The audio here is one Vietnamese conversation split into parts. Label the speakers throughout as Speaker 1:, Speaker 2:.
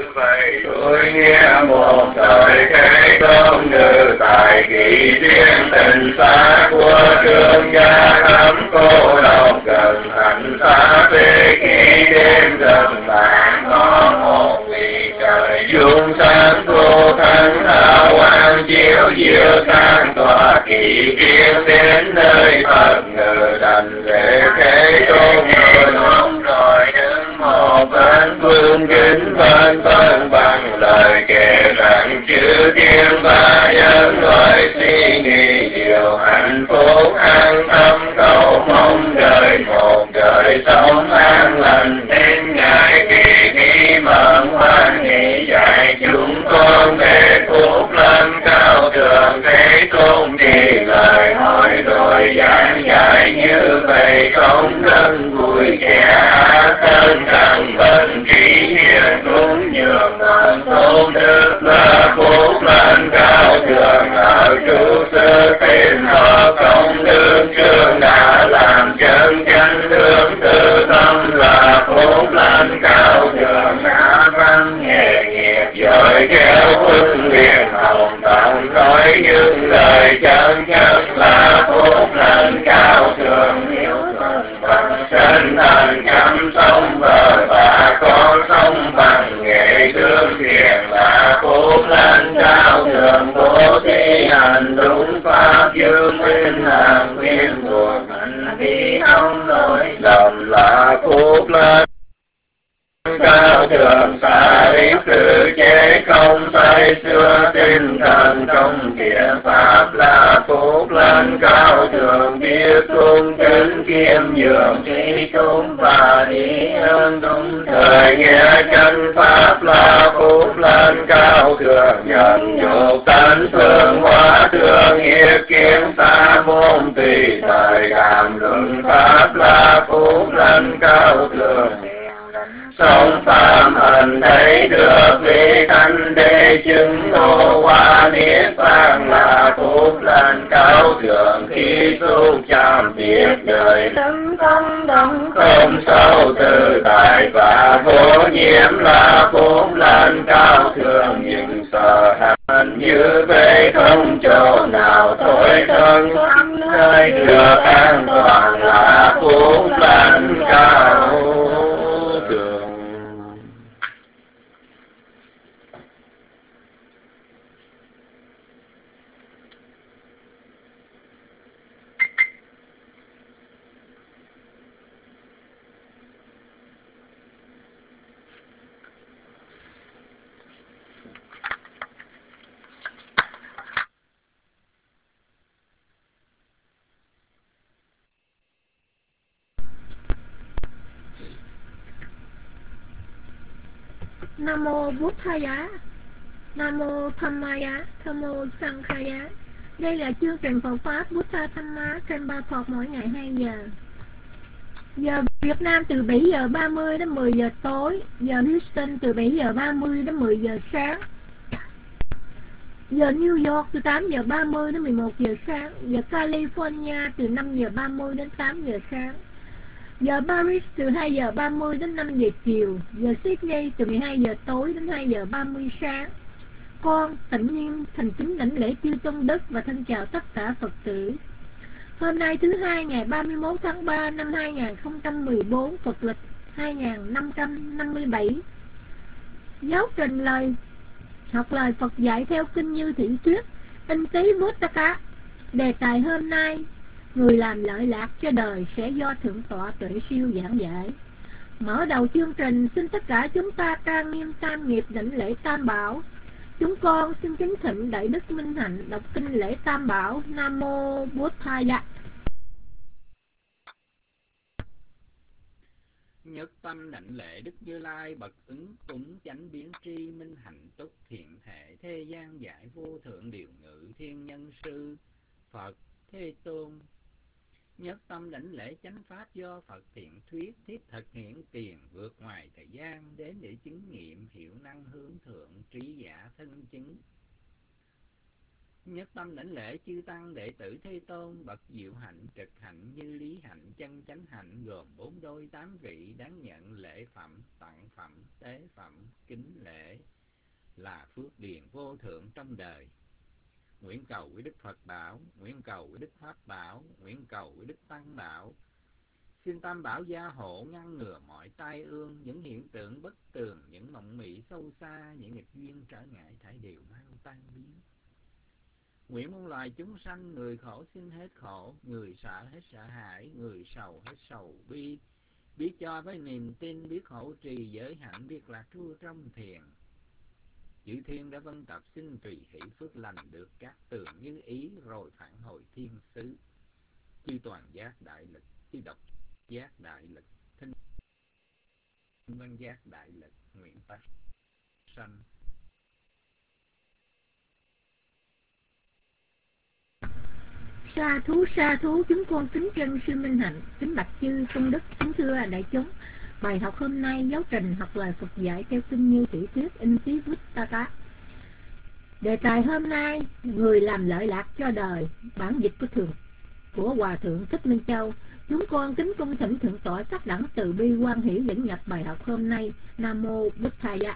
Speaker 1: vậy tôi nghe một thời thế tôn ngự tại kỳ riêng tình xa của thương gia thắm cô độc gần hạnh xa về khi đêm gần bạn có một vị trời dung sáng cô thánh hào quang chiếu diệu sáng tỏa kỳ riêng đến nơi Phật ngự đảnh lễ thế tôn rồi đứng một bên vương kính bên bằng lời kể rằng chư thiên ba nhân loại suy nghĩ điều hạnh phúc an tâm cầu mong đời một đời sống an lành đến ngày khi mừng hoan hỷ dạy chúng con về phúc lên cao thượng thế tôn thì lời hỏi rồi giảng dạy như vậy không đơn vui kẻ thân rằng bên trí hiền cũng nhường bằng tôn đức là phúc lên cao thượng ở trụ sở tên họ công đức chương đã làm chân chánh hướng từ tâm là phúc lên cao thượng đã văn nghề nghiệp giỏi khéo huấn luyện hồng tận nói những lời chân chất là phúc lên cao thượng hiếu thuận bằng sinh thành chăm sống vợ và con sống bằng nghệ thương thiện là phúc lên cao thượng bố thí hành đúng pháp dương minh hàng khuyên thuộc hành vi không lỗi lầm là phúc lên cao thượng xả lý sự chế không say xưa tinh thần trong thiện pháp là phúc lên cao thượng biết cung kính kiêm nhường trí tôn và ý ơn đúng thời nghe chân pháp là phúc lên cao thượng nhận dục tánh phương hóa thương hiệp kiến xa môn tùy thời cảm luận pháp là phúc lên cao thượng sống phạm hành thấy được vị thanh đế chứng ngộ qua niết bàn là phúc lên cao thượng khi xúc chạm biết đời tấn công động không sâu tự tại và vô nhiễm là phúc lên cao thượng những sợ hạnh như vậy không chỗ nào thối thân nơi được an toàn là phúc lên cao thượng.
Speaker 2: Nam mô Buddhaya, Nam mô Dhammaya, Nam mô Sanghaya. Đây là chương trình Phật pháp Buddha Dhamma trên ba Phật mỗi ngày 2 giờ. Giờ Việt Nam từ 7 giờ 30 đến 10 giờ tối, giờ Houston từ 7 giờ 30 đến 10 giờ sáng. Giờ New York từ 8 giờ 30 đến 11 giờ sáng, giờ California từ 5 giờ 30 đến 8 giờ sáng. Giờ Paris từ 2 giờ 30 đến 5 giờ chiều, giờ Sydney từ 12 giờ tối đến 2 giờ 30 sáng. Con Tịnh Nhiên thành kính đảnh lễ chư tôn đức và thân chào tất cả Phật tử. Hôm nay thứ hai ngày 31 tháng 3 năm 2014 Phật lịch 2557. Giáo trình học lời Phật dạy theo kinh Như Thị Thuyết, In Tí Muttaka. Đề tài hôm nay: người làm lợi lạc cho đời sẽ do Thượng tọa Tuệ Siêu giảng giải. Mở đầu chương trình, xin tất cả chúng ta trang nghiêm tam nghiệp đảnh lễ Tam Bảo. Chúng con xin kính thịnh Đại Đức Minh Hạnh đọc kinh lễ Tam Bảo. Nam mô Buddhaya.
Speaker 3: Nhất tâm đảnh lễ Đức Như Lai bậc ứng cúng chánh biến tri minh hạnh túc thiện thể thế gian giải vô thượng điều ngự thiên nhân sư Phật Thế Tôn. Nhất tâm đảnh lễ chánh pháp do Phật thiện thuyết thiết thực hiện tiền vượt ngoài thời gian đến để chứng nghiệm hiệu năng hướng thượng trí giả thân chứng. nhất tâm đảnh lễ chư tăng đệ tử Thế Tôn, bậc diệu hạnh, trực hạnh, như lý hạnh, chân chánh hạnh, gồm 4 đôi 8 vị, đáng nhận lễ phẩm, tặng phẩm, tế phẩm, kính lễ, là phước điền vô thượng trong đời. Nguyện cầu với Đức Phật bảo, nguyện cầu với Đức Pháp bảo, nguyện cầu với Đức Tăng bảo. Xin Tam Bảo gia hộ, ngăn ngừa mọi tai ương, những hiện tượng bất tường, những mộng mị sâu xa, những nghịch duyên trở ngại thảy đều mau tan biến. Nguyện muôn loài chúng sanh, người khổ xin hết khổ, người sợ hết sợ hãi, người sầu hết sầu bi, biết cho với niềm tin, biết hộ trì giới hạnh, biết lạc trú trong thiền. Chư thiên đã vân tập xin tùy hỷ phước lành, được các tường như ý, rồi phản hồi thiên xứ. Chư toàn giác đại lực, chư độc giác đại lực, thinh văn giác đại lực, nguyện tác sanh.
Speaker 2: Sa thú, chúng con kính chân sư Minh Hạnh, kính bạch chư tôn đức, kính thưa đại chúng. Bài học hôm nay giáo trình học lời Phật dạy theo kinh Như Thị Thuyết Intivuttaka. Đề tài hôm nay, người làm lợi lạc cho đời, bản dịch của Hòa Thượng Thích Minh Châu. Chúng con kính cung thỉnh thượng tọa sắc đẳng từ bi quan hỷ dẫn nhập bài học hôm nay. Nam mô Bụt Thaya.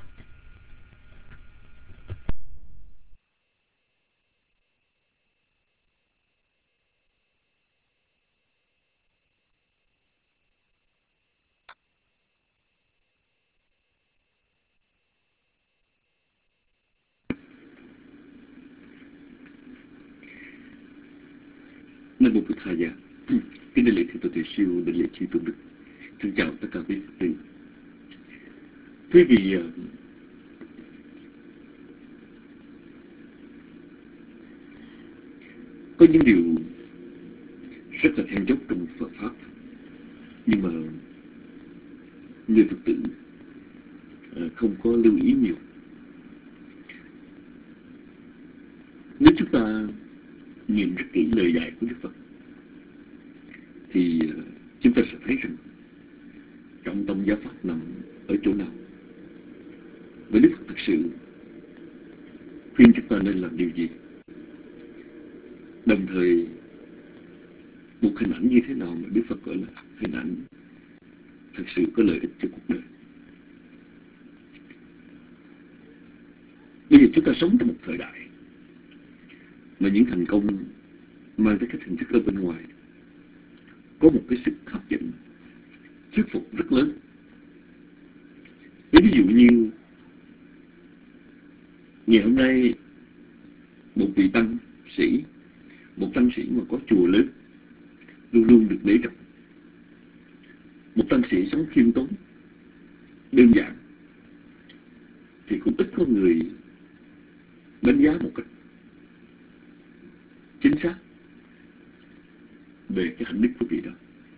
Speaker 4: Nam mô Bụt Thaya. Kính đại lễ thượng tọa Tuệ Siêu, đại lễ chư tôn đức. Thân chào tất cả quý Phật tử. Quý vị, có những điều rất là then chốt trong Phật pháp, nhưng mà người Phật tử không có lưu ý nhiều. Nếu chúng ta nhìn rất kỹ lời dạy của Đức Phật thì chúng ta sẽ thấy rằng trọng tâm giáo pháp nằm ở chỗ nào. Và Đức Phật thực sự khuyên chúng ta nên làm điều gì, đồng thời một hình ảnh như thế nào mà Đức Phật gọi là hình ảnh thực sự có lợi ích cho cuộc đời. Bây giờ chúng ta sống trong một thời đại mà những thành công mang tới các hình thức ở bên ngoài có một cái sức hấp dẫn, thuyết phục rất lớn. Ví dụ như ngày hôm nay một vị tăng sĩ, một tăng sĩ mà có chùa lớn luôn luôn được nể trọng. Một tăng sĩ sống khiêm tốn, đơn giản thì cũng ít có người đánh giá một cách chính xác về cái hạnh đức của vị đó.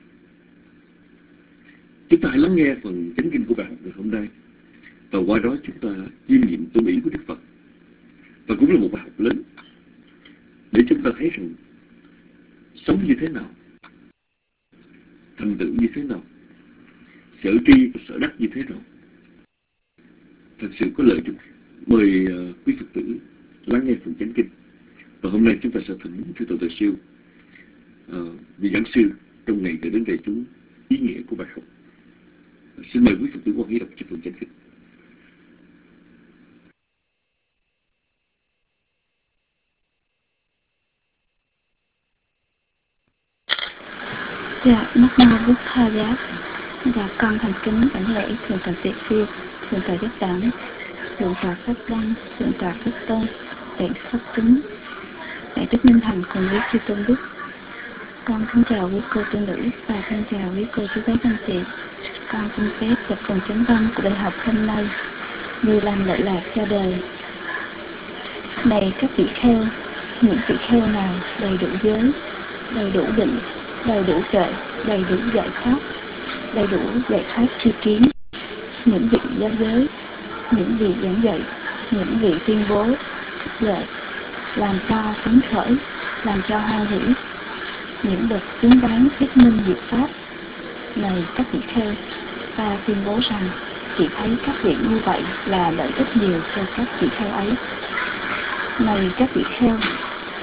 Speaker 4: Chúng ta hãy lắng nghe phần chánh kinh của bài học ngày hôm nay, và qua đó chúng ta chiêm nghiệm tôn ý của Đức Phật, và cũng là một bài học lớn để chúng ta thấy rằng sống như thế nào, thành tựu như thế nào, sở tri và sở đắc như thế nào, thật sự có lợi cho. Mời quý Phật tử lắng nghe phần chánh kinh. Và hôm nay chúng ta sẽ thỉnh Thượng tọa Tuệ Siêu, vị giảng sư trong ngày gửi đến đại chúng ý nghĩa của bài học. Xin mời quý Phật tử quan hỷ đọc cho phần chánh kinh.
Speaker 5: Dạ, Nam mô Bụt Thaya. Dạ, con thành kính đảnh lễ Thượng tọa Tuệ Siêu, Thượng tọa Giác Đẳng, Thượng tọa Pháp Đăng, Thượng tọa Pháp Tôn, Đại đức Pháp Tính, Đại đức Minh Thành cùng với chư tôn đức. Con kính chào quý cô tu nữ và thân chào quý cô chú bác anh chị. Con xin phép đọc phần chánh văn của bài học hôm nay, người làm lợi lạc cho đời. Này các vị kheo, những vị kheo nào đầy đủ giới, đầy đủ định, đầy đủ tuệ, đầy đủ giải thoát, đầy đủ giải thoát tri kiến, những vị giáo giới, những vị giảng dạy, những vị tuyên bố khích lệ, làm cho phấn khởi, làm cho hoan hỷ, những bậc xứng đáng thuyết minh diệu pháp. Này các vị kheo, ta tuyên bố rằng chỉ thấy các vị như vậy là lợi ích nhiều cho các vị kheo ấy. Này các vị kheo,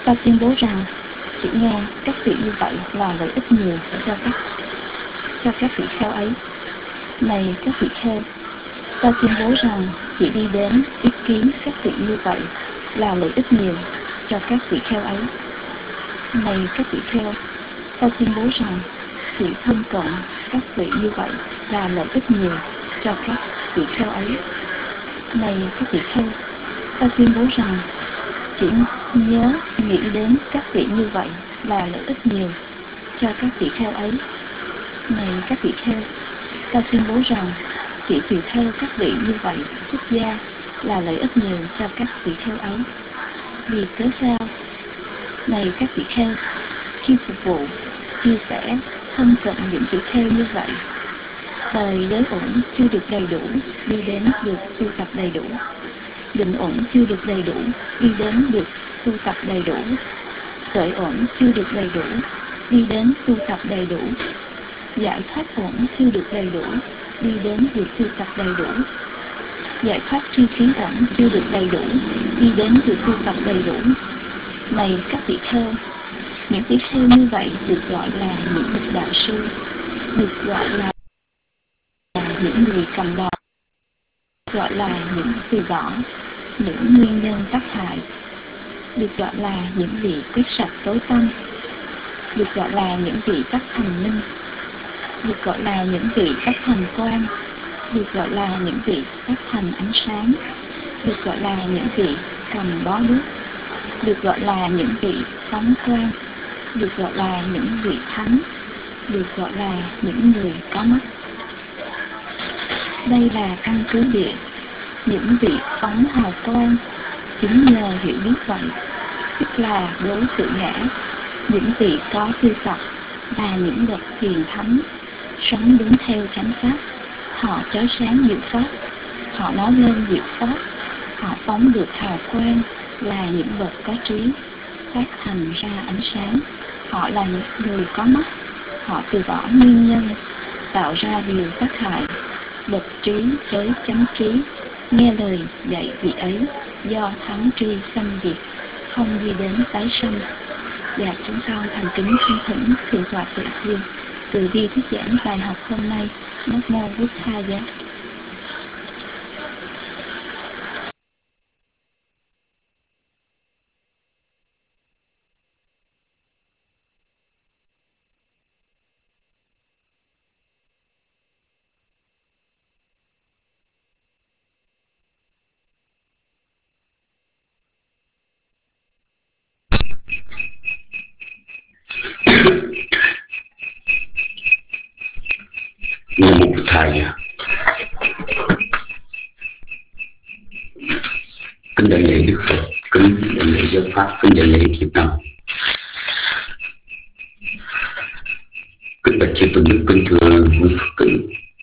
Speaker 5: Ta tuyên bố rằng chỉ nghe các vị như vậy là lợi ích nhiều cho các vị kheo ấy. Này các vị kheo, ta tuyên bố rằng chỉ đi đến ý kiến các vị như vậy là lợi ích nhiều cho các vị kheo ấy. Này các vị kheo, ta tuyên bố rằng chỉ thân cận các vị như vậy là lợi ích nhiều cho các vị kheo ấy. Này các vị kheo, ta tuyên bố rằng chỉ nhớ nghĩ đến các vị như vậy là lợi ích nhiều cho các vị kheo ấy. Này các vị kheo, ta tuyên bố rằng chỉ tùy theo các vị như vậy xuất gia là lợi ích nhiều cho các vị kheo ấy. Vì cớ sao? Này các vị kheo, khi phục vụ, chia sẻ, thân cận những vị kheo như vậy, thời giới ổn chưa được đầy đủ, đi đến được tu tập đầy đủ. Định ổn chưa được đầy đủ, đi đến được tu tập đầy đủ. Tuệ ổn chưa được đầy đủ, đi đến tu tập đầy đủ. Giải thoát ổn chưa được đầy đủ, đi đến được tu tập đầy đủ. Giải thoát tri kiến ổn chưa được đầy đủ, đi đến được tu tập đầy đủ. Này các vị kheo, những vị kheo như vậy được gọi là những bậc đạo sư, được gọi là những người cầm đầu, gọi là những từ bỏ những nguyên nhân tác hại, được gọi là những vị quét sạch tối tăm, được gọi là những vị tác thành minh, được gọi là những vị tác thành quang, được gọi là những vị tác thành ánh sáng, được gọi là những vị cầm bó đuốc, được gọi là những vị phóng quang, được gọi là những vị thánh, được gọi là những người có mắt. Đây là căn cứ địa, những vị phóng hào quang, chính nhờ hiểu biết vậy, tức là đối tự ngã. Những vị có tư tập là những bậc hiền thánh, sống đúng theo chánh pháp. Họ chói sáng diệu pháp, họ nói lên diệu pháp, họ phóng được hào quang, là những bậc có trí, phát thành ra ánh sáng. Họ là những người có mắt, họ từ bỏ nguyên nhân, tạo ra điều tác hại. Bậc trí với chánh trí, nghe lời dạy vị ấy, do thắng tri sanh diệt, không đi đến tái sanh. Dạ, chúng con thành kính xin thỉnh Thượng tọa Tuệ Thiên từ bi thuyết giảng bài học hôm nay. Nam mô Bụt Tha Giá.
Speaker 4: Nam mô Bụt Tha Giá. Kính đại lễ Đức Phật, kính đại lễ giáo pháp, kính đại lễ Việt Nam. Kính bạch chư tôn đức, kính thưa quý Phật tử.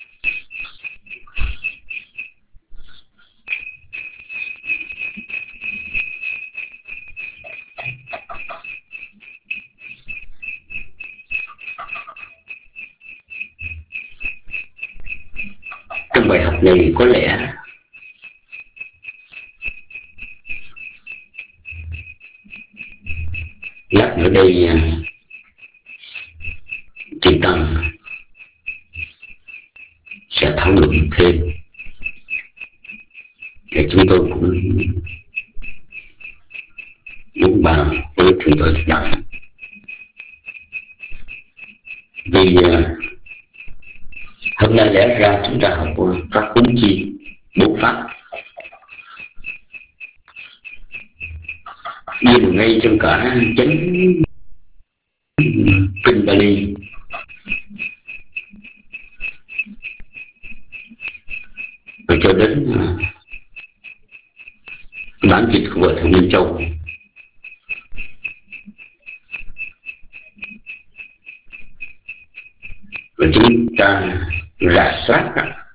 Speaker 4: Trong bài học này có lẽ lát nữa đây Trì Tăng sẽ thảo luận thêm, để chúng tôi cũng muốn bàn với Thượng tọa Thích Đạo. Vì hôm nay lẽ ra chúng ta học pháp huấn chi 4 pháp, nhưng ngay trong cả chánh kinh Bali và cho đến bản dịch của Hòa Thượng Minh Châu, và chúng ta rà soát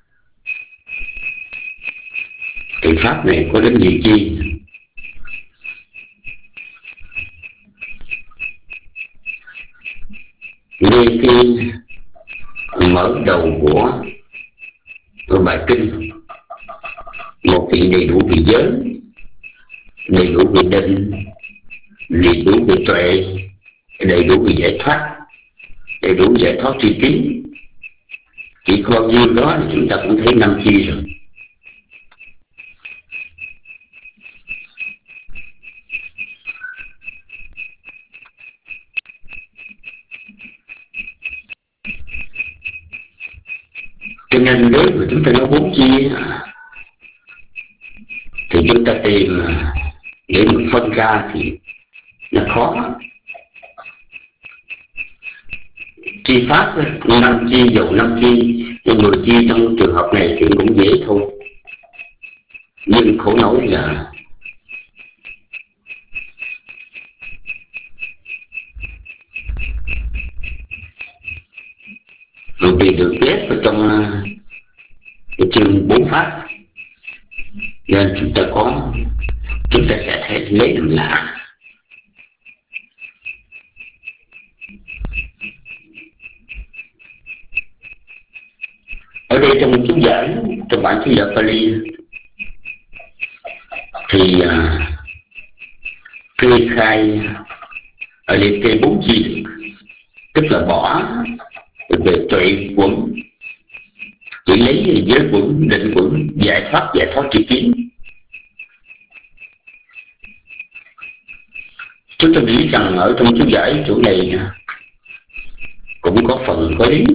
Speaker 4: thì pháp này có đến gì chi. Ngay cái mở đầu của bài kinh, một vị đầy đủ vị giới, đầy đủ vị định,
Speaker 6: đầy đủ về tuệ, đầy đủ về giải thoát, đầy đủ giải thoát tri kiến. Chỉ có bao nhiêu đó là chúng ta cũng thấy năm chi rồi. Cho nên nếu mà chúng ta nói bốn chi thì chúng ta tìm để mà phân ra thì nó khó. Chi pháp năm chi, dầu năm chi, nhưng 10 chi trong trường hợp này thì cũng dễ thôi. Nhưng khổ nỗi là vì được ghép vào trong cái chương 4 pháp nên chúng ta sẽ thấy lấy làm lạ. Ở đây trong chú giải, trong bản chú giải Pali thì kê khai ở liệt kê 4 chi, tức là bỏ về tuệ quẩn, chỉ lấy giới quẩn, định quẩn, giải thoát tri kiến. Chúng tôi nghĩ rằng ở trong chú giải chỗ này cũng có phần có lý,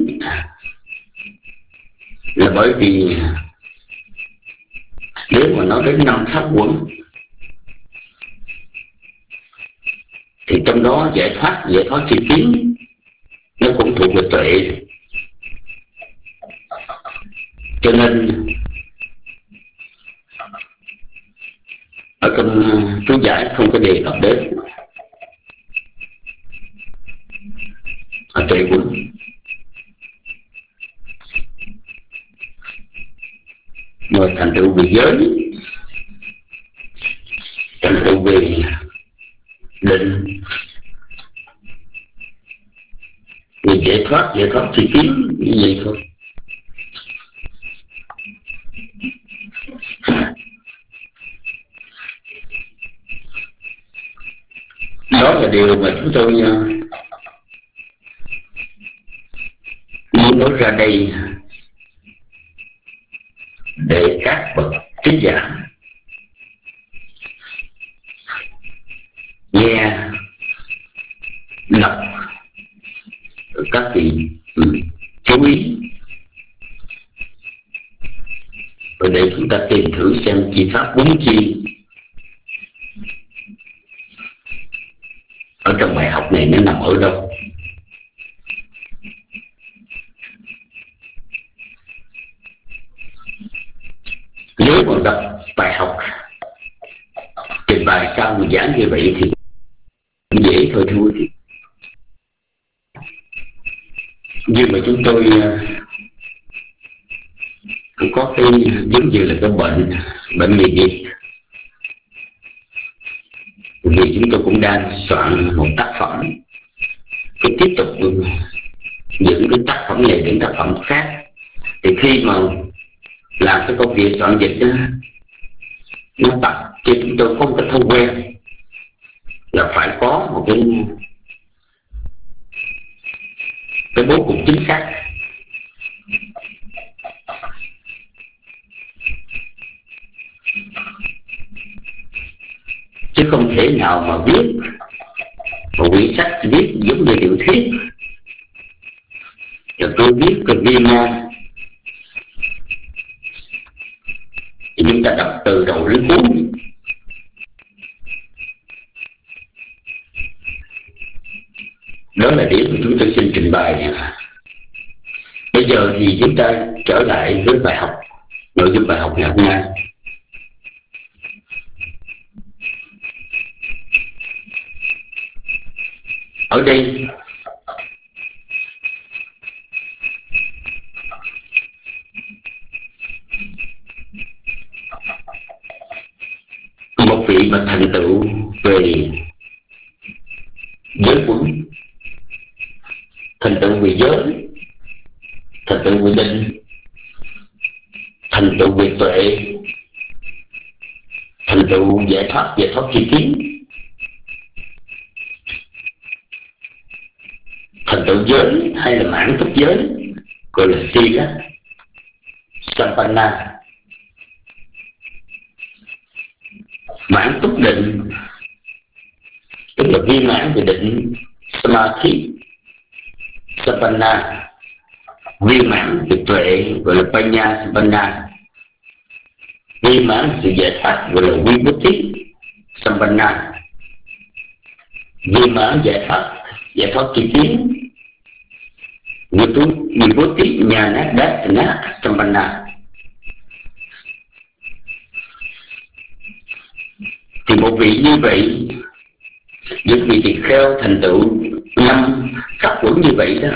Speaker 6: là bởi vì nếu mà nói đến 5 pháp quẩn thì trong đó giải thoát tri kiến nó cũng thuộc về tuệ. Cho nên ở trong chú giải không có đề cập đến tuệ quẩn. Mà thành tựu về giới, thành tựu về định, về giải thoát tri kiến như vậy thôi. Đó là điều mà chúng tôi muốn nói ra đây để các bậc trí giả nghe đọc, các vị chú ý, và để chúng ta tìm thử xem chi pháp 4 chi ở trong bài học này nó nằm ở đâu. Nếu mà gặp bài học trình bày cao người giảng như vậy thì dễ thôi thưa quý vị. Nhưng mà chúng tôi cũng có cái giống như là cái bệnh nghề nghiệp, vì chúng tôi cũng đang soạn một tác phẩm, cứ tiếp tục những cái tác phẩm này đến tác phẩm khác. Thì khi mà làm cái công việc soạn dịch đó, nó tập cho chúng tôi có một cái thói quen là phải có một cái bố cục chính xác. Chứ không thể nào mà viết một quyển sách viết giống như tiểu thuyết, rồi tôi viết cái viên thì chúng ta đọc từ đầu đến cuối. Đó là điểm mà chúng tôi xin trình bày. Bây giờ thì chúng ta trở lại với bài học, nội dung bài học ngày hôm nay. Ở đây một vị mà thành tựu về giới quẩn, thành tựu về giới, thành tựu về định, thành tựu về tuệ, thành tựu giải thoát tri kiến, tự giới hay là mãn túc giới gọi là Sila Sampanna. Mãn túc định tức là viên mãn về định Samadhi Sampanna. Viên mãn về tuệ gọi là Panya Sampanna. Viên mãn sự giải thoát gọi là Vibhuti Sampanna. Viên mãn giải thoát tri kiến Vibhuti Nhana Darsana Sampanna. Thì một vị như vậy, những vị tỳ kheo thành tựu 5 pháp quẩn như vậy đó,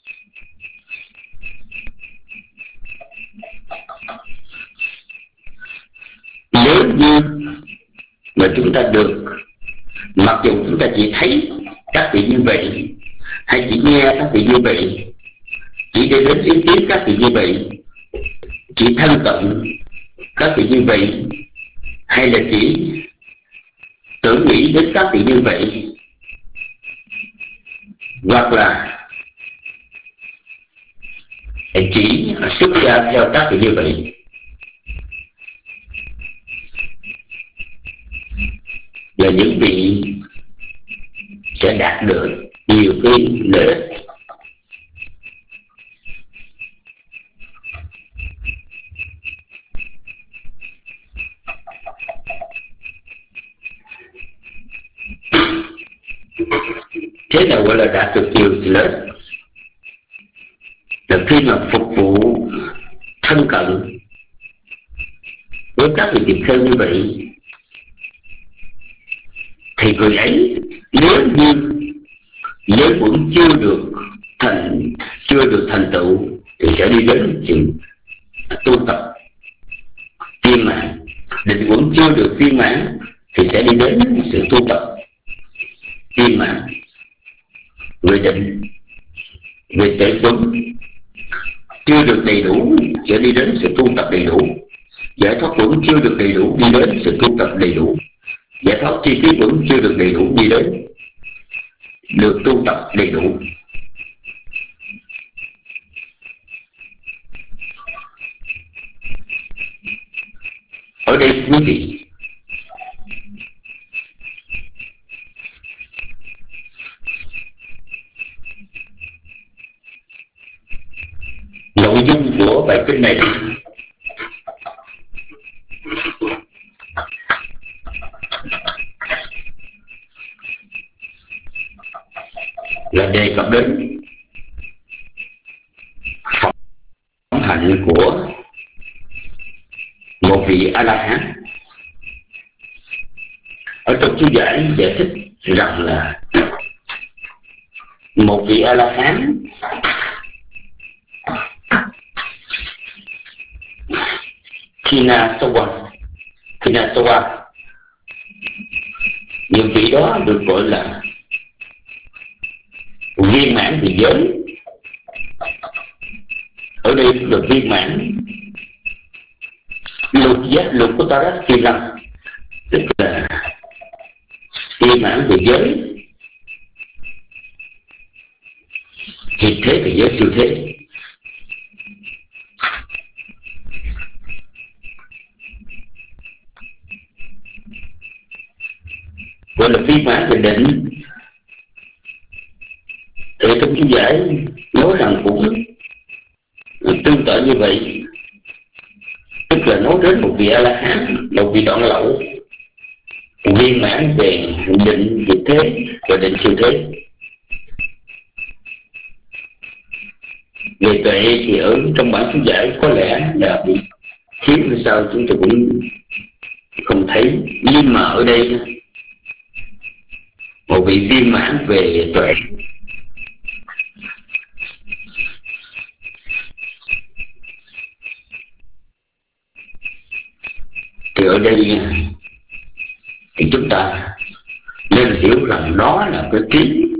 Speaker 6: nếu như mà chúng ta được, mặc dù chúng ta chỉ thấy các vị như vậy, hay chỉ nghe các vị như vậy, chỉ để đến ý kiến các vị như vậy, chỉ thân cận các vị như vậy, hay là chỉ tưởng nghĩ đến các vị như vậy, hoặc là chỉ xuất gia theo các vị như vậy, là những vị sẽ đạt được nhiều cái lợi ích. Thế nào gọi là đạt được nhiều lợi ích? Là khi mà phục vụ thân cận với các vị tỳ kheo như vậy, thì người ấy nếu như giới vẫn chưa được thành tựu thì sẽ đi đến sự tu tập viên mãn. Định vẫn chưa được viên mãn thì sẽ đi đến sự tu tập viên mãn. Người định, người tuệ quẩn chưa được đầy đủ sẽ đi đến sự tu tập đầy đủ. Giải thoát quẩn chưa được đầy đủ đi đến sự tu tập đầy đủ. Giải thoát chi tiết vẫn chưa được đầy đủ đi đến được tu tập đầy đủ. Ở đây quý vị, nội dung của bài kinh này là đề cập đến phẩm hạnh của một vị A-la-hán. Ở trong chú giải thích rằng là một vị A-la-hán Kinasawa, những vị đó được gọi là viên mãn về giới. Ở đây là viên mãn lục của Tarat Kilam, tức là viên mãn về giới hiệp thế và giới siêu thế. Gọi là viên mãn về định. Ở trong chú giải nói rằng cũng tương tự như vậy, tức là nói đến một vị A-la-hán, một vị đoạn lậu viên mãn về định diệt thế và định siêu thế. Về tuệ thì ở trong bản chú giải có lẽ là bị thiếu hay sao chúng tôi cũng không thấy, nhưng mà ở đây một vị viên mãn về tuệ thì ở đây thì chúng ta nên hiểu rằng đó là cái kiến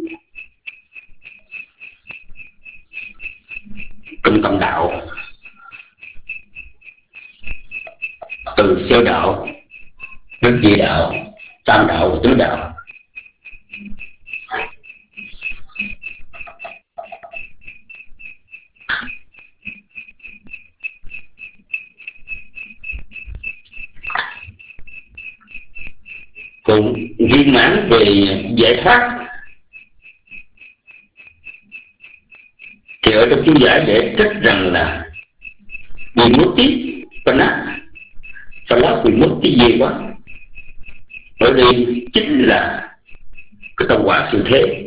Speaker 6: trung tâm đạo, từ sơ đạo đến nhị đạo, tam đạo và tứ đạo. Còn viên mãn về giải thoát thì ở trong chú giải để trích rằng là Vimutti Pala Vimutti gì quá. Ở đây chính là cái tâm quả sự thế.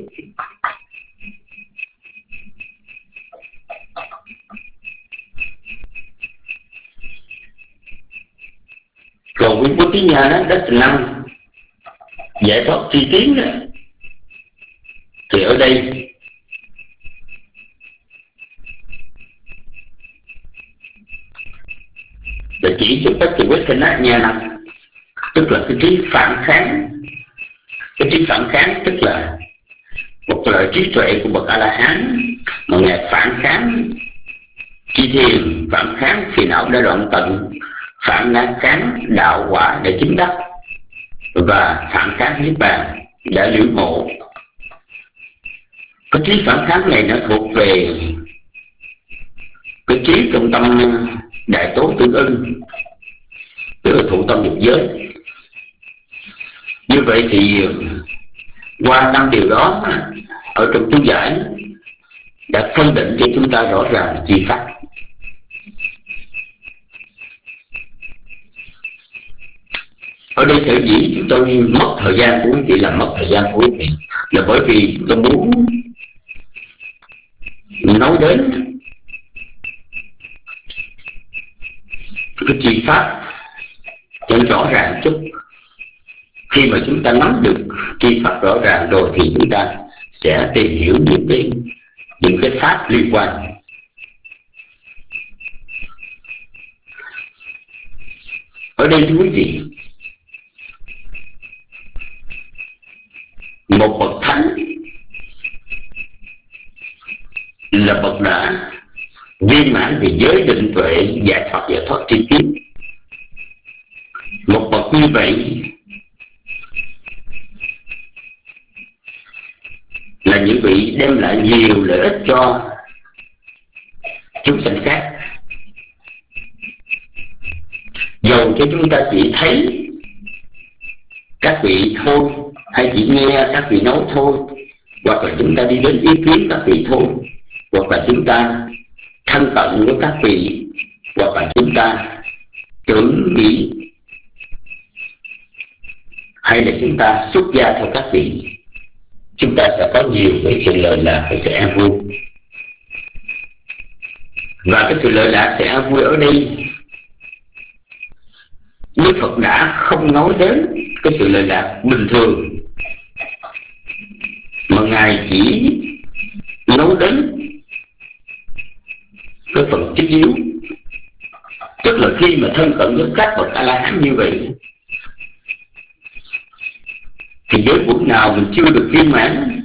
Speaker 6: Còn Vimutti nhà đó là năng giải thoát tri kiến đó, thì ở đây là chỉ cho các chữ quét nát nha năng, tức là cái trí phản kháng. Cái trí phản kháng tức là một loại trí tuệ của bậc A La Hán mà ngài phản kháng chi thiền, phản kháng phiền não đã đoạn tận, phản kháng đạo quả để chứng đắc, và phản kháng niết bàn đã liễu ngộ. Cái trí phản kháng này nó thuộc về cái trí trong tâm đại tố tương ưng, tức là thụ tâm nhập giới. Như vậy thì qua 5 điều đó ở trong chú giải đã phân định cho chúng ta rõ ràng chi pháp. Ở đây sở dĩ chúng tôi mất thời gian của quý vị, là mất thời gian của quý vị là bởi vì tôi muốn nói đến cái chi pháp cho rõ ràng chút. Khi mà chúng ta nắm được chi pháp rõ ràng rồi thì chúng ta sẽ tìm hiểu những cái pháp liên quan. Ở đây thưa quý vị, một bậc thánh là bậc đã viên mãn về giới định tuệ, giải thoát tri kiến. Một bậc như vậy là những vị đem lại nhiều lợi ích cho chúng sanh khác. Dầu cho chúng ta chỉ thấy các vị thôi, hay chỉ nghe các vị nói thôi, hoặc là chúng ta đi đến ý kiến các vị thôi, hoặc là chúng ta thân cận với các vị, hoặc là chúng ta tưởng nghĩ, hay là chúng ta xuất gia theo các vị, chúng ta sẽ có nhiều cái sự lợi lạc, cái sự an vui. Và cái sự lợi lạc, sự an vui ở đây Đức Phật đã không nói đến cái sự lợi lạc bình thường, mà Ngài chỉ nói đến cái phần chất yếu. Tức là khi mà thân cận với các bậc A-la-hán như vậy thì giới quẩn nào mình chưa được viên mãn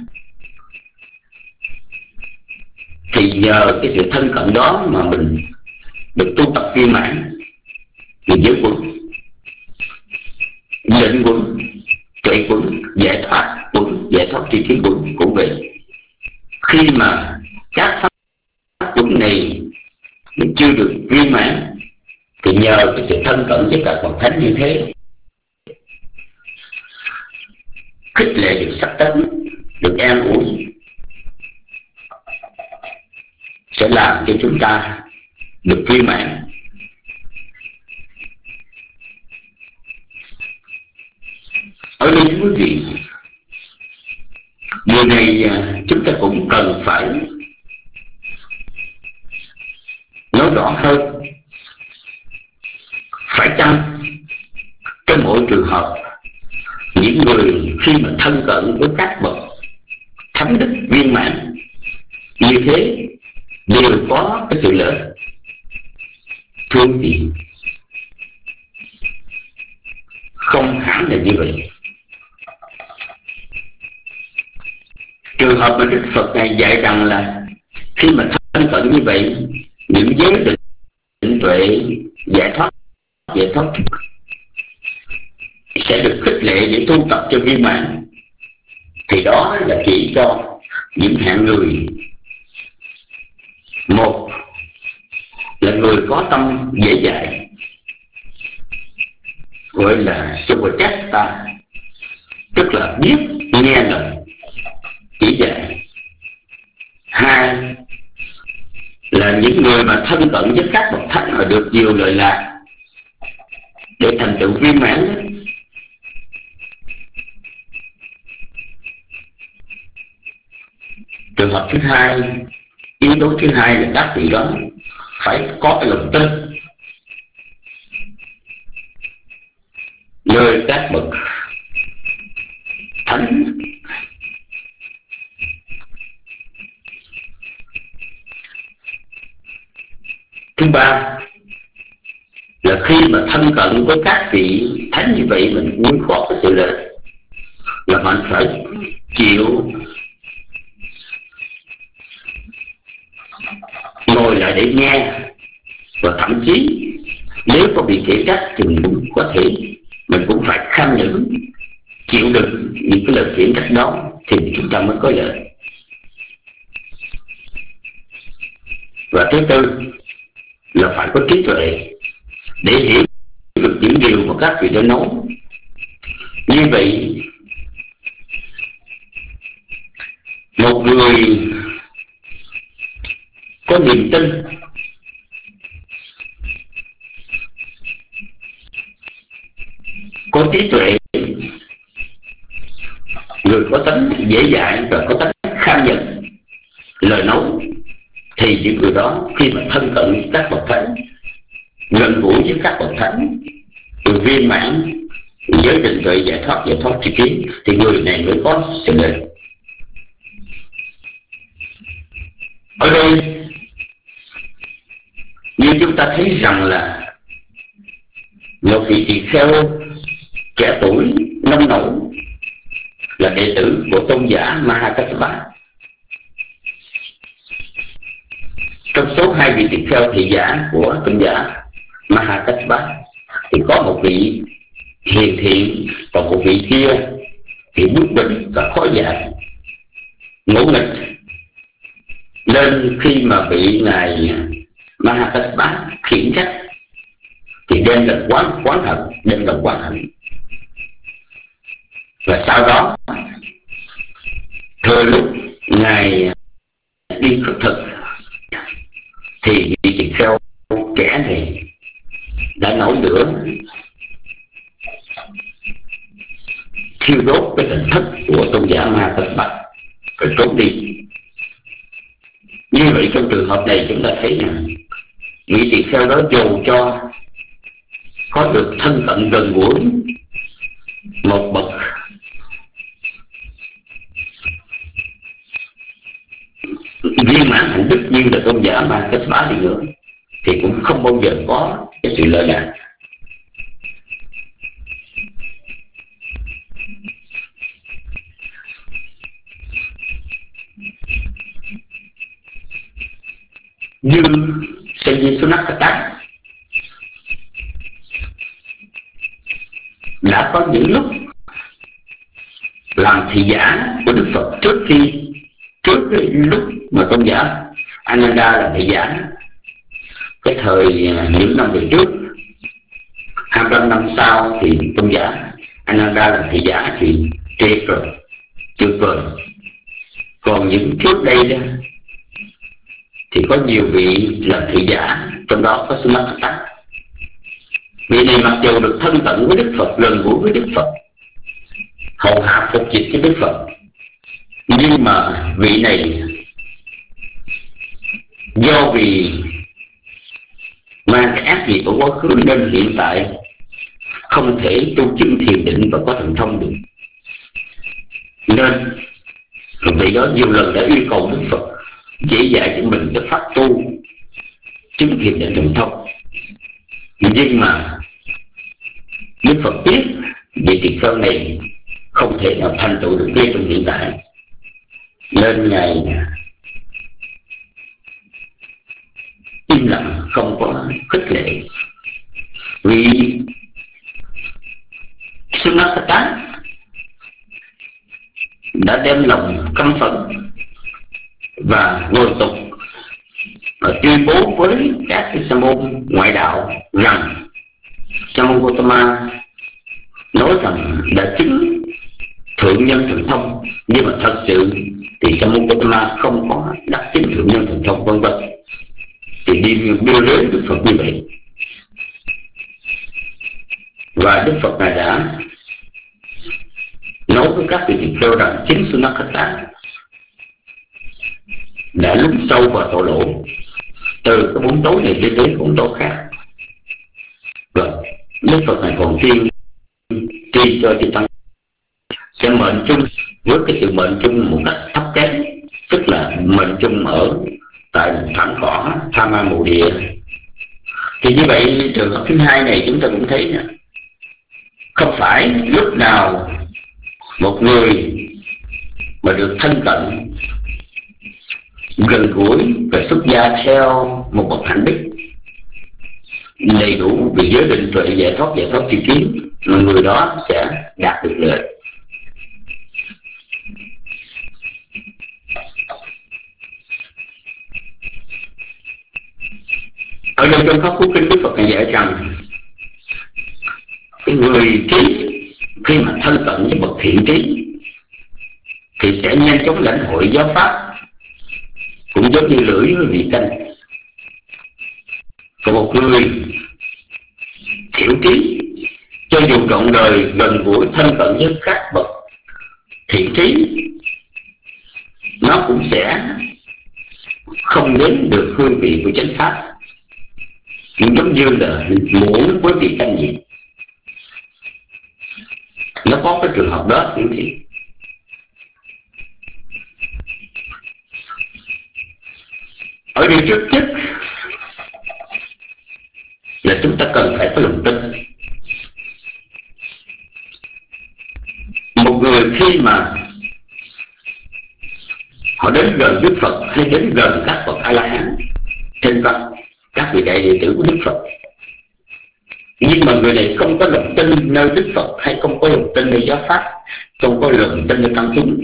Speaker 6: thì nhờ cái sự thân cận đó mà mình được tu tập viên mãn. Thì giới quẩn, định quẩn, tuệ quẩn, giải thoát tri kiến quẩn cũng vậy. Khi mà các pháp quẩn này mình chưa được viên mãn thì nhờ cái sự thân cận với các bậc thánh như thế, khích lệ được sắc tấn, được an ủi, sẽ làm cho chúng ta được viên mãn. Ở đây quý vị, điều này chúng ta cũng cần phải nói rõ hơn. Phải chăng trong mỗi trường hợp, những người khi mà thân cận với các bậc thánh đức viên mãn như thế đều có cái sự lợi? Thưa quý vị, không hẳn là như vậy. Trường hợp mà Đức Phật này dạy rằng là khi mà thân cận như vậy, những giới định tuệ, giải thoát sẽ được khích lệ để tu tập cho viên mãn, thì đó là chỉ cho những hạng người. Một là người có tâm dễ dãi, gọi là Supachatta, tức là biết nghe lời chỉ dạy. Hai là những người mà thân cận với các bậc thánh mà được nhiều lợi lạc để thành tựu viên mãn. Trường hợp thứ hai, yếu tố thứ hai là các vị đó phải có cái lòng tin nơi các bậc thánh. Thứ ba là khi mà thân cận với các vị thánh như vậy, mình muốn có cái sự lợi là mình phải chịu ngồi lại để nghe, và thậm chí nếu có bị kể trách thì mình cũng có thể, mình cũng phải kham nhẫn chịu đựng những cái lời khiển trách đó thì chúng ta mới có lợi. Và thứ tư là phải có trí tuệ để hiểu được những điều mà các vị đã nói. Như vậy một người có niềm tin, có trí tuệ, người có tính dễ dãi và có tính kham nhận lời nói, thì những người đó khi mà thân cận với các bậc thánh, gần gũi với các bậc thánh, từ viên mãn giới định tuệ giải thoát tri kiến, thì người này mới có sự lợi. Ở đây như chúng ta thấy rằng là một vị tỳ kheo trẻ tuổi nông nổi là đệ tử của tôn giả Mahakassapa. Trong số hai vị tỳ kheo thị giả của tôn giả Mahakassapa thì có một vị hiền thiện, còn một vị kia thì bướng bỉnh và khó dạy, ngỗ nghịch. Nên khi mà bị ngài Mahakassapa khiển trách thì đem là quán hận. Và sau đó thừa lúc ngài đi khất thực thì vị tỳ kheo trẻ này đã nổi lửa thiêu đốt cái tỉnh thất của tôn giả Mahakassapa rồi trốn đi. Như vậy trong trường hợp này chúng ta thấy rằng vị tỳ kheo đó dù cho có được thân cận gần gũi một bậc viên mãn hạnh đức như là tôn giả Mahakassapa đi nữa, thì cũng không bao giờ có cái sự lợi lạc. Như Sanjeevanatthata đã có những lúc làm thị giả của Đức Phật trước cái lúc mà tôn giả Ananda là thị giả. Cái thời những năm về trước, 25 năm sau thì tôn giả Ananda là thị giả thì triệt rồi, tuyệt vời. Còn những trước đây đó thì có nhiều vị làm thị giả, trong đó có Sunathata. Vị này mặc dù được thân cận với Đức Phật, gần gũi với Đức Phật, hầu hạ phục dịch cho Đức Phật, nhưng mà vị này do vì mang cái ác nghiệp của quá khứ nên hiện tại không thể tu chứng thiền định và có thần thông được. Nên vị đó nhiều lần đã yêu cầu Đức Phật chỉ dạy cho mình cái pháp tu chứng thiền định thần thông, nhưng mà Đức Phật biết vị tỳ kheo này không thể nào thành tựu được ngay trong hiện tại, nên ngài im lặng không có khích lệ. Vì Sunathata đã đem lòng căm phẫn và ngồi tục và tuyên bố với các cái sa môn ngoại đạo rằng Sa môn Gautama nói rằng đã chứng thượng nhân thần thông, nhưng mà thật sự thì trong môn Gautama không có đắc chứng thượng nhân thần thông vân vân, thì đưa đến Đức Phật như vậy. Và Đức Phật này đã nói với các vị tỳ kheo rằng chính Sunakata đã lún sâu vào tội lỗ từ cái bóng tối này đi đến bóng tối khác. Và Đức Phật này còn tri cho chư tăng sẽ mệnh chung với cái sự mệnh chung một cách thấp kém, tức là mệnh chung ở tại thảm cỏ Tha Ma Mộ Địa. Thì như vậy trường hợp thứ hai này chúng ta cũng thấy nè, không phải lúc nào một người mà được thân cận gần gũi và xuất gia theo một bậc hạnh đức đầy đủ về giới định tuệ giải thoát tri kiến mà người đó sẽ đạt được lợi. Ở đây trong Pháp Cú Kinh, Đức Phật này dạy rằng cái người trí khi mà thân cận với bậc thiện trí thì sẽ nhanh chóng lãnh hội giáo pháp, cũng giống như lưỡi với vị canh. Còn một người thiểu trí, cho dù trọn đời gần gũi thân cận với các bậc thiện trí, nó cũng sẽ không đến được hương vị của chánh pháp, nhưng giống như là muỗng với vị canh gì. Nó có cái trường hợp đó thì ở đây trước nhất là chúng ta cần phải có lòng tin. Một người khi mà họ đến gần Đức Phật hay đến gần các bậc A La Hán trên văn, các vị đại đệ tử của Đức Phật, nhưng mà người này không có lòng tin nơi Đức Phật, hay không có lòng tin nơi giáo pháp, không có lòng tin nơi tăng chúng,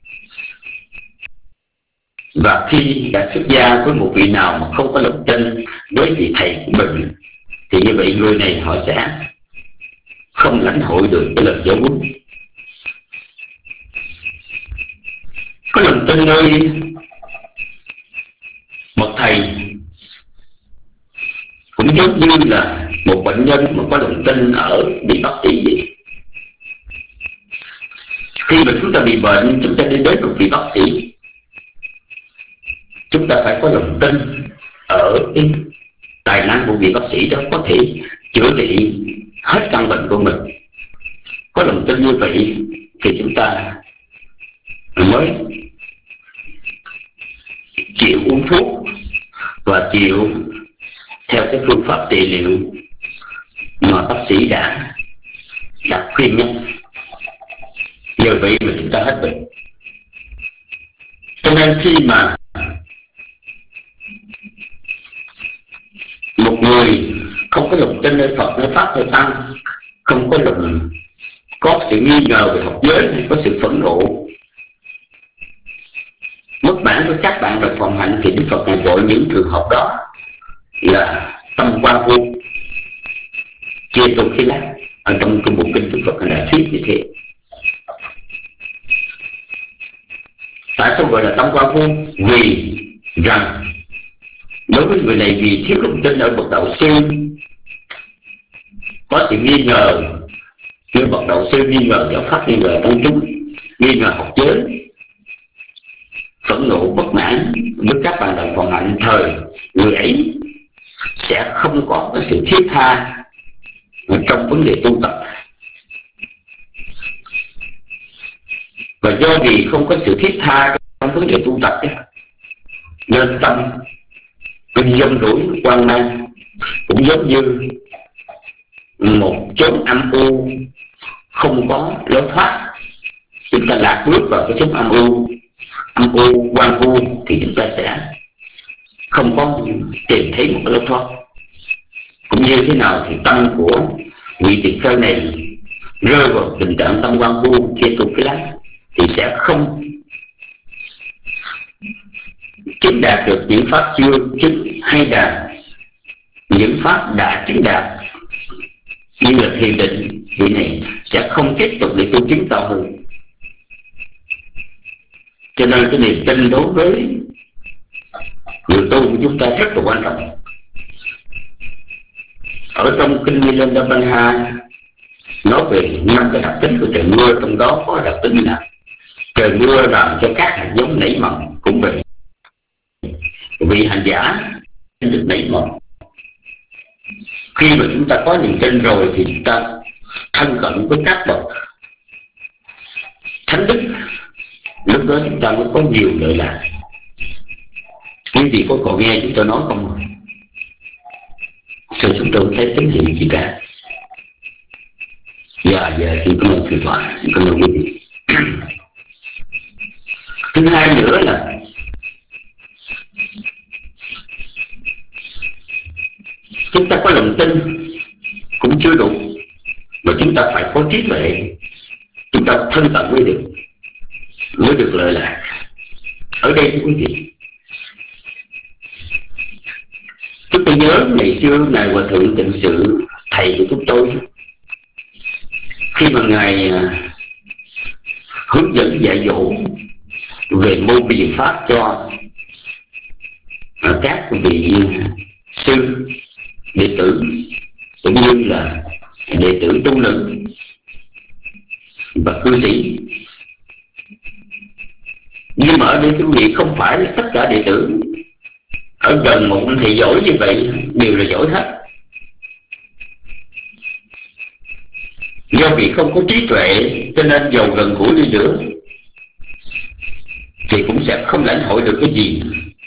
Speaker 6: và khi đã xuất gia với một vị nào mà không có lòng tin với vị thầy của mình, thì như vậy người này họ sẽ không lãnh hội được cái lời giáo huấn. Có lòng tin nơi bậc thầy cũng giống như là một bệnh nhân mà có lòng tin ở vị bác sĩ vậy. Khi mà chúng ta bị bệnh, chúng ta đi đến một vị bác sĩ, chúng ta phải có lòng tin ở cái tài năng của vị bác sĩ đó có thể chữa trị hết căn bệnh của mình. Có lòng tin như vậy thì chúng ta mới chịu uống thuốc và chịu theo cái phương pháp trị liệu mà bác sĩ đã khuyên nhắc. Nhờ vậy mà chúng ta hết bệnh. Cho nên khi mà một người không có lòng tin nơi Phật, nơi Pháp, nơi Tăng, không có lòng, có sự nghi ngờ về học giới, hay có sự phẫn nộ, mất mãn với các bạn đồng phòng hạnh, thì Đức Phật này gọi những trường hợp đó là tâm quan vô chia tô khí lát. Ở trong cái bộ kinh Đức Phật đã thuyết như thế. Tại sao gọi là tâm quan vô? Vì rằng đối với người này, vì thiếu lòng tin ở bậc đạo sư, có sự nghi ngờ như bậc đạo sư, nghi ngờ giáo pháp, nghi ngờ tăng chúng, nghi ngờ học giới, phẫn nộ bất mãn với các bạn đồng phòng hạnh, thời người ấy sẽ không có cái sự thiết tha trong vấn đề tu tập. Và do vì không có sự thiết tha trong vấn đề tu tập ấy, nên tâm kinh dông rủi quan mang, cũng giống như một chốn âm u không có lối thoát. Chúng ta lạc bước vào cái chốn âm u quan vu thì chúng ta sẽ không có tìm thấy một cái lối thoát. Cũng như thế nào thì tâm của vị tỳ kheo này rơi vào tình trạng tâm quan vu chia tu cái lát thì sẽ không chứng đạt được những pháp chưa chứng, hay là những pháp đã chứng đạt như là thiền định. Vị này sẽ không tiếp tục để tu chứng cao hơn, Cho nên cái niềm tin đối với người tu của chúng ta rất là quan trọng. Ở trong kinh Milinda nói về 5 cái đặc tính của trời mưa, trong đó có đặc tính là trời mưa làm cho các hạt giống nảy mầm cũng vậy. Vị hành giả được nảy mầm. Khi mà chúng ta có niềm tin rồi thì chúng ta thân cận với các bậc thánh đức, lúc đó chúng ta mới có nhiều lợi lạc. Quý vị có còn nghe chúng tôi nói không? Sao chúng tôi không thấy tín hiệu gì cả? Dạ, xin cảm ơn thầy thoại, xin cảm ơn quý vị. Thứ hai nữa là chúng ta có lòng tin cũng chưa đủ, mà chúng ta phải có trí tuệ, chúng ta thân cận mới được lợi lạc. Ở đây thưa quý vị, chúng tôi nhớ ngày xưa Ngài Hòa Thượng Tịnh Sự, thầy của chúng tôi, khi mà Ngài hướng dẫn dạy dỗ về môn biện pháp cho các vị sư, đệ tử cũng như là đệ tử tu nữ và cư sĩ. Nhưng mà ở đây quý vị không phải là tất cả đệ tử ở gần một thầy giỏi như vậy đều là giỏi hết. Do vì không có trí tuệ cho nên giàu gần gũi đi nữa thì cũng sẽ không lãnh hội được cái gì.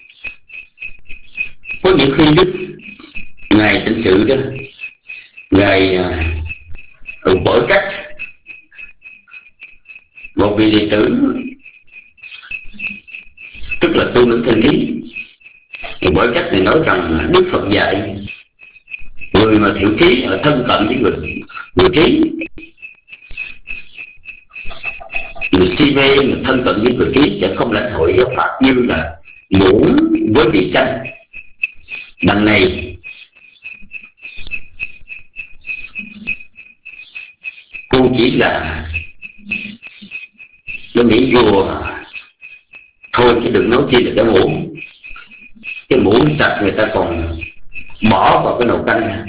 Speaker 6: Có những khi Đức Ngài Tịnh Sự đó, Ngài bởi cách một vị đệ tử, tức là tu nữ thanh lý, bởi cách này nói rằng Đức Phật dạy người mà thiểu trí ở thân cận với người trí, người si mê mà thân cận với người trí sẽ không lãnh hội giáo pháp như là muỗng với vị chanh. Đằng này cô chỉ là nó nghĩ vua thôi, chứ đừng nói chi là cái muỗng. Cái muỗng sạch người ta còn bỏ vào cái nồi canh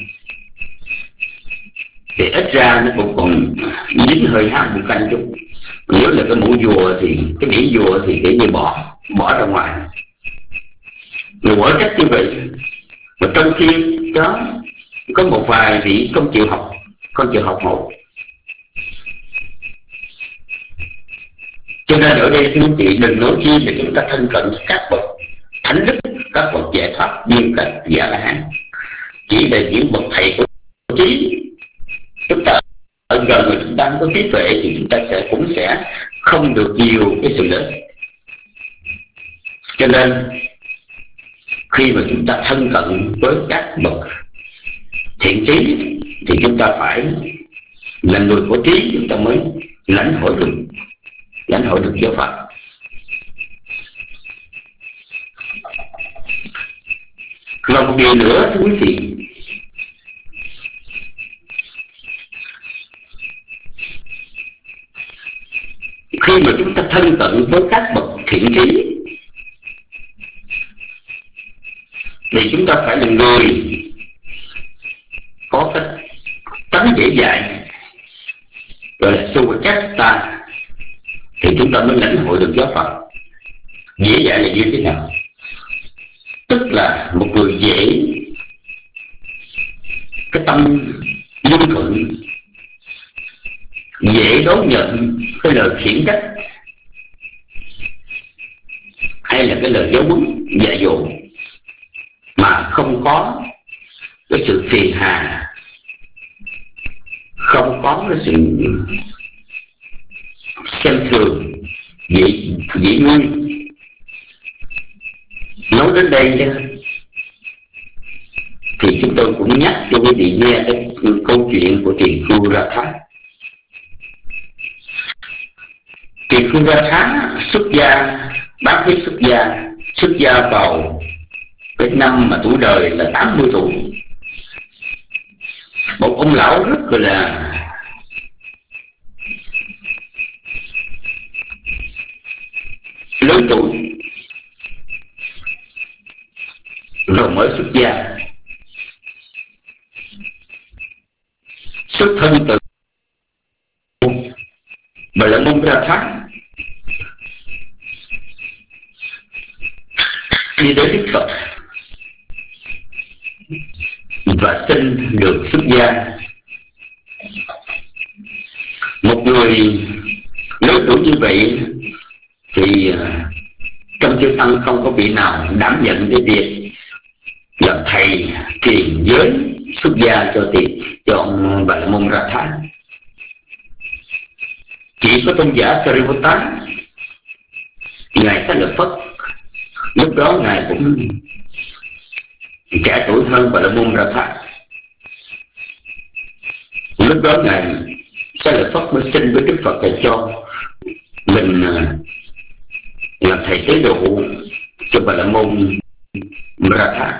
Speaker 6: thì ít ra nó cũng còn dính hơi hang một canh chút. Nếu là cái muỗng vùa thì cái đĩa vùa thì kiểu như bỏ ra ngoài. Người mỗi cách như vậy, mà trong khi đó có một vài vị không chịu học hỏi. Cho nên ở đây thưa quý vị, đừng nói chi là chúng ta thân cận các bậc thánh đức, các bậc giải thoát như các vị A La Hán. Chỉ là những bậc thầy của trí, chúng ta ở gần mà chúng ta không có trí tuệ thì chúng ta cũng sẽ không được nhiều cái sự lợi. Cho nên khi mà chúng ta thân cận với các bậc thiện trí thì chúng ta phải là người có trí, chúng ta mới lãnh hội được giáo pháp. Và một điều nữa thưa quý vị, khi mà chúng ta thân cận với các bậc thiện trí thì chúng ta phải là người có cái tánh dễ dãi, gọi là Suvachasta, thì chúng ta mới lãnh hội được giáo Phật. Dễ dãi là như thế nào? Tức là một người dễ cái tâm dung thuận, dễ đón nhận cái lời khiển trách hay là cái lời giáo huấn dạy dỗ, mà không có cái sự phiền hà, không có cái sự xem thường, dễ nuôi. Nói đến đây thì chúng tôi cũng nhắc cho quý vị nghe cái câu chuyện của Tỳ Khưu Ra Thá. Tỳ Khưu Ra Thá xuất gia, bác thí xuất gia vào cái năm mà tuổi đời là 80 tuổi. Một ông lão rất là lớn xuất thân từ Bà La Môn Ra Thát, đi đến Đức Phật và xin được xuất gia. Một người lớn tuổi như vậy thì trong chư tăng không có vị nào đảm nhận cái việc làm thầy truyền giới xuất gia cho ông Bà La Môn Ra Thát. Chỉ có tôn giả Sariputta, ngài Xá Lợi Phất, lúc đó ngài cũng trẻ tuổi hơn Bà La Môn Ra Thát. Lúc đó ngài Xá Lợi Phất mới xin với Đức Phật để cho mình làm thầy tế độ cho Bà La Môn Ra Thát,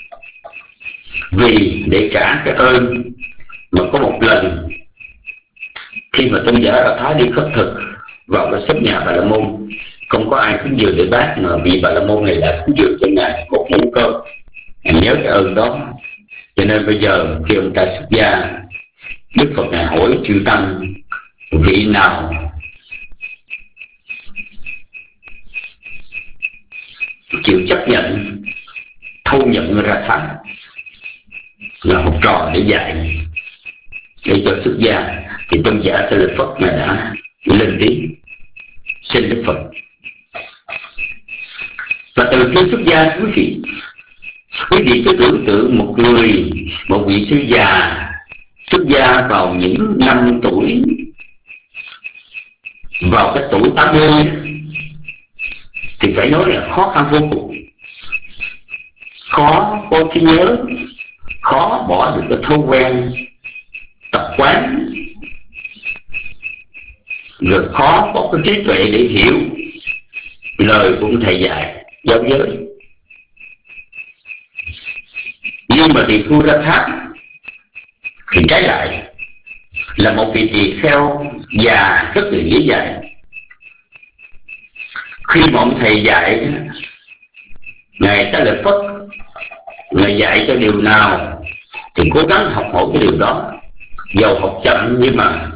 Speaker 6: vì để trả cái ơn mà có một lần khi mà tôn giả Ra Thát đi khất thực vào cái xếp nhà Bà La Môn, không có ai cúng dường để bác, mà vị Bà La Môn này đã cúng dường cho ngài một muỗng cơm. Ngài nhớ cái ơn đó, cho nên bây giờ khi ông ta xuất gia, Đức Phật ngài hỏi chư tăng vị nào chịu chấp nhận thu nhận Ra Thát là học trò để dạy, để cho xuất gia. Thì tôn giả Xá Lợi Phất ngài đã lên tiếng xin Đức Phật. Và từ khi xuất gia, quý vị cứ tưởng tượng một vị sư già xuất gia vào những năm tuổi, vào cái tuổi 80 thì phải nói là khó khăn vô cùng, khó có trí nhớ, khó bỏ được cái thói quen tập quán, rồi khó có cái trí tuệ để hiểu lời của thầy dạy giáo giới. Nhưng mà Tỳ Khưu Ra Thát thì trái lại là một vị tỳ kheo già rất là dễ dạy. Khi mà ông thầy dạy, ngài Xá Lợi Phất ngài dạy cho điều nào thì cố gắng học hỏi cái điều đó, dầu học chậm nhưng mà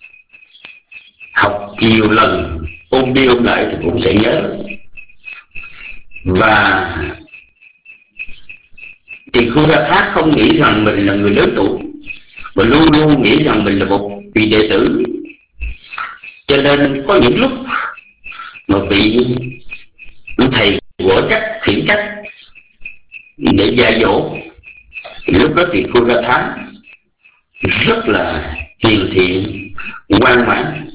Speaker 6: học nhiều lần ôn đi ôn lại thì cũng sẽ nhớ. Và Tỳ Khưu Ra Thát không nghĩ rằng mình là người lớn tuổi, mà luôn luôn nghĩ rằng mình là một vị đệ tử. Cho nên có những lúc mà vị thầy của trách khiển trách để dạy dỗ, lúc đó Tỳ Khưu Ra Thát rất là hiền thiện, ngoan ngoãn,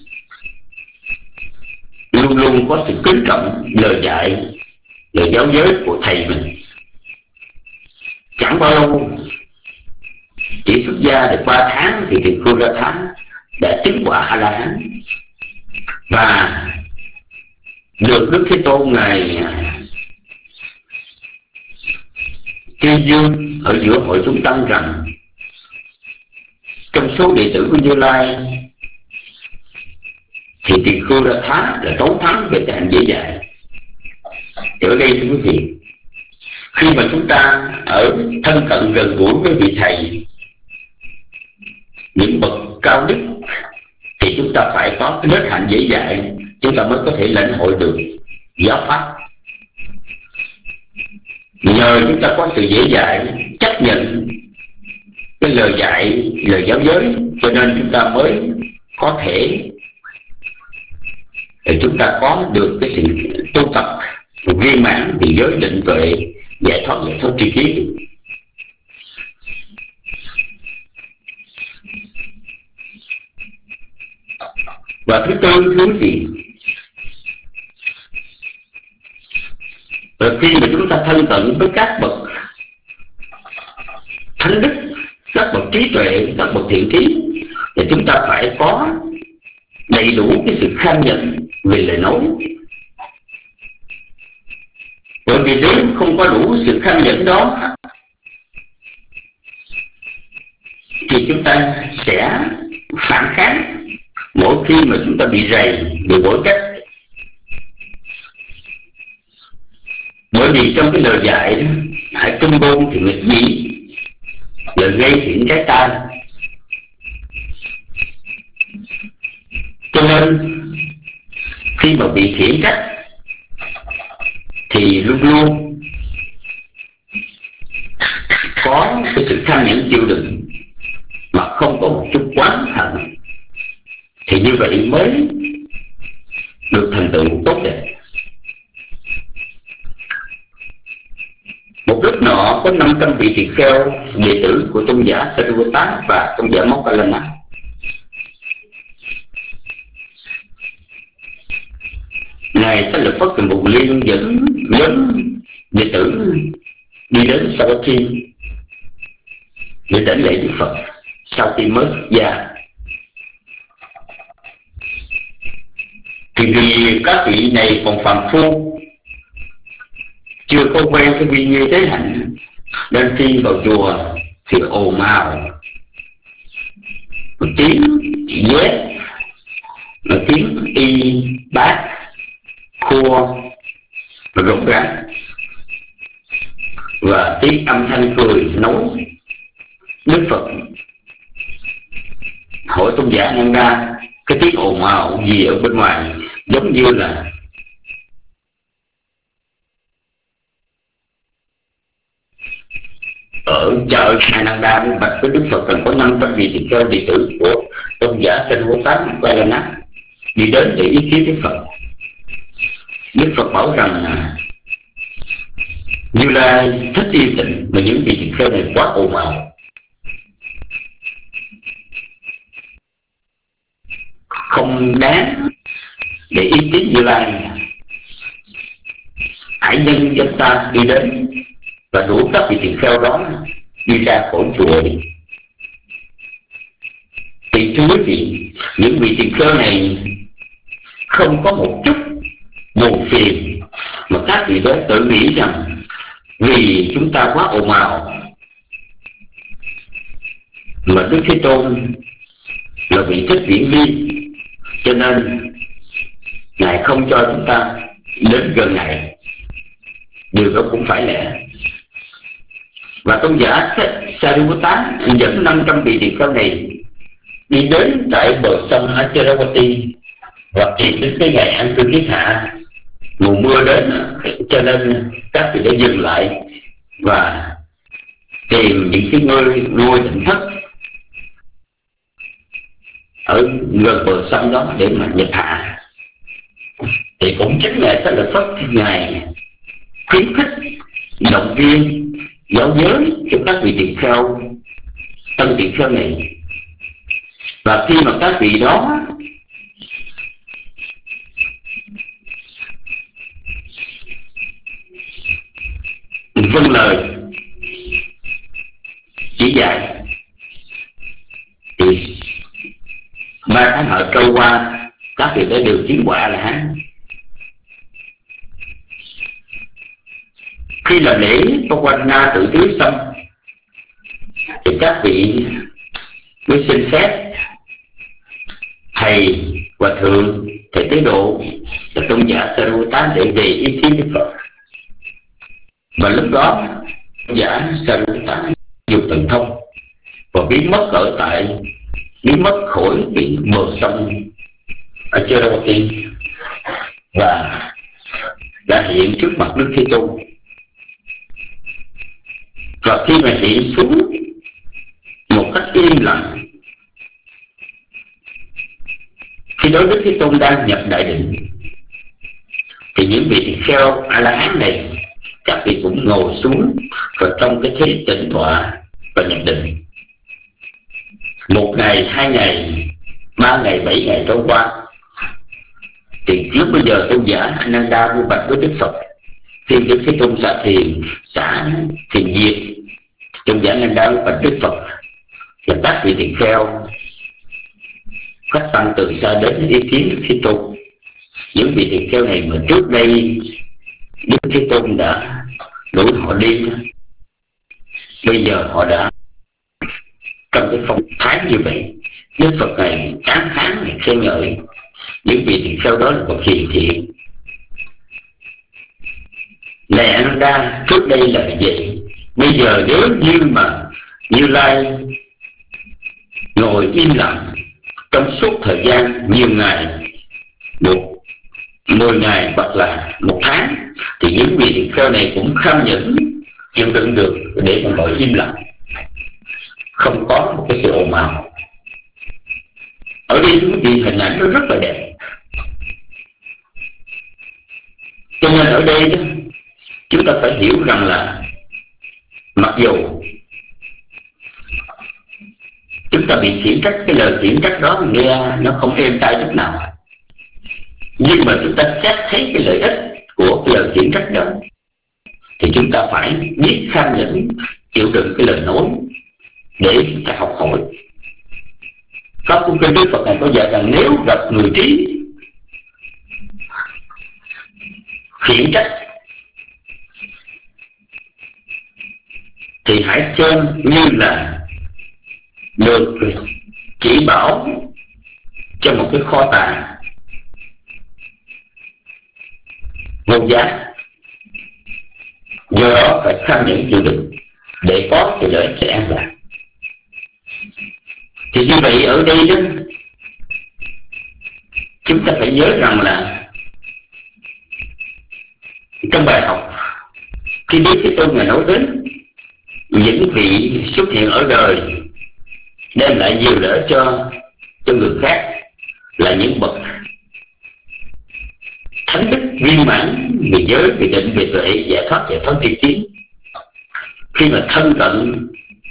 Speaker 6: luôn luôn có sự kính trọng lời dạy, lời giáo giới của thầy mình. Chẳng bao lâu, chỉ xuất gia được 3 tháng thì Tỳ Khưu Ra Thát đã chứng quả A-la-hán và được Đức Thế Tôn ngài tuyên dương ở giữa hội chúng tăng rằng trong số đệ tử của Như Lai thì Tỳ Khưu Ra Thát là đấu thắng về cái hành dễ dạy. Ở đây thưa quý vị, khi mà chúng ta ở thân cận gần gũi với vị thầy, những bậc cao đức, thì chúng ta phải có cái nết hạnh dễ dạy, chúng ta mới có thể lãnh hội được giáo pháp. Nhờ chúng ta có sự dễ dạy, chấp nhận cái lời dạy, lời giáo giới, cho nên chúng ta mới có thể để chúng ta có được cái sự tu tập viên mãn vì giới định tuệ, giải thoát tri kiến. Và thứ tư, thứ gì? Và khi mà chúng ta thân cận với các bậc thánh đức, các bậc trí tuệ, các bậc thiện trí, thì chúng ta phải có đầy đủ cái sự kham nhận về lời nói. Bởi vì nếu không có đủ sự kham nhẫn đó thì chúng ta sẽ phản kháng mỗi khi mà chúng ta bị rầy bị bổi cách. Bởi vì trong cái lời dạy đó, hãy tung bôn thì nghịch dĩ, lời gây thiện trái tai. nên khi mà bị khiển trách thì luôn luôn có cái sự tham nhẫn chịu đựng mà không có một chút oán hận, thì như vậy mới được thành tựu tốt đẹp. Một lúc nọ có 500 vị tỳ kheo đệ tử của tôn giả Sariputta và tôn giả Mokkallana. Ngài Xá Lợi Phất Tịnh Bồ Liên dẫn nhóm đệ tử đi đến Savatthi để đảnh lễ Đức Phật sau khi mới xuất gia. Thì vì các vị này còn phàm phu, chưa có quen cái vi nghi tế hạnh, nên khi vào chùa thì ồn ào, một tiếng dép, một tiếng y bát khua rộn rã, và tiếng âm thanh cười nói. Đức Phật hỏi tôn giả Nanda, cái tiếng ồn ào gì ở bên ngoài giống như là ở chợ Ananda bạch với Đức Phật cần có 500 vị tỳ kheo đệ tử của tôn giả Sariputta Mokkallana đi đến để ý kiến Đức Phật. Đức Phật bảo rằng Như Lai thích yên tĩnh, mà những vị tỳ kheo này quá ồn ào, không đáng để ý kiến Như Lai. Hãy nhân dân ta đi đến và đủ các vị tỳ kheo đó đi ra khỏi chùa đi. Thì thưa quý vị, những vị tỳ kheo này không có một chút buồn phiền, mà các vị đó tự nghĩ rằng vì chúng ta quá ồn ào mà Đức Thế Tôn là vị thích viễn ly, cho nên Ngài không cho chúng ta đến gần Ngài. Điều đó cũng phải lẽ. Và tôn giả Sariputta dẫn 500 vị tỳ kheo này đi đến tại bờ sông Acharavati, và tìm đến cái ngày ăn cư kiết hạ. Mùa mưa đến cho nên các vị đã dừng lại và tìm những cái ngôi tỉnh thất ở gần bờ sông đó để mà nhập hạ. Thì cũng chính Ngài Xá Lợi Phất, Ngài khuyến khích, động viên, giáo giới cho các vị tỳ kheo, tân tỳ kheo này. Và khi mà các vị đó vâng lời chỉ dạy, thì 3 tháng họ trôi qua, các vị đó đều chứng quả là Hán. Khi làm lễ Pawana tự tưới xong, thì các vị mới xin phép thầy hòa thượng, thầy tế độ là tôn giả Sariputta để về ý kiến Đức Phật. Và lúc đó tôn giả Sariputta dùng thần thông và biến mất khỏi biển bờ sông Acharavati, và đã hiện trước mặt Đức Thế Tôn. Và khi mà hiện xuống một cách im lặng, khi đó Đức Thế Tôn đang nhập đại định, thì những vị tỳ kheo A-la-hán này các vị cũng ngồi xuống và trong cái thế tịnh tọa và nhập định. 1 ngày, 2 ngày, 3 ngày, 7 ngày trôi qua, thì lúc bây giờ tôn giả Ananda mua bạch với Đức Phật. Khi Đức Thế Tôn xả thiền diệt, tôn giả Ananda mua bạch Đức Phật và các vị tỳ kheo khách tăng từ xa đến ý kiến Đức Thế Tôn. Những vị tỳ kheo này mà trước đây Đức Thế Tôn đã đuổi họ đi, bây giờ họ đã trong cái phong thái như vậy. Đức Phật này tán thán, này khen ngợi những vị tỳ kheo đó là một hiền thiện. Này Ananda, trước đây là vậy, bây giờ nếu như mà Như Lai ngồi im lặng trong suốt thời gian nhiều ngày một 10 ngày hoặc là 1 tháng, thì những vị tỳ kheo này cũng không những chịu đựng được để mà ngồi im lặng, không có một cái sự ồn ào. Ở đây chúng vị hình ảnh nó rất là đẹp. Cho nên ở đây chúng ta phải hiểu rằng là mặc dù chúng ta bị khiển trách, cái lời khiển trách đó nghe nó không êm tai chút nào, nhưng mà chúng ta xét thấy cái lợi ích của cái lời khiển trách đó, thì chúng ta phải biết kham nhẫn chịu đựng cái lời nói để chúng ta học hỏi. Pháp Cú Kinh Đức Phật này có dạy rằng nếu gặp người trí khiển trách thì hãy xem như là được chỉ bảo cho một cái kho tàng vô giá. Do đó phải kham nhẫn chịu đựng để có cái lợi ích an lạc. Thì như vậy ở đây đó, chúng ta phải nhớ rằng là trong bài học khi Đức Thế Tôn Ngài nói đến những vị xuất hiện ở đời đem lại nhiều lợi cho người khác là những bậc thánh đức viên mãn về giới, về định, về tuệ, giải thoát tiên tiến. Khi mà thân cận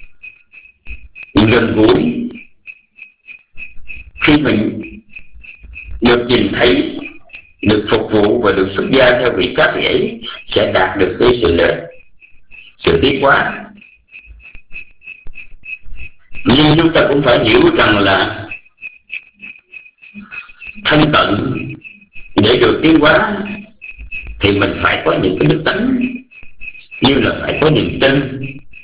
Speaker 6: gần gũi, khi mình được nhìn thấy, được phục vụ và được xuất gia theo vị các vị ấy, sẽ đạt được cái sự lợi, sự tiến hóa. Nhưng chúng ta cũng phải hiểu rằng là thân cận để được tiến hóa thì mình phải có những cái đức tánh như là phải có niềm tin,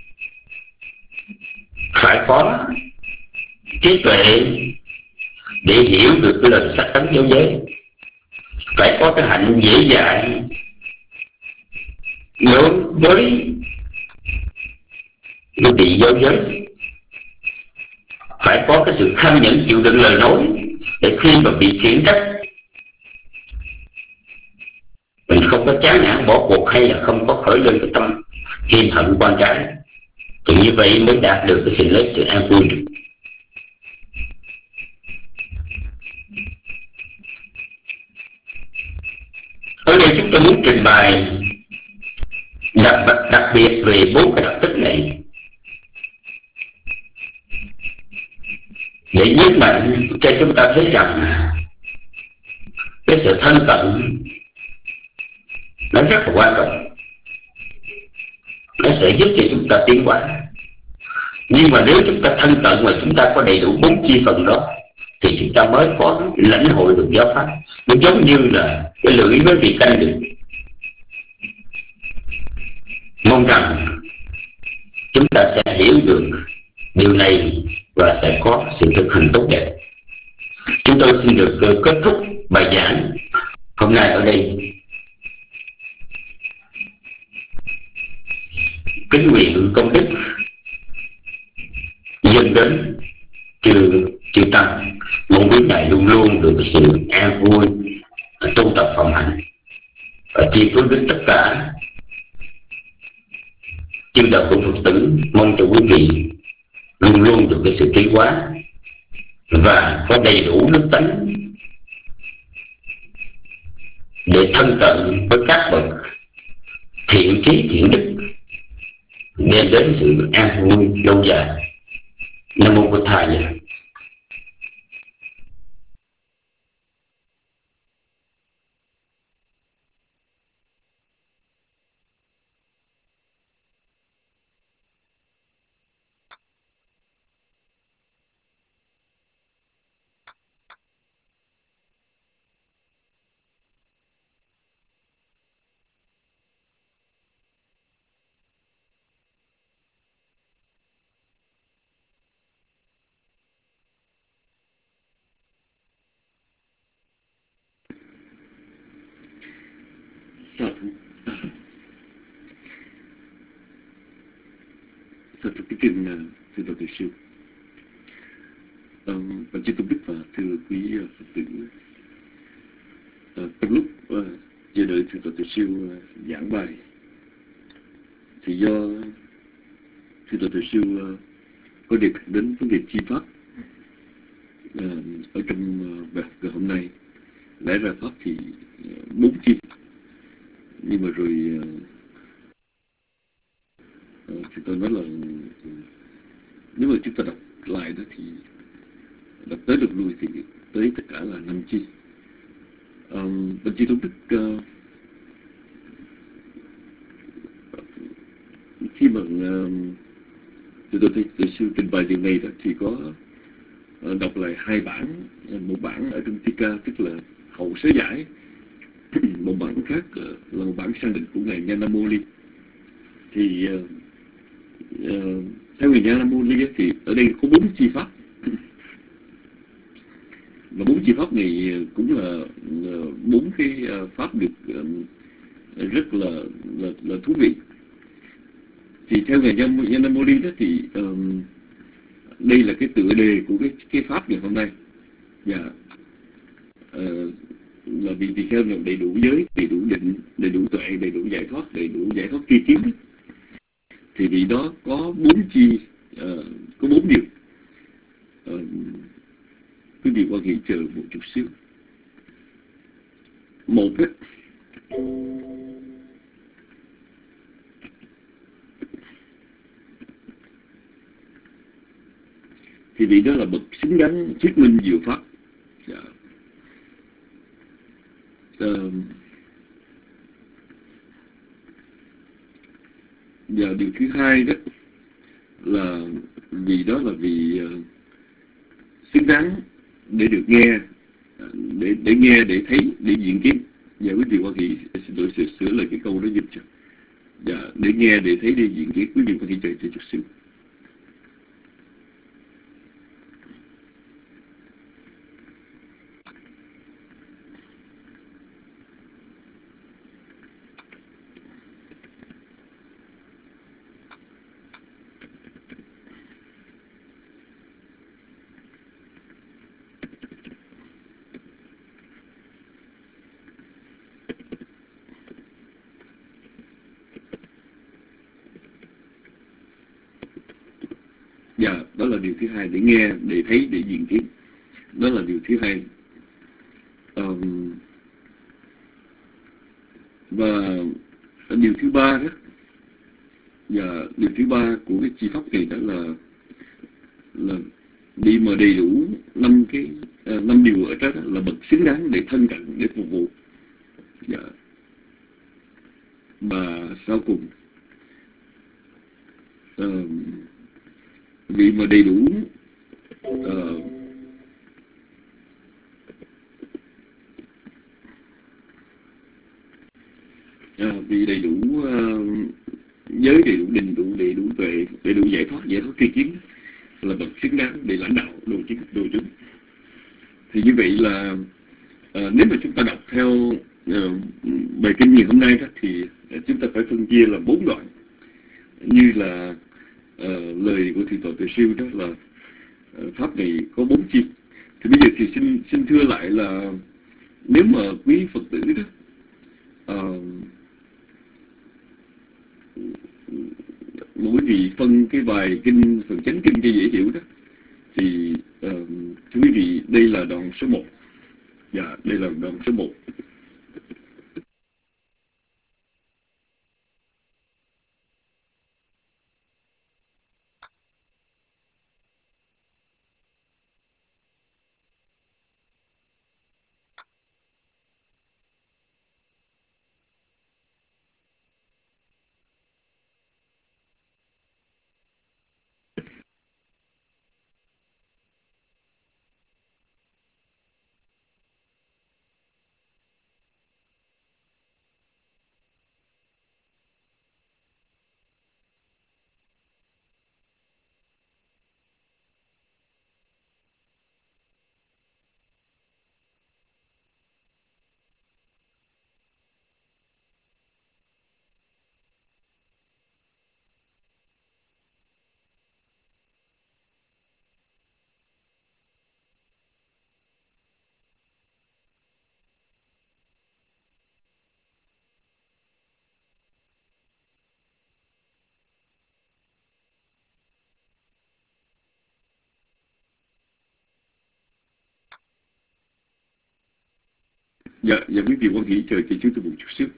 Speaker 6: phải có trí tuệ để hiểu được cái lời sắc tánh giáo giới, phải có cái hạnh dễ dãi đối với cái vị giáo giới, phải có cái sự kham nhẫn chịu đựng lời nói để khi mà bị khiển trách mình không có chán nản bỏ cuộc hay là không có khởi lên cái tâm hiềm hận quan trái. Thì như vậy mới đạt được cái sự an vui được. Ở đây chúng tôi muốn trình bày đặc biệt về 4 cái đặc tính này để nhấn mạnh cho chúng ta thấy rằng cái sự thân cận nó rất là quan trọng, nó sẽ giúp cho chúng ta tiến hóa. Nhưng mà nếu chúng ta thân cận mà chúng ta có đầy đủ 4 chi phần đó thì chúng ta mới có lãnh hội được giáo pháp. Nó giống như là cái lưỡi với vị canh được. Mong rằng chúng ta sẽ hiểu được điều này và sẽ có sự thực hành tốt đẹp. Chúng tôi xin được kết thúc bài giảng hôm nay ở đây. Kính nguyện công đức dâng đến chư tăng, mong quý ngài luôn luôn được sự an vui, tu tập phòng hạnh và chi phối đến tất cả chư đạo của Phật tử. Mong cho quý vị luôn luôn được cái sự tiến hóa và có đầy đủ đức tánh để thân cận với các bậc thiện trí thiện đức, đem đến sự an vui lâu dài. Nam mô Bổn Thầy.
Speaker 4: Sa thú kính trình thưa Tổ Thầy Sư, và chư công đức và thưa quý Phật tử. Trong lúc chờ đợi Thượng tọa Từ Siêu giảng bài thì do Thượng tọa Từ Siêu có đề cập đến vấn đề chi pháp ở trong bài học ngày hôm nay. Lẽ ra pháp thì 4 chi, nhưng mà rồi thì tôi nói là nếu mà chúng ta đọc lại đó thì đọc tới đọc lui thì tới tất cả là 5 chi. Bên chi Tôn Đức khi mà tôi thấy Từ Siêu trình bày điều này đó thì có đọc lại 2 bản, một bản ở trong Tika tức là hậu sớ giải, một bản khác là một bản sang định của ngài Nyanamoli. Thì theo ngài Nyanamoli thì ở đây có 4 chi pháp, và 4 chi pháp này cũng là 4 cái pháp được rất là thú vị. Thì theo ngài Nyanamoli đó thì đây là cái tựa đề của cái pháp ngày hôm nay, và là vì theo là đầy đủ giới, đầy đủ định, đầy đủ tuệ, đầy đủ giải thoát tri kiến. Thì vì đó có 4 chi, có 4 điều. Quý vị quan hệ chờ một chút xíu. Một đó, thì vì đó là bậc xứng đáng thuyết minh diệu pháp. Và điều thứ hai đó là vì đó là vì xứng đáng để được nghe, để nghe, để thấy, để diễn kiến. Và quý vị quan hệ xin lỗi sửa lại cái câu đó giúp cho. Và để nghe, để thấy, để diễn kiến. Quý vị quan hệ chờ chút xíu. Dạ, đó là điều thứ hai, để nghe, để thấy, để diễn kiến. Đó là điều thứ hai. Và điều thứ ba đó, và điều thứ ba của cái chi pháp này đó là đi mà đầy đủ 5 điều ở đó, là bậc xứng đáng để thân cận, để phục vụ. Dạ. Và sau cùng vì mà đầy đủ vì đầy đủ giới, đầy đủ định, đầy đủ tuệ, đầy đủ giải thoát tri kiến, là bậc xứng đáng để lãnh đạo đồ chúng. Thì như vậy là nếu mà chúng ta đọc theo bài kinh ngày hôm nay đó, thì chúng ta phải phân chia là 4 đoạn, như là lời của Thượng tọa Từ Siêu đó là pháp này có 4 chi. Thì bây giờ thì xin thưa lại là nếu mà quý Phật tử đó mỗi vị phân cái bài kinh, phần chánh kinh cho dễ hiểu đó, thì thưa quý vị, đây là đoạn số 1. Dạ, đây là đoạn số 1. Dạ, quý vị quan hỷ chờ cho chúng tôi một chút xíu.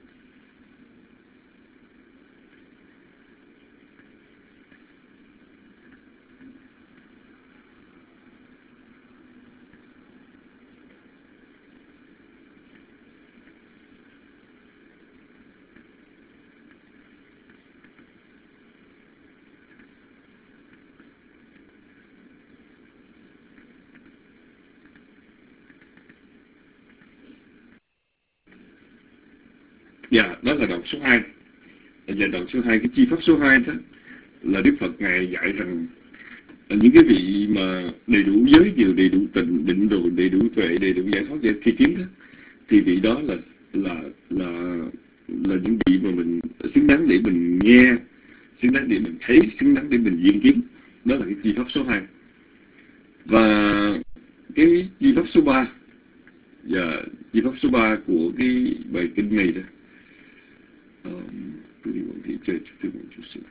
Speaker 4: Dạ, đó là đoạn số 2. Và đoạn số 2, cái chi pháp số 2 đó là Đức Phật Ngài dạy rằng những cái vị mà đầy đủ giới điều, đầy đủ tịnh định rồi, đầy đủ tuệ, đầy đủ giải thoát giải tri kiến đó, thì vị đó là những vị mà mình xứng đáng để mình nghe, xứng đáng để mình thấy, xứng đáng để mình duyên kiến. Đó là cái chi pháp số 2. Và cái chi pháp số 3, và chi pháp số 3 của cái bài kinh này đó, tôi đi một tí chơi tôi một chút xíu.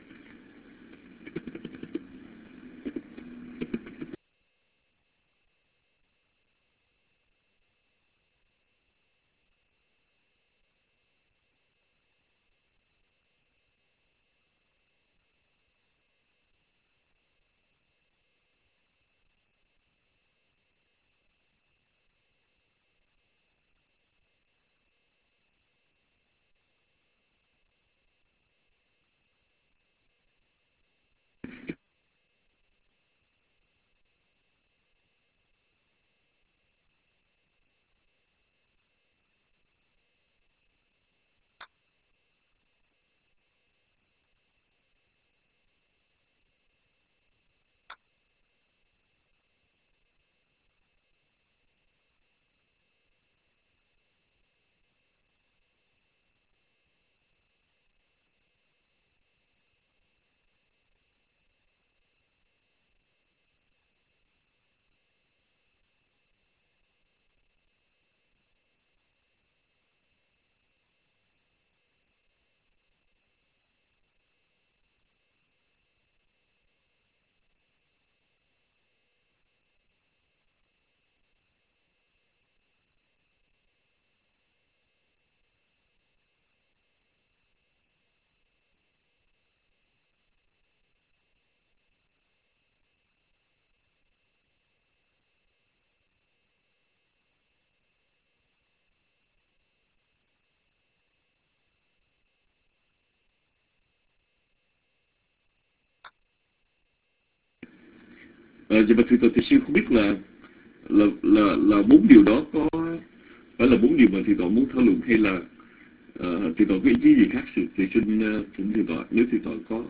Speaker 4: Dạ mà thưa thầy sư không biết là 4 điều đó có phải là 4 điều mà thầy tọa muốn thảo luận, hay là thầy tọa có ý chí gì khác? Thầy xin thỉnh thầy tọa nếu thầy tọa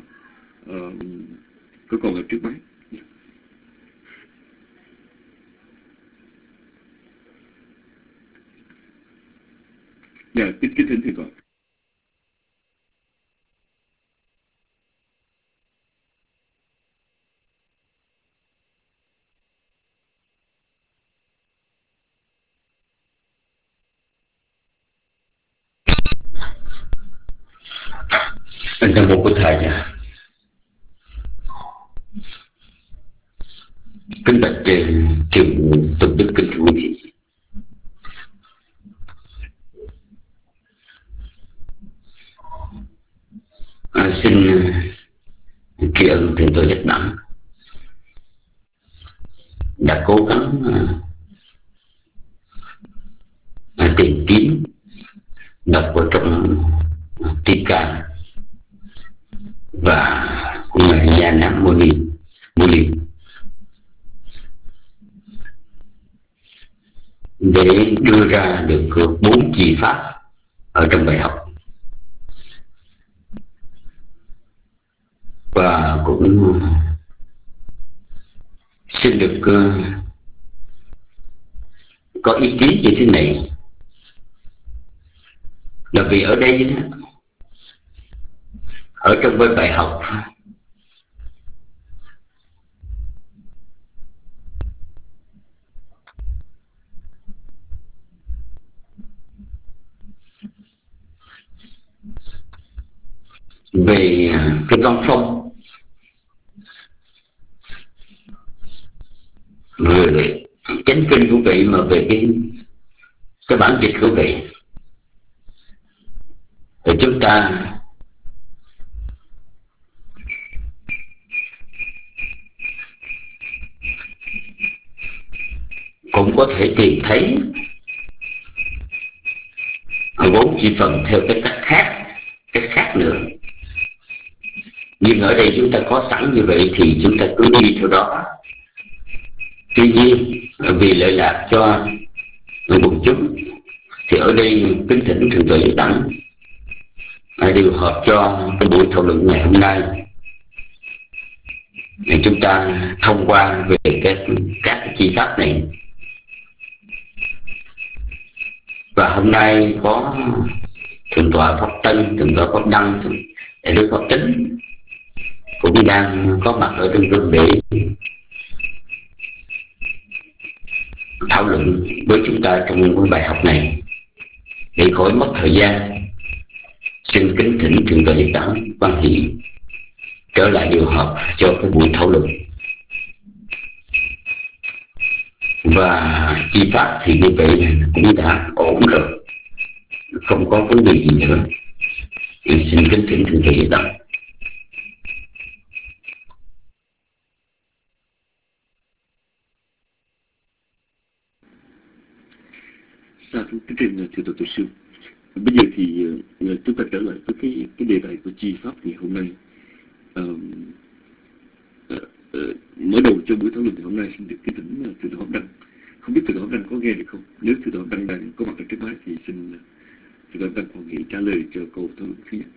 Speaker 4: có còn ở trước máy. Dạ, kính thỉnh thầy tọa.
Speaker 6: Nam mô Bổn Thầy. Kính bạch trường tôn đức kính thưa quý vị. Xin tri ân thượng tọa Giác Đẳng đã cố gắng tìm kiếm đọc vào trong Thi Ca và Nhà Nam Mô Ni để đưa ra được 4 chi pháp ở trong bài học, và cũng xin được có ý kiến như thế này, là vì ở đây ở trong bài học về cái văn phong, về chánh kinh của vị, mà về cái cái bản dịch của vị, thì chúng ta cũng có thể tìm thấy 4 chi phần theo cái cách khác nữa. Nhưng ở đây chúng ta có sẵn như vậy thì chúng ta cứ đi theo đó. Tuy nhiên vì lợi lạc cho quần chúng thì ở đây kính thỉnh Thượng Tọa Giác Đẳng điều hợp cho cái buổi thảo luận ngày hôm nay để chúng ta thông qua về các chi pháp này. Và hôm nay có Thượng tọa Pháp Tân, Thượng tọa Pháp Đăng, Đại đức Pháp Tính cũng đang có mặt ở trong rừng để thảo luận với chúng ta trong bài học này. Để khỏi mất thời gian, xin kính thỉnh Thượng tọa Giác Đẳng quan hỷ trở lại điều hợp cho cái buổi thảo luận. Và chi pháp thì như vậy cũng đã ổn rồi, không có vấn đề gì nữa. Xin kính thỉnh Thượng tọa Giác Đẳng.
Speaker 4: Sa thú kính trên Thượng tọa Tổ sư. Bây giờ thì chúng ta trở lại với cái đề tài của chi pháp ngày hôm nay. Mở đầu cho buổi thảo luận ngày hôm nay xin được kính thỉnh Thượng tọa Pháp Đăng. Không biết Thượng tọa Pháp Đăng có nghe được không? Nếu Thượng tọa Pháp Đăng đang có mặt ở trước máy thì xin Thượng tọa Pháp Đăng hoàn nghị trả lời cho câu thảo luận thứ nhất.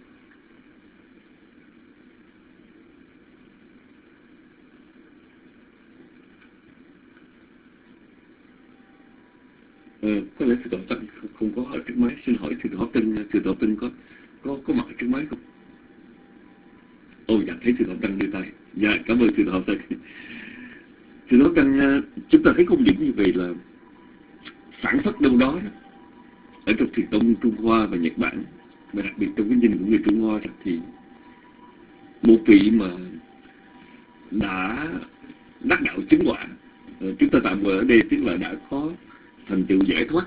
Speaker 4: Có lẽ Thượng tọa Tân không có ở trước máy. Xin hỏi Thượng tọa Tân có mặt ở trước máy không? Dạ, thấy Thượng tọa Tân đưa tay. Dạ, cảm ơn Thượng tọa Tân. Thượng tọa Tân, chúng ta thấy công điểm như vậy là phản phất đâu đó ở trong thiền tông Trung Hoa và Nhật Bản, và đặc biệt trong cái nhìn của người Trung Hoa thì một vị mà đã đắc đạo chứng quả, chúng ta tạm gọi ở đây tức là đã có thành tựu giải thoát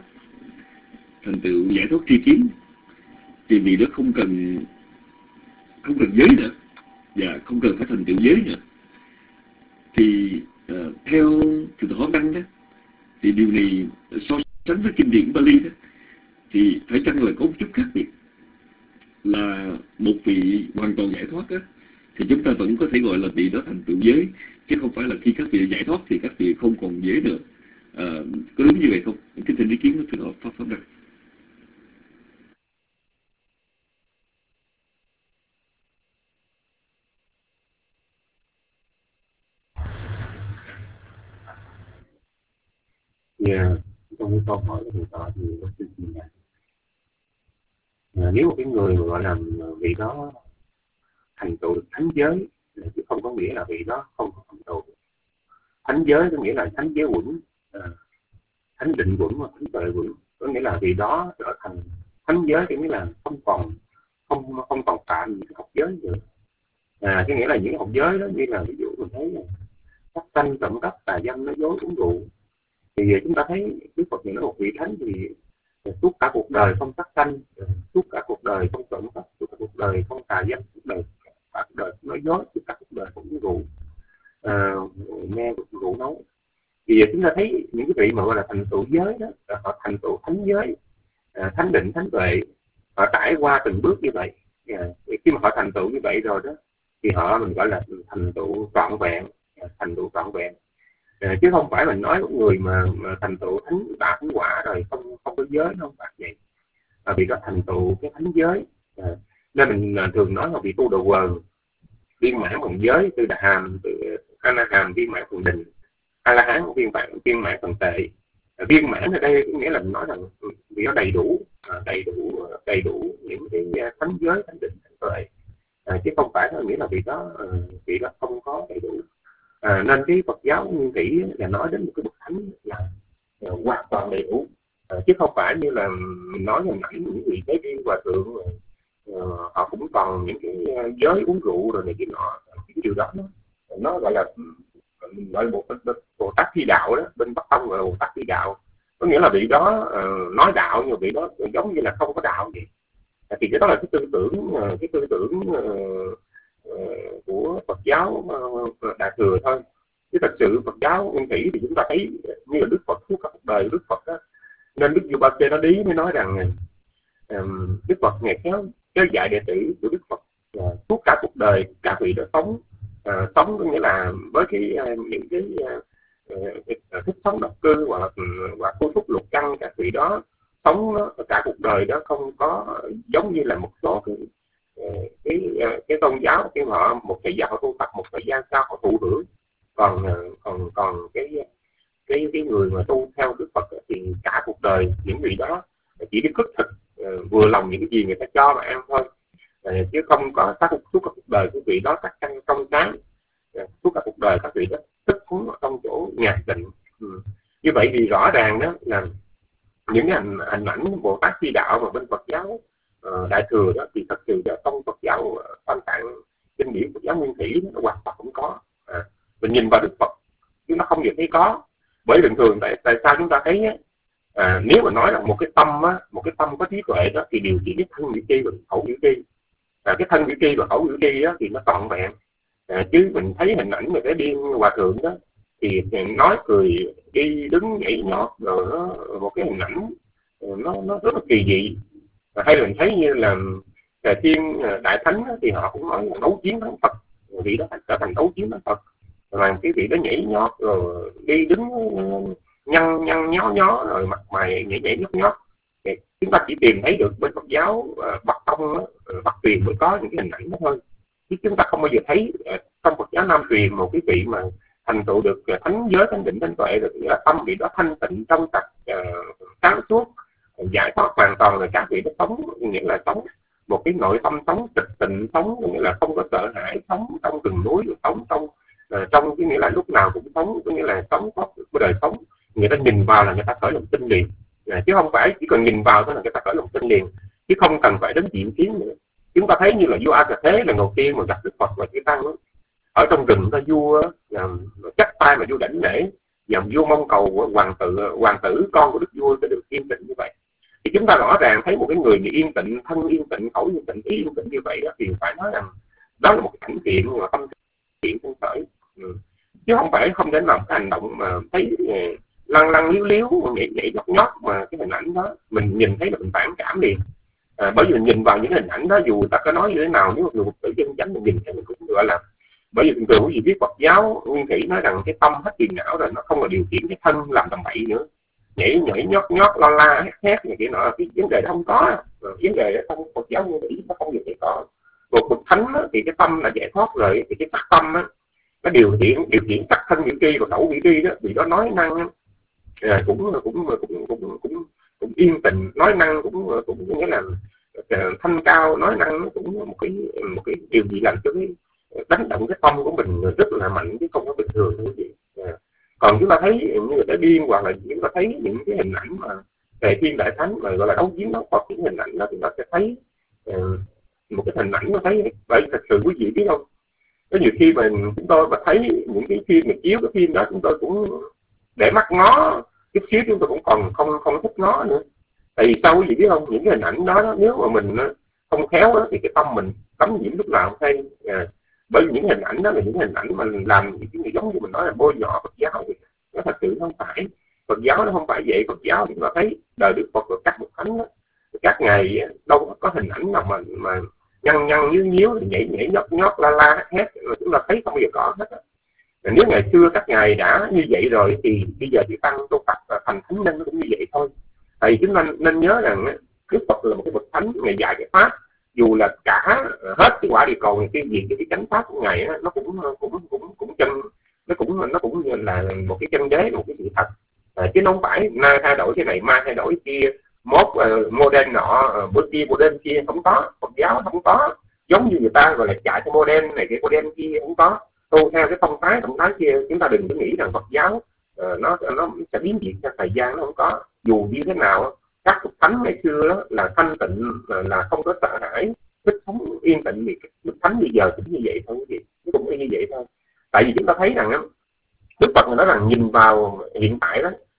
Speaker 4: tri kiến, thì vì đó không cần giới nữa, và không cần phải thành tựu giới nữa. Thì theo Thượng tọa Pháp Đăng đó, thì điều này so sánh với kinh điển Bali đó, thì phải chăng là có một chút khác biệt, là một vị hoàn toàn giải thoát đó, thì chúng ta vẫn có thể gọi là vị đó thành tựu giới, chứ không phải là khi các vị giải thoát thì các vị không còn giới nữa. Có đúng như vậy không? Cái tình ý kiến của Thượng tọa Pháp Đăng.
Speaker 7: Trong cái câu hỏi của Thượng tọa thì có sự gì này? Nếu một cái người mà gọi là vị đó thành tựu được thánh giới, chứ không có nghĩa là vị đó không có thành tựu thánh giới, có nghĩa là thánh giới quẩn, thánh định quẩn hoặc thánh tuệ quẩn, có nghĩa là vị đó trở thành thánh giới, có nghĩa là không còn phạm những học giới nữa. Cái nghĩa là những học giới đó, như là ví dụ mình thấy sát sanh, trộm cắp, tà dâm, nói dối, uống rượu, thì chúng ta thấy Đức Phật nhận là một vị thánh thì suốt cả cuộc đời không sát sanh, suốt cả cuộc đời không trộm cắp, suốt cả cuộc đời không tà dâm, suốt cả cuộc đời không nói dối, suốt cả cuộc đời không uống rượu, nghe rượu nấu. Thì chúng ta thấy những cái vị mà gọi là thành tựu giới đó, họ thành tựu thánh giới, thánh định, thánh tuệ, họ trải qua từng bước như vậy. Khi mà họ thành tựu như vậy rồi đó, thì mình gọi là thành tựu trọn vẹn, chứ không phải mình nói một người mà thành tựu thánh quả rồi không có giới, nó không phải vậy. Vì đó thành tựu cái thánh giới, nên mình thường nói là vị tu đồ quần, viên mãn phần giới, từ đà hàm, từ a la hàm, viên mãn phần định, a la hán viên mãn phần tệ. Viên mãn ở đây có nghĩa là nói rằng vì nó đầy đủ những cái thánh giới, thánh định, thánh tuệ, chứ không phải là nghĩa là vì đó không có đầy đủ. Nên cái Phật giáo nguyên thủy là nói đến một cái bậc thánh là hoàn toàn đầy đủ, chứ không phải như là mình nói hình ảnh những vị Thế Tiên Hòa Thượng họ cũng còn những cái giới uống rượu rồi này kia nọ. Cái điều đó nó gọi là một Bồ Tát Thi Đạo đó, bên Bắc Tông gọi là Bồ Tát Thi Đạo, có có nghĩa là vị đó nói đạo nhưng vị đó giống như là không có đạo vậy. Thì cái đó là cái tư tưởng của Phật giáo Đại thừa thôi. Chứ thật sự Phật giáo nguyên thủy thì chúng ta thấy như là Đức Phật suốt cả cuộc đời Đức Phật đó. Nên Đức Vua Ba Kê nó mới nói rằng Đức Phật ngày kéo dạy đệ tử của Đức Phật suốt cả cuộc đời các vị đó sống có nghĩa là với những cái thích sống độc cư hoặc khu thúc lục căn, các vị đó sống cả cuộc đời đó không có giống như là một số cái tôn giáo khi họ một thời gian họ tu tập, một thời gian sau họ thụ hưởng. Còn cái người mà tu theo Đức Phật thì cả cuộc đời những vị đó chỉ đi cất thực vừa lòng những cái gì người ta cho mà ăn thôi, chứ không có suốt cả cuộc đời của vị đó các căn trong sáng, suốt cả cuộc đời các vị đó thức phúng ở trong chỗ nhạc định. Như vậy thì rõ ràng đó là những hình ảnh Bồ Tát Di Đạo mà bên Phật giáo Đại thừa đó thì thật sự là trong Phật giáo Tam Tạng kinh điển Phật giáo nguyên thủy nó hoàn toàn cũng có. Mình nhìn vào Đức Phật chứ nó không được thấy có. Bởi bình thường tại sao chúng ta thấy nếu mà nói là một cái tâm có trí tuệ đó thì điều chỉ cái thân vị tri và khẩu vị tri. Cái thân vị tri và khẩu vị tri đó thì nó trọn vẹn. Chứ mình thấy hình ảnh người cái điên hòa thượng đó thì nói cười đi đứng nhảy nhót rồi một cái hình ảnh nó rất là kỳ dị. Hay là mình thấy như là Thiên Đại Thánh thì họ cũng nói là đấu chiến thắng Phật, vị đó trở thành đấu chiến thắng Phật, làm cái vị đó nhảy nhót rồi đi đứng nhăn nhó rồi mặt mày nhảy nhót. Chúng ta chỉ tìm thấy được bên Phật giáo Bắc Tông Bắc truyền mới có những cái hình ảnh đó thôi, chứ chúng ta không bao giờ thấy trong Phật giáo Nam truyền một cái vị mà thành tựu được thánh giới, thánh định, thánh tuệ, được nghĩa là tâm vị đó thanh tịnh trong sạch, sáng suốt, giải thoát hoàn toàn, là các vị đó sống nghĩa là sống một cái nội tâm sống tịch tịnh, sống nghĩa là không có sợ hãi, sống trong rừng núi, sống trong cái nghĩa là lúc nào cũng sống, có nghĩa là sống có đời sống. Người ta nhìn vào là người ta khởi lòng tin liền, chứ không phải chỉ cần nhìn vào thôi là người ta khởi lòng tin liền, chứ không cần phải đến diễn kiến nữa. Chúng ta thấy như là vua A Cà Thế lần đầu tiên mà gặp Đức Phật và Chư Tăng ở trong rừng, ta vua chắp tay mà vua đảnh lễ, và vua mong cầu hoàng tử con của đức vua sẽ được yên tĩnh như vậy. Thì chúng ta rõ ràng thấy một cái người yên tịnh, thân yên tịnh, khẩu yên tịnh, ý yên tịnh như vậy đó, thì phải nói rằng đó là một cái cảnh thiện mà tâm thiện thân khởi, chứ không phải không đến làm cái hành động mà thấy lăn liếu nhảy nhót mà cái hình ảnh đó mình nhìn thấy là mình phản cảm liền. Bởi vì mình nhìn vào những hình ảnh đó, dù ta có nói như thế nào, nếu một người Phật tử chân chánh mình nhìn thấy mình cũng gọi là, bởi vì thường quý vị biết Phật giáo nguyên thủy nói rằng cái tâm hết phiền não rồi, nó không là điều khiển cái thân làm tầm bậy nữa, nhảy nhót la hét này kia nọ, cái vấn đề đó không có. Vấn đề đó trong Phật giáo nguyên thủy nó không được có. Một bậc thánh đó, thì cái tâm là giải thoát rồi, thì cái sắc tâm đó, nó điều khiển sắc thân vị tri và khẩu vị tri đó, vì đó nói năng cũng yên tịnh, nói năng cũng nghĩa là thanh cao, nói năng cũng một cái điều gì làm cho cái đánh động cái tâm của mình rất là mạnh, chứ không có bình thường như vậy. Còn chúng ta thấy như người ta điên, hoặc là chúng ta thấy những cái hình ảnh mà về Thiên Đại Thánh mà gọi là đấu chiến đấu Phật, những hình ảnh đó chúng ta sẽ thấy một cái hình ảnh nó thấy. Bởi thật sự quý vị biết không, có nhiều khi mà chúng tôi mà thấy những cái phim mà chiếu cái phim đó, chúng tôi cũng để mắt ngó chút xíu, chúng tôi cũng còn không thích ngó nữa. Tại vì sao quý vị biết không, những cái hình ảnh đó nếu mà mình không khéo đó, thì cái tâm mình cấm nhiễm lúc nào cũng hay. Bởi vì những hình ảnh đó là những hình ảnh mà làm những cái giống như mình nói là bôi nhọ Phật giáo, nó thật sự không phải. Phật giáo nó không phải vậy. Phật giáo chúng ta thấy đời Đức Phật và các bậc thánh đó, các ngày đâu có hình ảnh nào mà nhăn nhíu nhảy nhót la hét, chúng ta thấy không bao giờ có hết á. Nếu ngày xưa các ngài đã như vậy rồi thì bây giờ chỉ tăng tu tập và thành thánh nhân nó cũng như vậy thôi. Tại vì chúng ta nên nhớ rằng Đức Phật là một cái bậc thánh, ngài dạy cái pháp, dù là cả hết cái quả địa cầu này, cái gì cái chánh pháp của ngài nó cũng chân, nó cũng là một cái chân đế, một cái sự thật, chứ nó không phải nay thay đổi cái này mai thay đổi kia, mốt model nọ bữa kia model kia, không có. Phật giáo không có giống như người ta gọi là chạy cái model này cái model kia, không có. Tu theo cái tông phái kia, chúng ta đừng có nghĩ rằng Phật giáo nó sẽ biến chuyển theo thời gian, nó không có. Dù như thế nào các bậc thánh ngày xưa đó là thanh tịnh, là không có sợ hãi, thích sống yên tịnh, thì bậc thánh bây giờ cũng như vậy thôi quý vị, nó cũng như vậy thôi. Tại vì chúng ta thấy rằng Đức Phật nói rằng nhìn vào hiện tại đó,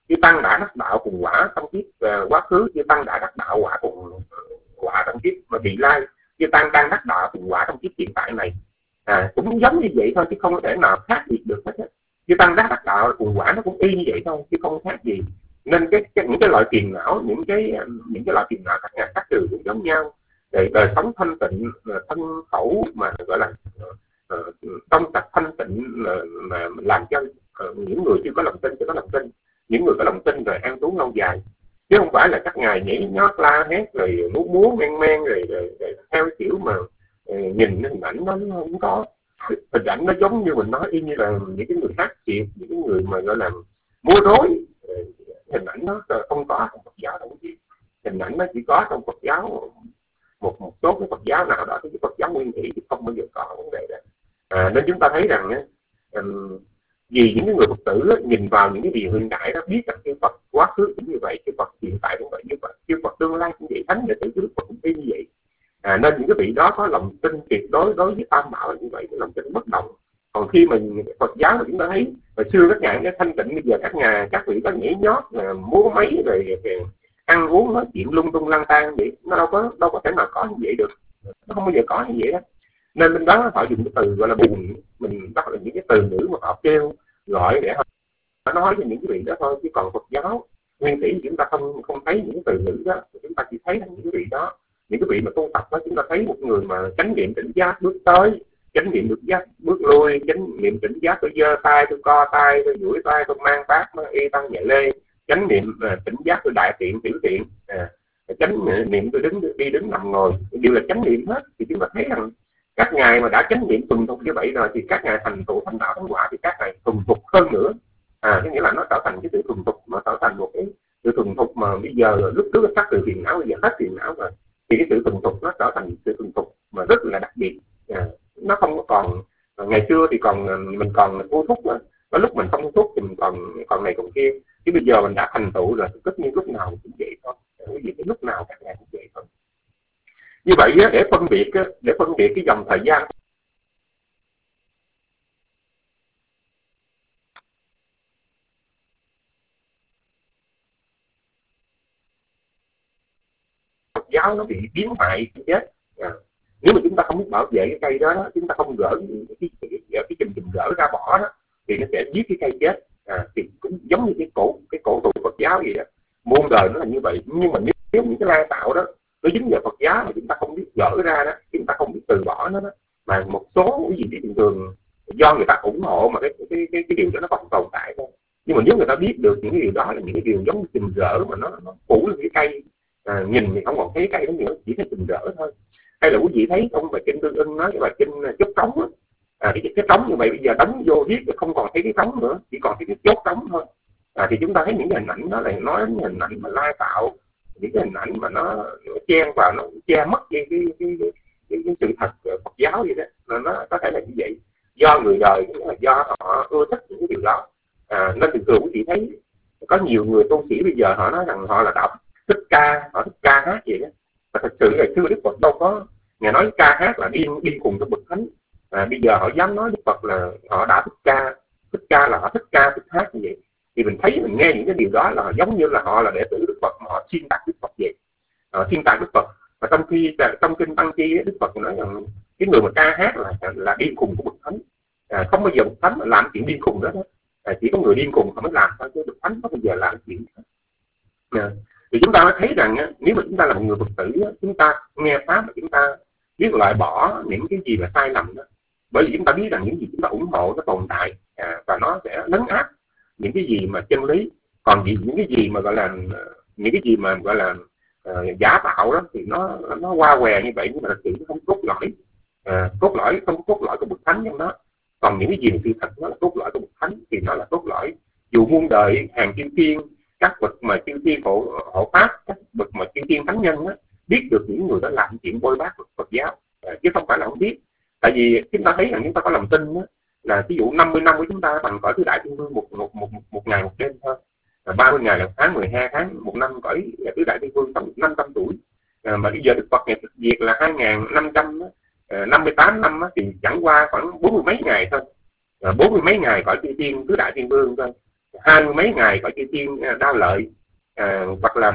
Speaker 7: chư tăng đã đắc đạo cùng quả trong kiếp quá khứ, chư tăng đã đắc đạo quả cùng quả trong kiếp mà vị lai, chư tăng đang đắc đạo cùng quả trong kiếp hiện tại này. Cũng giống như vậy thôi, chứ không có thể nào khác biệt được hết. Chư tăng đắc đạo cùng quả nó cũng y như vậy thôi, chứ không khác gì. Nên những cái loại phiền não, những cái loại phiền não các ngài cắt trừ cũng giống nhau. Để đời sống thanh tịnh, thân khẩu mà gọi là trong sạch thanh tịnh mà làm cho những người chưa có lòng tin có lòng tin, những người có lòng tin rồi an trú lâu dài, chứ không phải là các ngài nhảy nhót la hét rồi múa men rồi theo kiểu mà nhìn hình ảnh nó không có hình ảnh, nó giống như mình nói y như là những cái người khác triệt, những cái người mà gọi là múa rối. Hình ảnh nó không có trong Phật giáo đâu, hình ảnh nó chỉ có trong Phật giáo một số cái Phật giáo nào đó, cái Phật giáo nguyên thủy thì không bao giờ có vấn đề đó. Nên chúng ta thấy rằng vì những cái người Phật tử nhìn vào những cái điều hiện đại đó, biết rằng cái Phật quá khứ cũng như vậy, cái Phật hiện tại cũng vậy như vậy, cái Phật tương lai cũng vậy, thánh đệ tử Đức Phật cũng y như vậy. Nên những cái vị đó có lòng tin tuyệt đối đối với Tam Bảo là như vậy, cái lòng tin bất động. Còn khi mình Phật giáo mà chúng ta thấy hồi xưa các ngài cái thanh tịnh, bây giờ các vị có nhảy nhót múa máy rồi ăn uống nói chuyện lung tung lang tan vậy, nó đâu có thể nào có như vậy được, nó không bao giờ có như vậy đó. Nên bên đó họ dùng cái từ gọi là buồn, mình bắt là những cái từ ngữ mà họ kêu gọi để họ nói cho những cái vị đó thôi. Chứ còn Phật giáo nguyên thủy chúng ta không thấy những cái từ ngữ đó, chúng ta chỉ thấy những cái vị đó, những cái vị mà tu tập đó, chúng ta thấy một người mà chánh niệm tỉnh giác bước tới, chánh niệm được giác bước lui, chánh niệm tỉnh giác tôi giơ tay, tôi co tay, tôi duỗi tay, tôi mang bát, nó y tăng nhẹ lê, chánh niệm tỉnh giác tôi đại tiện tiểu tiện, chánh niệm tôi đi đứng nằm ngồi đều là chánh niệm hết. Thì chúng ta thấy rằng các ngài mà đã chánh niệm thuần thục như vậy rồi thì các ngài thành tựu thánh đạo thánh quả thì các ngài thuần thục hơn nữa. Có nghĩa là nó trở thành cái sự thuần thục, nó trở thành một cái sự thuần thục mà bây giờ lúc trước cắt từ phiền não, bây giờ hết phiền não rồi, thì cái sự thuần thục nó trở thành sự thuần thục mà rất là đặc biệt. Nó không có còn ngày xưa thì mình còn vô thúc đó, có lúc mình không có thúc thì mình còn này còn kia, chứ bây giờ mình đã thành tựu rồi, tất nhiên lúc nào cũng vậy thôi, cái gì lúc nào các ngài cũng vậy thôi. Như vậy để phân biệt cái dòng thời gian Phật giáo nó bị biến hoại chết. Nếu mà chúng ta không biết bảo vệ cái cây đó, chúng ta không gỡ cái chùm gỡ ra bỏ đó, thì nó sẽ giết cái cây chết. Thì cũng giống như cái cổ thụ Phật giáo vậy đó, muôn đời nó là như vậy. Nhưng mà nếu những cái lai tạo đó nó dính vào Phật giáo mà chúng ta không biết gỡ ra đó, chúng ta không biết từ bỏ nó đó, mà một số cái gì thì bình thường do người ta ủng hộ mà cái điều đó nó còn tồn tại thôi. Nhưng mà nếu người ta biết được những cái điều đó là những cái điều giống như chùm rỡ mà nó phủ lên cái cây, nhìn thì không còn thấy cây đó nữa, chỉ thấy chùm rỡ thôi. Hay là quý vị thấy trong bài kinh Tương Ưng nói cái bài kinh chốt trống á, cái trống như vậy bây giờ đóng vô viết không còn thấy cái trống nữa, chỉ còn thấy cái chốt trống thôi. Thì chúng ta thấy những cái hình ảnh đó là nói những hình ảnh mà lai tạo, những cái hình ảnh mà nó chen vào, nó che mất cái sự thật Phật giáo vậy đó. Nó có thể là như vậy do người đời, là do họ ưa thích những cái điều đó. Nên thường quý vị thấy có nhiều người tu sĩ bây giờ họ nói rằng họ là đạo thích ca, họ thích ca hát vậy đó. Mà thật sự ngày xưa Đức Phật đâu có ngài nói ca hát là điên cùng trong bậc thánh. Bây giờ họ dám nói Đức Phật là họ đã thích ca là họ thích ca thích hát như vậy. Thì mình thấy, mình nghe những cái điều đó là giống như là họ là đệ tử Đức Phật mà họ xuyên tạc Đức Phật vậy. Xuyên tạc Đức Phật. Và trong kinh Tăng Chi Đức Phật nói rằng cái người mà ca hát là điên khùng của bậc thánh. Không bao giờ bậc thánh làm chuyện điên khùng đó. Chỉ có người điên khùng họ mới làm thôi, chứ bậc thánh không bao giờ làm chuyện đó. Thì chúng ta mới thấy rằng nếu mà chúng ta là một người Phật tử, chúng ta nghe pháp mà chúng ta biết loại bỏ những cái gì là sai lầm đó. Bởi vì chúng ta biết rằng những gì chúng ta ủng hộ nó tồn tại, và nó sẽ lấn áp những cái gì mà chân lý. Còn những cái gì mà gọi là giả tạo đó thì nó qua què như vậy, nhưng mà thật sự nó không cốt lõi. Không cốt lõi của bậc thánh trong đó. Còn những cái gì mà sự thật nó là cốt lõi của bậc thánh thì nó là cốt lõi. Dù muôn đời hàng chư thiên, các bậc mà chư thiên hộ pháp, các bậc mà chư thiên thánh nhân đó, biết được những người đó làm chuyện bôi bác Phật giáo, chứ không phải là không biết. Tại vì chúng ta thấy rằng chúng ta có lòng tin đó, là ví dụ 50 năm của chúng ta bằng cõi tứ đại thiên vương một ngày một đêm thôi, 30 ngày là tháng, 12 tháng, một năm cõi tứ đại thiên vương sống 500 tuổi. Mà bây giờ Đức Phật ngày Việt là 2558 năm đó, thì chẳng qua khoảng 40 mấy ngày thôi, 40 mấy ngày cõi tứ đại thiên vương thôi. 20 mấy ngày cõi chư thiên đau lợi, hoặc là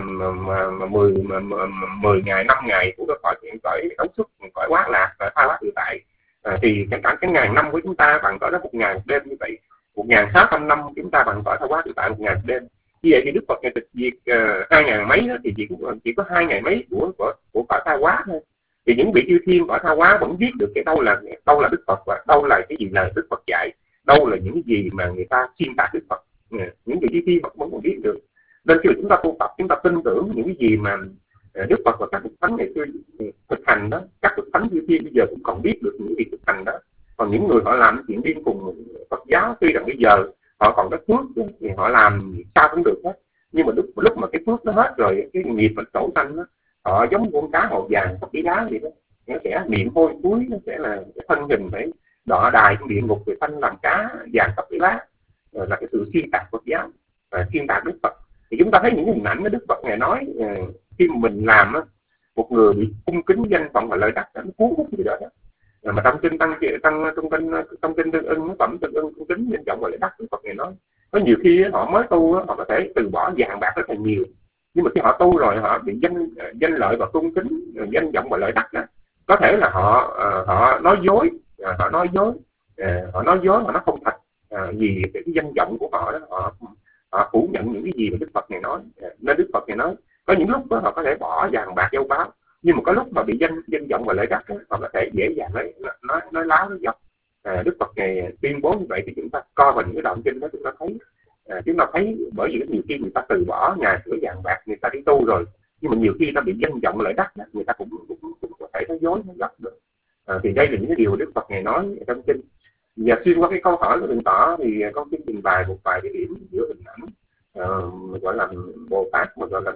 Speaker 7: 10 ngày 5 ngày của cõi ấu xuất, cõi quá lạc, tha hóa tự tại, thì cả cái ngàn năm của chúng ta bằng cõi đó 1 ngày 1 đêm như vậy. 1600 năm chúng ta bằng cõi tha hóa tự tại 1 ngày 1 đêm. Như vậy thì Đức Phật ngày tịch diệt 2.000 mấy đó, thì chỉ có 2 ngày mấy của cõi tha hóa thôi. Thì những vị chư thiên cõi tha hóa vẫn biết được cái đâu là Đức Phật và đâu là cái gì là Đức Phật dạy, đâu là những gì mà người ta xuyên tạc Đức Phật. Những vị chư thiên vẫn còn biết được. Nên khi chúng ta tu tập, chúng ta tin tưởng những cái gì mà Đức Phật và các bậc thánh ngày xưa thực hành đó, các bậc thánh chư thiên bây giờ cũng còn biết được những việc thực hành đó. Còn những người họ làm chuyện điên cùng Phật giáo, tuy rằng bây giờ họ còn có phước thì họ làm sao cũng được hết, nhưng mà lúc mà cái phước nó hết rồi, cái nghiệp và tổ sanh đó, họ giống con cá hồ vàng có cái đá vậy đó, nó sẽ miệng hôi thối, nó sẽ là cái thân hình phải đọa đài trong địa ngục về thanh làm cá vàng cấp cái lá, là cái sự xuyên tạc Phật giáo, xuyên tạc Đức Phật. Thì chúng ta thấy những hình ảnh đó Đức Phật ngày nói khi mà mình làm một người bị cung kính danh vọng và lợi đắc, nó cuốn hút gì đó. Mà trong kinh trong kinh Tương Ưng, phẩm Tương Ưng cung kính danh vọng và lợi đắc, Đức Phật ngày nói có nhiều khi họ mới tu họ có thể từ bỏ vàng bạc rất là nhiều, nhưng mà khi họ tu rồi họ bị danh lợi và cung kính, danh vọng và lợi đắc đó, có thể là họ nói dối, họ nói không thật, vì cái danh vọng của họ đó, họ phủ nhận những cái gì mà Đức Phật này nói. Nên Đức Phật này nói có những lúc đó, họ có thể bỏ vàng bạc châu báu, nhưng mà có lúc mà bị danh vọng và lợi đắc đó, họ có thể dễ dàng nói láo nói dọc. Đức Phật này tuyên bố như vậy thì chúng ta coi vào những cái đoạn kinh đó, chúng ta thấy bởi vì nhiều khi người ta từ bỏ nhà cửa vàng bạc, người ta đi tu rồi, nhưng mà nhiều khi ta bị danh vọng lợi đắc đó, người ta cũng có thể nói dối nói dọc được. Thì đây là những cái điều Đức Phật này nói trong kinh. Và xuyên qua cái câu hỏi của Thượng Tọa thì con xin trình bày một vài cái điểm giữa hình ảnh gọi là Bồ Tát, mà gọi là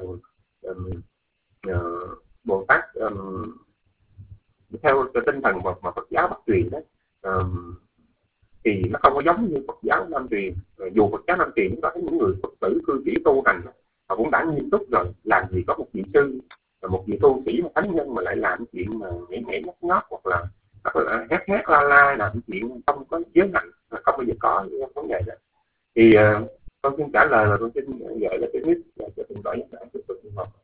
Speaker 7: Bồ Tát theo tinh thần mà Phật giáo bắt truyền đó, thì nó không có giống như Phật giáo Nam truyền. Dù Phật giáo Nam truyền chúng ta thấy những người Phật tử cư sĩ tu hành họ cũng đã nghiêm túc rồi, làm gì có một vị sư, một vị tu sĩ, một thánh nhân mà lại làm chuyện mà nhảy nhót hoặc là hét la làm chuyện không có giới hạn, không bao giờ có vấn đề đó. Thì con xin trả lời là con xin gửi lại cái mic cho Thượng Tọa Giác Đẳng tiếp tục trường hợp.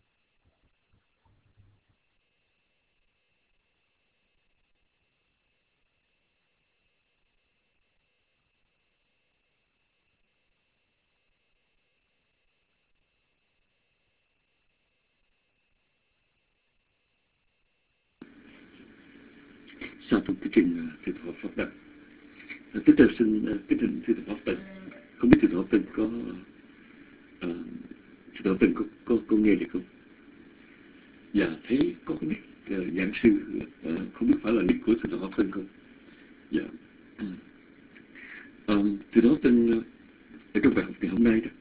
Speaker 4: Sa thúc cái trình Thượng Tọa Pháp Đăng. Tức là xin kính thỉnh Thượng Tọa Pháp Đăng. Không biết Thượng Tọa Pháp Đăng có nghe được không? Dạ thấy có cái nick giảng sư, không biết phải là nick của Thượng Tọa Pháp Đăng không? Dạ. Thượng Tọa Pháp Đăng ở trong bài học ngày hôm nay đó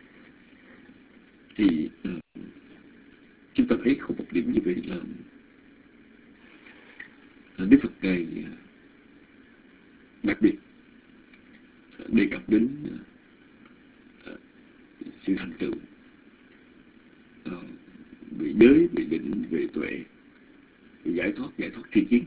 Speaker 4: thì chúng ta thấy có một điểm như vậy là Đức Phật Ngài đặc biệt đề cập đến sự thành tựu về giới, về định, về tuệ, về giải thoát tri kiến.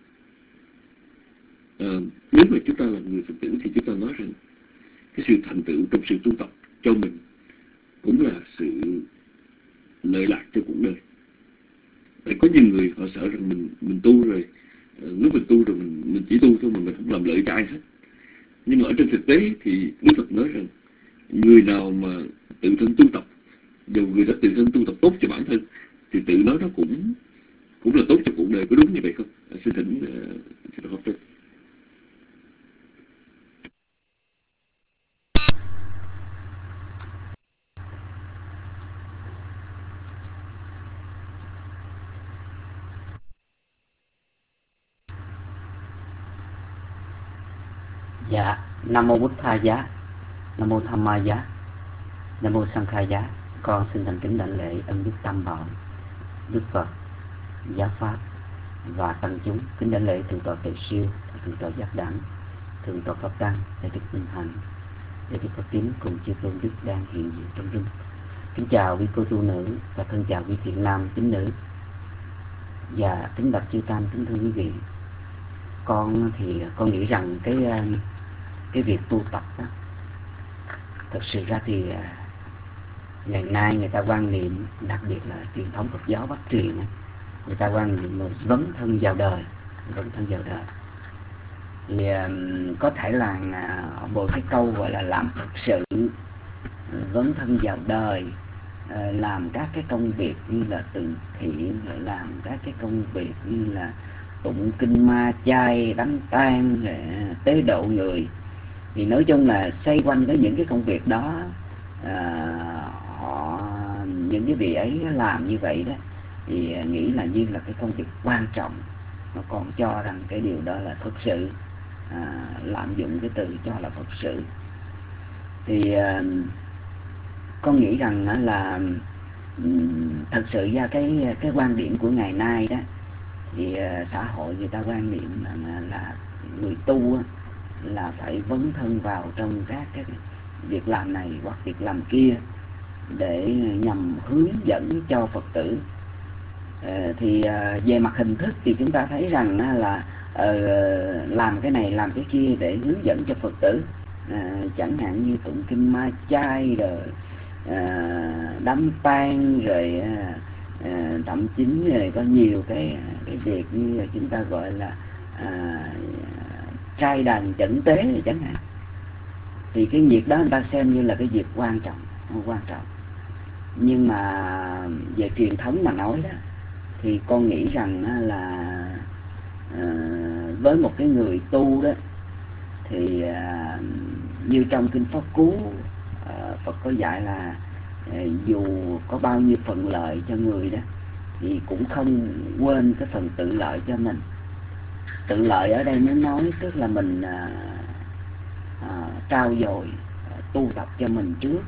Speaker 4: Nếu mà chúng ta là người Phật tử thì chúng ta nói rằng cái sự thành tựu trong sự tu tập cho mình cũng là sự lợi lạc cho cuộc đời. Tại có nhiều người họ sợ rằng mình tu rồi, lúc mình tu rồi mình chỉ tu thôi mà mình không làm lợi cho ai hết. Nhưng mà ở trên thực tế thì Đức Phật nói rằng người nào mà tự thân tu tập, dù người đó tự thân tu tập tốt cho bản thân thì tự nói nó cũng là tốt cho cuộc đời. Có đúng như vậy không? Xin thỉnh Pháp Đăng.
Speaker 8: Dạ, Nam Mô Bụt Tha Giá, Nam Mô Tham Ma Giá, Nam Mô Sang Kha Giá. Con xin thành kính đảnh lễ ân đức Tam Bảo, Đức Phật, Giáo Pháp và tăng chúng. Kính đảnh lễ Thượng Tọa Tuệ Siêu, Thượng Tọa Giác Đẳng, Thượng Tọa Pháp Đăng, Đại Đức Minh Hạnh, Đại Đức Pháp Kính cùng chư tôn đức đang hiện diện trong rừng. Kính chào quý cô tu nữ và thân chào quý thiện nam tín nữ. Và kính bạch chư Tam, kính thưa quý vị. Con thì con nghĩ rằng cái việc tu tập đó, Thực sự ra thì ngày nay người ta quan niệm, đặc biệt là truyền thống Phật giáo Bắc truyền, người ta quan niệm vấn thân vào đời, vấn thân vào đời. Thì có thể là một cái câu gọi là làm Phật sự, vấn thân vào đời, làm các cái công việc như là từ thiện, làm các cái công việc như là tụng kinh ma chay, đám tang, tế độ người. Thì nói chung là xoay quanh với những cái công việc đó, những cái vị ấy làm như vậy đó, thì nghĩ là như là cái công việc quan trọng, mà còn cho rằng cái điều đó là Phật sự, lạm dụng cái từ cho là Phật sự. Thì con nghĩ rằng là thật sự ra cái quan điểm của ngày nay đó, thì xã hội người ta quan niệm là người tu là phải vấn thân vào trong các cái việc làm này hoặc việc làm kia để nhằm hướng dẫn cho Phật tử. Thì về mặt hình thức thì chúng ta thấy rằng là làm cái này làm cái kia để hướng dẫn cho Phật tử, chẳng hạn như tụng kinh ma chay, rồi đám tang, rồi thậm chí rồi có nhiều cái việc như là chúng ta gọi là trai đàn chẩn tế chẳng hạn. Thì cái việc đó người ta xem như là cái việc quan trọng. Nhưng mà về truyền thống mà nói đó, thì con nghĩ rằng là với một cái người tu đó, thì như trong kinh Pháp Cú, Phật có dạy là dù có bao nhiêu phần lợi cho người đó, thì cũng không quên cái phần tự lợi cho mình. Tự lợi ở đây nó nói tức là mình trau dồi tu tập cho mình trước,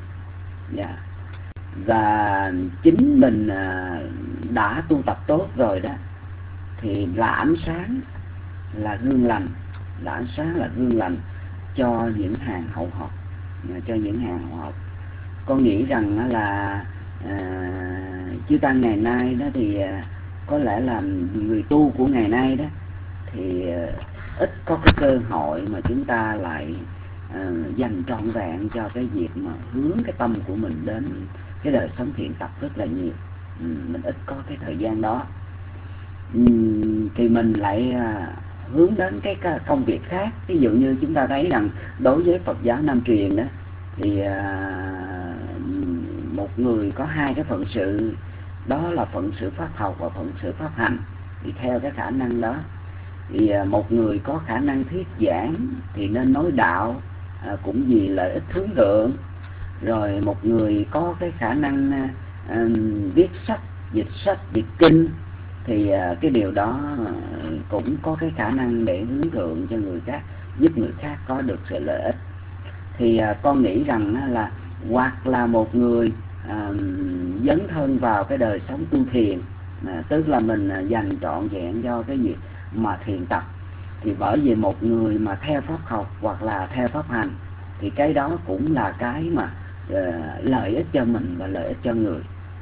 Speaker 8: và chính mình đã tu tập tốt rồi đó, thì là ánh sáng, là gương lành, là ánh sáng, là gương lành cho những hàng hậu học, Con nghĩ rằng là chư tăng ngày nay đó thì có lẽ là người tu của ngày nay đó thì ít có cái cơ hội mà chúng ta lại dành trọn vẹn cho cái việc mà hướng cái tâm của mình đến cái đời sống thiện tập rất là nhiều. Mình ít có cái thời gian đó, thì mình lại hướng đến cái công việc khác. Ví dụ như chúng ta thấy rằng đối với Phật giáo Nam truyền đó, thì một người có hai cái phận sự, đó là phận sự pháp học và phận sự pháp hành. Thì theo cái khả năng đó, thì một người có khả năng thuyết giảng thì nên nói đạo, cũng vì lợi ích hướng thượng. Rồi một người có cái khả năng viết sách, dịch sách, dịch kinh, thì cái điều đó cũng có cái khả năng để hướng thượng cho người khác, giúp người khác có được sự lợi ích. Thì con nghĩ rằng là hoặc là một người dấn thân vào cái đời sống tu thiền, tức là mình dành trọn vẹn cho cái việc mà thiền tập. Thì bởi vì một người mà theo pháp học hoặc là theo pháp hành, thì cái đó cũng là cái mà lợi ích cho mình và lợi ích cho người.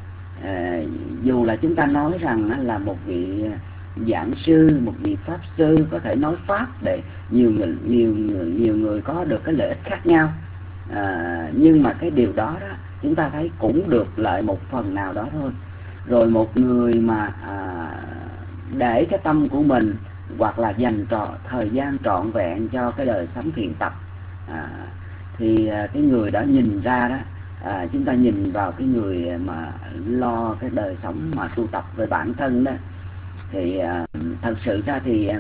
Speaker 8: Dù là chúng ta nói rằng là một vị giảng sư, một vị pháp sư có thể nói pháp để nhiều người có được cái lợi ích khác nhau, nhưng mà cái điều đó chúng ta thấy cũng được lợi một phần nào đó thôi. Rồi một người mà để cái tâm của mình hoặc là dành thời gian trọn vẹn cho cái đời sống thiền tập, thì cái người đó nhìn ra đó, chúng ta nhìn vào cái người mà lo cái đời sống mà tu tập về bản thân đó, thì thật sự ra thì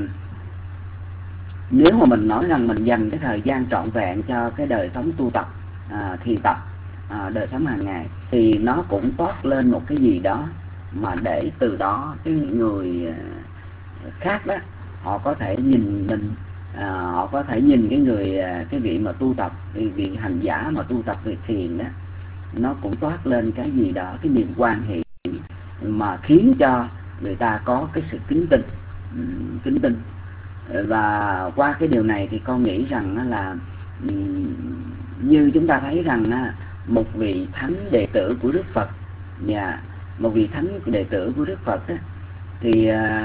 Speaker 8: nếu mà mình nói rằng mình dành cái thời gian trọn vẹn cho cái đời sống tu tập, thiền tập, đời sống hàng ngày, thì nó cũng toát lên một cái gì đó mà để từ đó cái người khác đó họ có thể nhìn mình, họ có thể nhìn cái vị mà tu tập, vị hành giả mà tu tập về thiền đó, nó cũng toát lên cái gì đó, cái niềm quan hệ mà khiến cho người ta có cái sự kính tin. Và qua cái điều này thì con nghĩ rằng là như chúng ta thấy rằng một vị thánh đệ tử của Đức Phật, một vị thánh đệ tử của Đức Phật đó, thì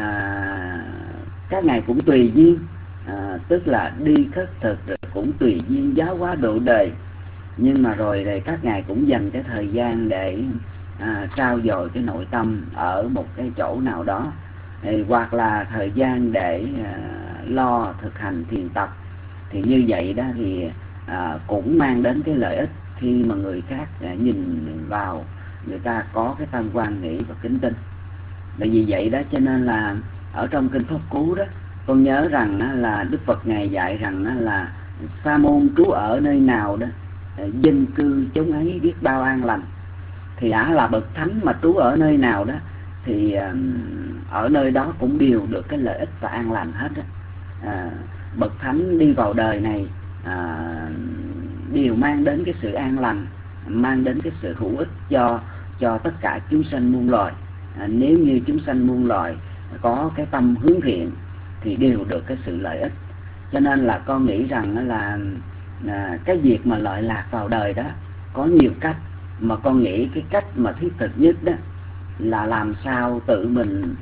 Speaker 8: các ngài cũng tùy duyên, tức là đi khất thực, rồi cũng tùy duyên giáo hóa độ đời. Nhưng mà rồi thì các ngài cũng dành cái thời gian để trau dồi cái nội tâm ở một cái chỗ nào đó, hoặc là thời gian để lo thực hành thiền tập. Thì như vậy đó thì cũng mang đến cái lợi ích khi mà người khác nhìn vào, người ta có cái tâm quan nghĩ và kính tin. Bởi vì vậy đó cho nên là ở trong kinh Pháp Cú đó, con nhớ rằng là Đức Phật ngài dạy rằng là sa môn trú ở nơi nào đó, dân cư chúng ấy biết bao an lành. Thì là bậc thánh mà trú ở nơi nào đó thì ở nơi đó cũng đều được cái lợi ích và an lành hết đó. Bậc thánh đi vào đời này đều mang đến cái sự an lành, mang đến cái sự hữu ích cho tất cả chúng sanh muôn loài. Nếu như chúng sanh muôn loài có cái tâm hướng thiện thì đều được cái sự lợi ích. Cho nên là con nghĩ rằng là cái việc mà lợi lạc vào đời đó có nhiều cách, mà con nghĩ cái cách mà thiết thực nhất đó là làm sao tự mình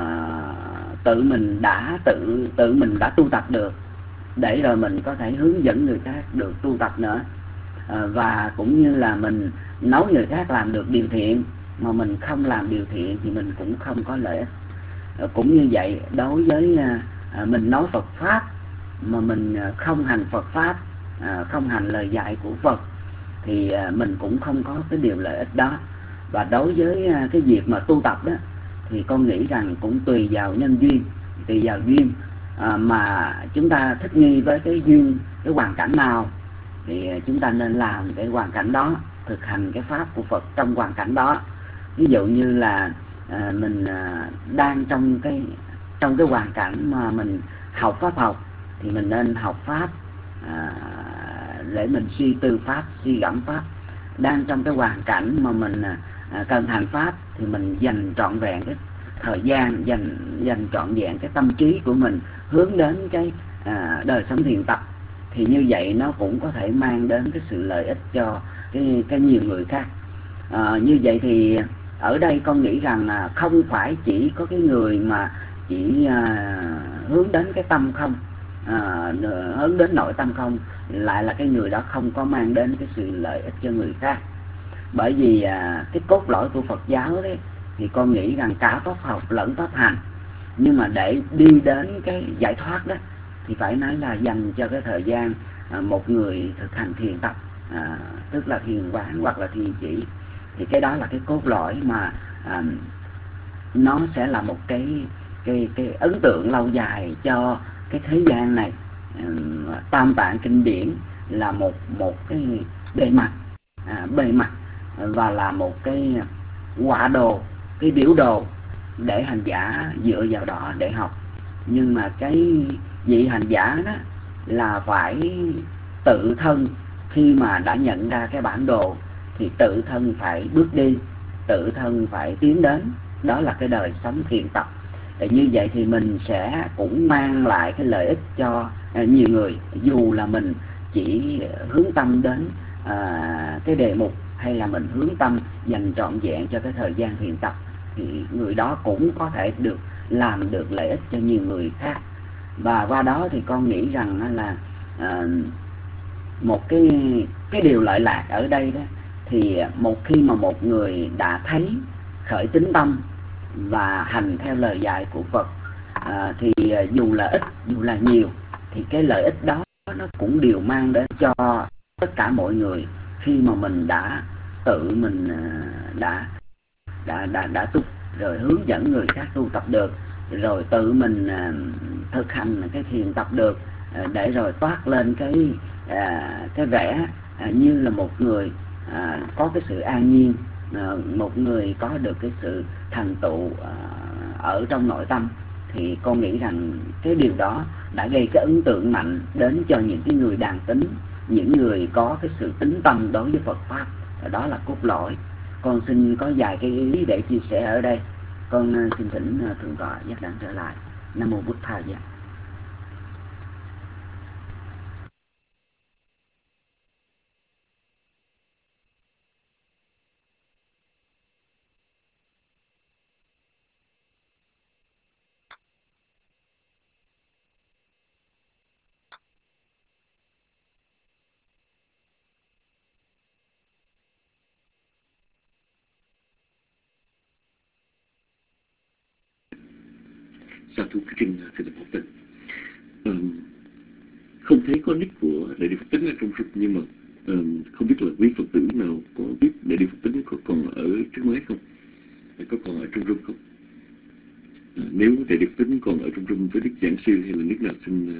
Speaker 8: đã tu tập được, để rồi mình có thể hướng dẫn người khác được tu tập nữa. Và cũng như là mình nói người khác làm được điều thiện, mà mình không làm điều thiện thì mình cũng không có lợi ích. Cũng như vậy, đối với mình nói Phật Pháp mà mình không hành Phật Pháp, không hành lời dạy của Phật thì mình cũng không có cái điều lợi ích đó. Và đối với cái việc mà tu tập đó thì con nghĩ rằng cũng tùy vào nhân duyên, tùy vào duyên mà chúng ta thích nghi với cái duyên, cái hoàn cảnh nào thì chúng ta nên làm cái hoàn cảnh đó, thực hành cái pháp của Phật trong hoàn cảnh đó. Ví dụ như là mình đang trong cái hoàn cảnh mà mình học pháp học thì mình nên học pháp để mình suy tư pháp, suy gẫm pháp. Đang trong cái hoàn cảnh mà mình cần hành pháp thì mình dành trọn vẹn cái thời gian, dành trọn vẹn cái tâm trí của mình hướng đến cái đời sống thiền tập. Thì như vậy nó cũng có thể mang đến cái sự lợi ích cho cái nhiều người khác. Như vậy thì ở đây con nghĩ rằng là không phải chỉ có cái người mà chỉ hướng đến cái tâm không, hướng đến nội tâm không, lại là cái người đó không có mang đến cái sự lợi ích cho người khác. Bởi vì cái cốt lõi của Phật giáo đấy thì con nghĩ rằng cả pháp học lẫn pháp hành, nhưng mà để đi đến cái giải thoát đó thì phải nói là dành cho cái thời gian một người thực hành thiền tập, tức là thiền quán hoặc là thiền chỉ. Thì cái đó là cái cốt lõi mà nó sẽ là một cái ấn tượng lâu dài cho cái thế gian này. Tam tạng kinh điển là một cái bề mặt và là một cái quả đồ, cái biểu đồ để hành giả dựa vào đó để học. Nhưng mà cái vị hành giả đó là phải tự thân, khi mà đã nhận ra cái bản đồ thì tự thân phải bước đi, tự thân phải tiến đến. Đó là cái đời sống thiền tập. Như vậy thì mình sẽ cũng mang lại cái lợi ích cho nhiều người, dù là mình chỉ hướng tâm đến cái đề mục, hay là mình hướng tâm dành trọn vẹn cho cái thời gian thiền tập, thì người đó cũng có thể làm được lợi ích cho nhiều người khác. Và qua đó thì con nghĩ rằng là một cái điều lợi lạc ở đây đó, thì một khi mà một người đã thấy khởi tín tâm và hành theo lời dạy của Phật, thì dù là ít dù là nhiều thì cái lợi ích đó nó cũng đều mang đến cho tất cả mọi người. Khi mà mình đã tự mình đã tu, rồi hướng dẫn người khác tu tập được, rồi tự mình thực hành cái thiền tập được, để rồi toát lên cái vẻ như là một người có cái sự an nhiên, một người có được cái sự thành tựu ở trong nội tâm. Thì con nghĩ rằng cái điều đó đã gây cái ấn tượng mạnh đến cho những cái người đàn tính, những người có cái sự tín tâm đối với Phật Pháp. Đó là cốt lõi. Con xin có vài cái ý để chia sẻ ở đây. Con xin thỉnh Thượng tọa giác đẳng trở lại. Nam mô Bụt Tha Giá.
Speaker 4: sa thú kinh Thích Hợp Tinh. Không thấy có nick của Đại Đức Phật Tính ở trong rút, nhưng mà không biết là quý Phật tử nào có biết Đại Đức Phật Tính có còn ở trước máy không, có còn ở trong room không? Nếu Đại Đức Phật Tính còn ở trong room với Đức Giảng Sư hay là nick nào xin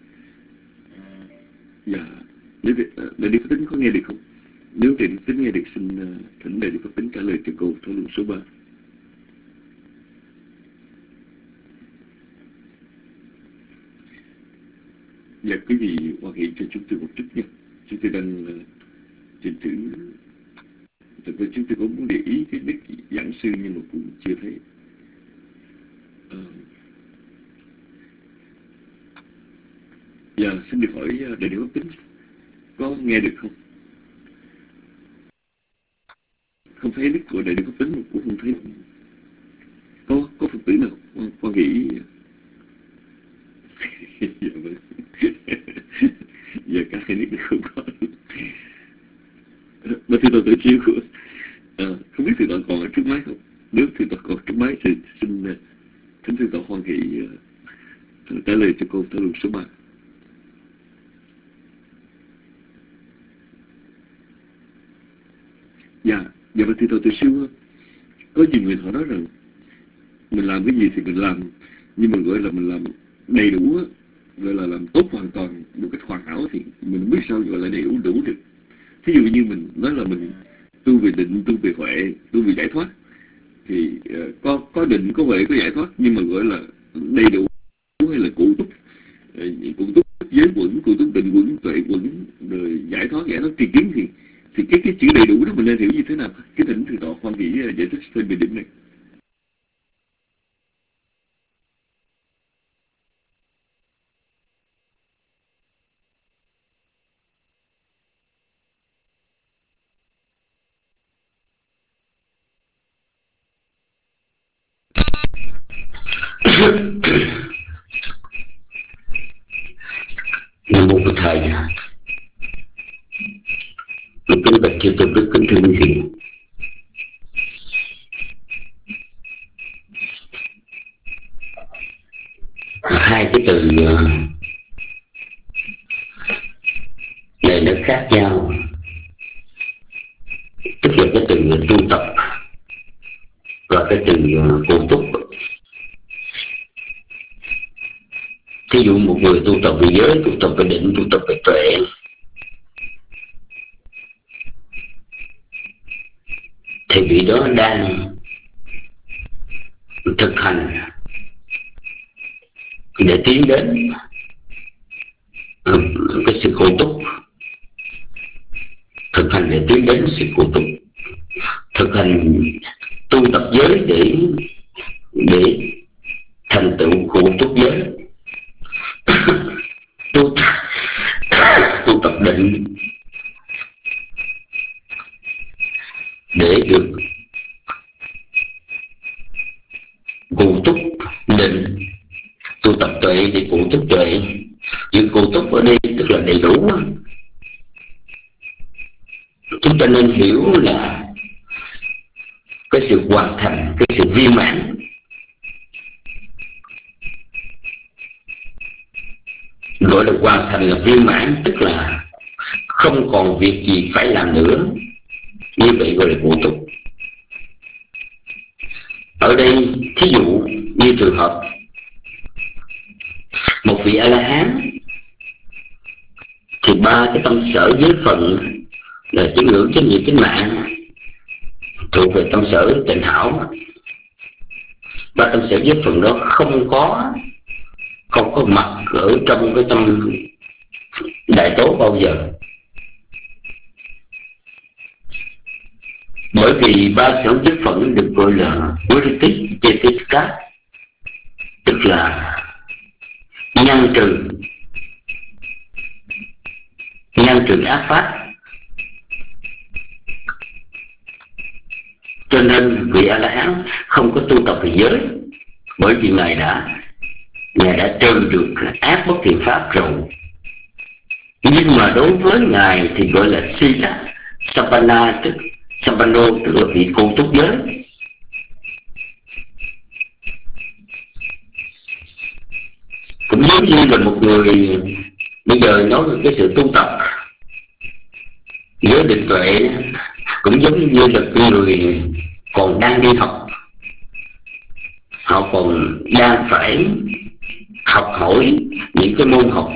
Speaker 4: nếu Đại Đức Phật Tính có nghe được không? Nếu Đại Đức Phật Tính nghe được, xin thỉnh Đại Đức Phật Tính trả lời cho câu thảo luận số 3. Dạ, quý vị hoan hỷ cho chúng tôi một chút nha. Chúng tôi đang trình thử. Thật ra chúng tôi cũng muốn để ý cái nick giảng sư nhưng mà cũng chưa thấy. Dạ, xin được hỏi Đại Đức Phật Tính có nghe được không? Không thấy nick của Đại Đức Phật Tính mà cũng không thấy. Có Phật tử nào hoan hỷ? Dạ vâng. Giờ các nick đều không có. Mà thưa tôi chiếu không biết thưa tôi còn ở trước máy không? Nếu thưa tôi còn trước máy thì xin thỉnh thưa tôi hoan hỷ trả lời cho câu thảo luận số 3. Dạ và thưa tôi siêu có nhiều người họ nói rằng mình làm cái gì thì mình làm, nhưng mà gọi là mình làm đầy đủ, gọi là làm tốt hoàn toàn một cách hoàn hảo thì mình không biết sao gọi là đầy đủ được. Thí dụ như mình nói là mình tu về định, tu về huệ, tu về giải thoát thì có định, có huệ, có giải thoát, nhưng mà gọi là đầy đủ hay là cụ túc giới quẩn, cụ túc định quẩn, tuệ quẩn, rồi giải thoát tri kiến thì cái chữ đầy đủ đó mình nên hiểu như thế nào? Cái thỉnh từ tọa hoan hỷ giải thích thêm về điểm này.
Speaker 6: Nam mô Bụt Thầy. Kính bạch chư tôn đức, kính thưa quý vị. Hai cái từ này nó khác nhau, tức là cái từ tu tập và cái từ cụ túc. Thí dụ một người tu tập về giới, tu tập về định, tu tập về tuệ thì vị đó đang thực hành để tiến đến cái sự cụ túc, thực hành để tiến đến sự cụ túc, thực hành tu tập giới để thành tựu cụ túc giới, tu tập định để được cụ túc định, tu tập tuệ để cụ túc tuệ. Chữ cụ túc ở đây tức là đầy đủ. Chúng ta nên hiểu là cái sự hoàn thành, cái sự viên mãn. Gọi là hoàn thành là viên mãn, tức là không còn việc gì phải làm nữa. Như vậy gọi là cụ túc. Ở đây thí dụ như trường hợp một vị A-la-hán thì ba cái tâm sở giới phần là tín ngưỡng, chánh niệm, chánh mạng thuộc về tâm sở tịnh hảo. Ba tâm sở giới phần đó không có mặt ở trong cái tâm đại tố bao giờ. Bởi vì ba sở giới phận được gọi là Vritti Chetiska, tức là nhân trừ ác pháp. Cho nên vị A-la-hán không có tu tập về giới, bởi vì Ngài đã trừ được ác bất thiện pháp rồi. Nhưng mà đối với Ngài thì gọi là Sila Sappana, tức Sappano, tức là vị cụ túc giới. cũng giống như là một người bây giờ nói về cái sự tu tập với định tuệ, cũng giống như là cái người còn đang đi học, họ còn đang phải học hỏi những cái môn học.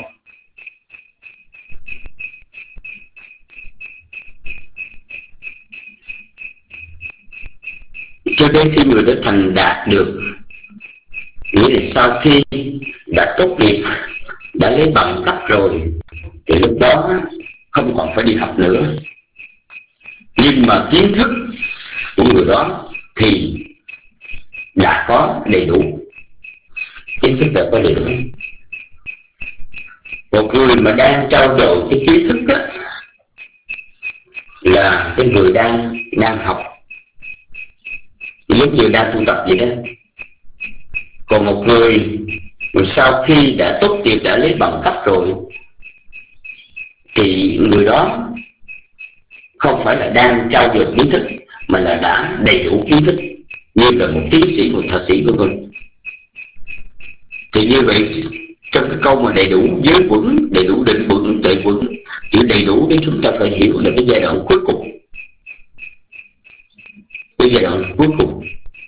Speaker 6: Cho đến khi người đã thành đạt được, nghĩa là sau khi đã tốt nghiệp, đã lấy bằng cấp rồi, thì lúc đó không còn phải đi học nữa. Nhưng mà kiến thức của người đó thì đã có đầy đủ, kiến thức đã có đầy đủ. Một người mà đang trau dồi cái kiến thức đó là cái người đang học, giống như đang tu tập vậy đó. Còn một người sau khi đã tốt nghiệp, đã lấy bằng cấp rồi, thì người đó không phải là đang trau dồi kiến thức, mà là đã đầy đủ kiến thức, như là một tiến sĩ, một thạc sĩ vân vân. Thì như vậy, trong cái câu mà đầy đủ giới vững, đầy đủ định vững, tuệ vững, chữ đầy đủ đấy chúng ta phải hiểu là cái giai đoạn cuối cùng. Cái giai đoạn cuối cùng.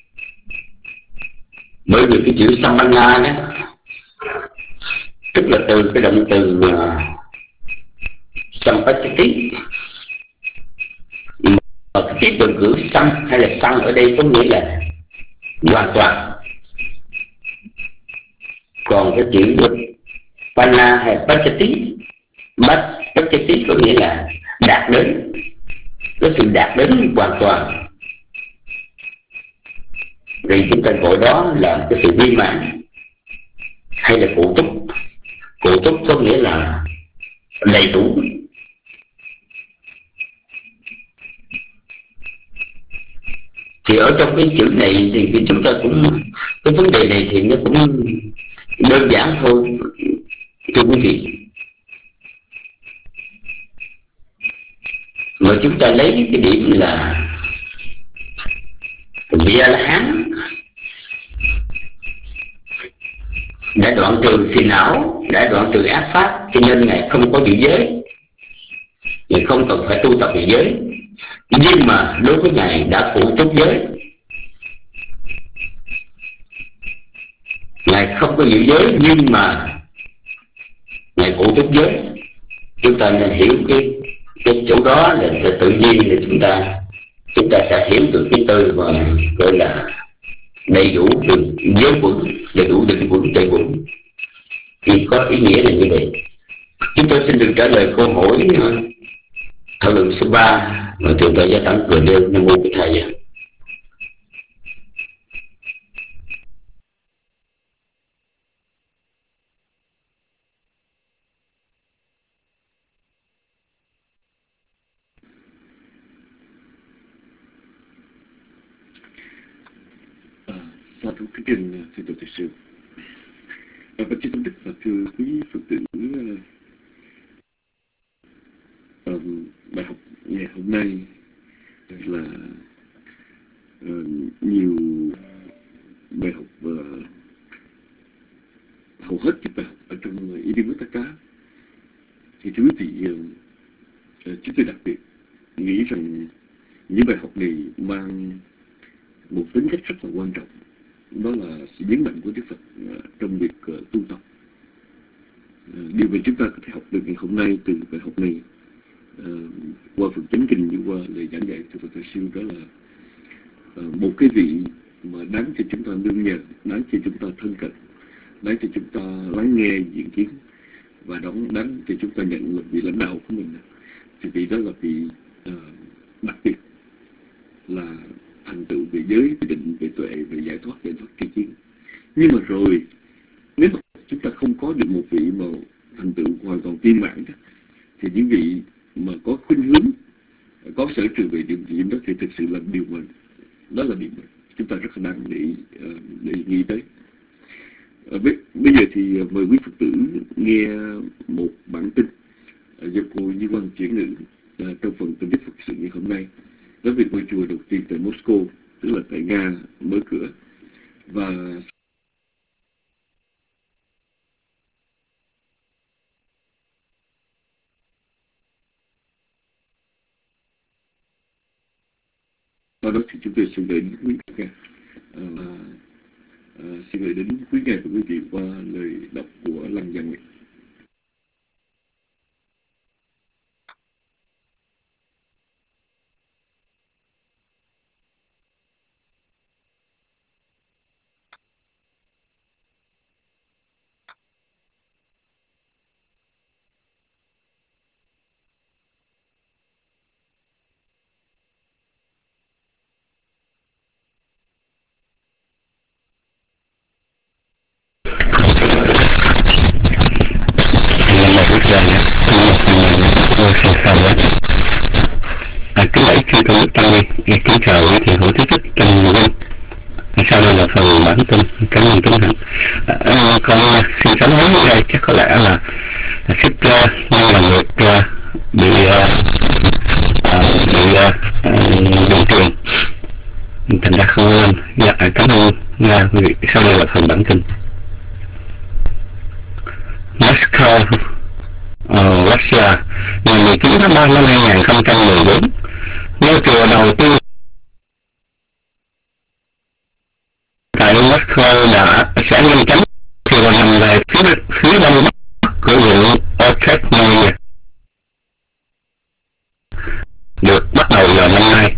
Speaker 6: Bởi vì cái chữ Samana đó, tức là từ cái động từ Sampatiti. Cái tiếp từ ngữ sam hay là sang ở đây có nghĩa là hoàn toàn. Còn cái chữ Pana hay Pachati, Pachati có nghĩa là đạt đến, có sự đạt đến hoàn toàn. Vì chúng ta gọi đó là cái sự viên mãn hay là cụ túc. Cụ túc có nghĩa là đầy đủ. Thì ở trong cái chữ này thì chúng ta cũng, cái vấn đề này thì nó cũng đơn giản thôi, thưa quý vị. Mà chúng ta lấy cái điểm là vị A-la-hán đã đoạn trừ phiền não, đã đoạn trừ ác pháp, cho nên Ngài không có giữ giới, Ngài không cần phải tu tập giữ giới. Nhưng mà đối với Ngài đã cụ túc giới, Ngài không có giữ giới nhưng mà Ngài cụ túc giới. Chúng ta nên hiểu cái chỗ đó là tự nhiên là chúng ta sẽ hiểu được cái từ mà gọi là đầy đủ được giới vững, đầy đủ định vững, tuệ vững, thì có ý nghĩa là như vậy. Chúng tôi xin được trả lời câu hỏi thảo luận số 3 mà Thượng tọa Gia Tăng vừa nêu. Nam mô Bổn Thầy.
Speaker 4: Sa thú kính trình thưa tổ thầy sư. Bạch chư tôn đức và thưa quý Phật tử, bài học ngày hôm nay là nhiều bài học, hầu hết các bài học ở trong Idimataka. Thì thưa quý vị, chúng tôi đặc biệt nghĩ rằng những bài học này mang một tính cách rất là quan trọng, đó là sự nhấn mạnh của Đức Phật trong việc tu tập. Điều mà chúng ta có thể học được ngày hôm nay từ bài học này, qua phần chánh kinh như qua lời giảng dạy của Phật Thầy Siêu, đó là một cái vị mà đáng cho chúng ta nương nhờ, đáng cho chúng ta thân cận, đáng cho chúng ta lắng nghe diễn kiến, và đáng cho chúng ta nhận là vị lãnh đạo của mình. Thì vị đó là vị đặc biệt, là thành tựu về giới, về định, về tuệ, về giải thoát tri kiến. Nhưng mà rồi, nếu mà chúng ta không có được một vị mà thành tựu hoàn toàn viên mãn đó, thì những vị mà có khuynh hướng, có sở trường về điểm gì đó, thì thực sự là điều mà đó là điều mà chúng ta rất là đáng để nghĩ tới. Bây giờ thì mời quý Phật tử nghe một bản tin do cô Như Quang chuyển ngữ trong phần tin tức Phật sự ngày hôm nay, nói về ngôi chùa đầu tiên tại Moscow, tức là tại Nga mở cửa. Và Sau đó thì chúng tôi sẽ gửi đến quý nghe, sẽ gửi đến quý nghe và quý vị qua lời đọc của Lăng Gia Nguyệt.
Speaker 6: Kính lễ chư tôn đức tăng ni, kính chào quý thiện hữu trí thức trong người dân. Sau đây là phần bản tin. Cảm ơn kính hạnh. Con xin sám hối đây chắc có lẽ là sức như là người bị đường truyền, thành ra không lên. Dạ, cảm ơn quý vị. Sau đây là phần bản tin. Moscow, Russia, ngày 19 tháng 3 năm 2014, ngôi chùa đầu tiên tại Moscow sẽ nhanh chóng chùa nằm về phía đông bắc của huyện Otrechnoye được bắt đầu vào năm nay.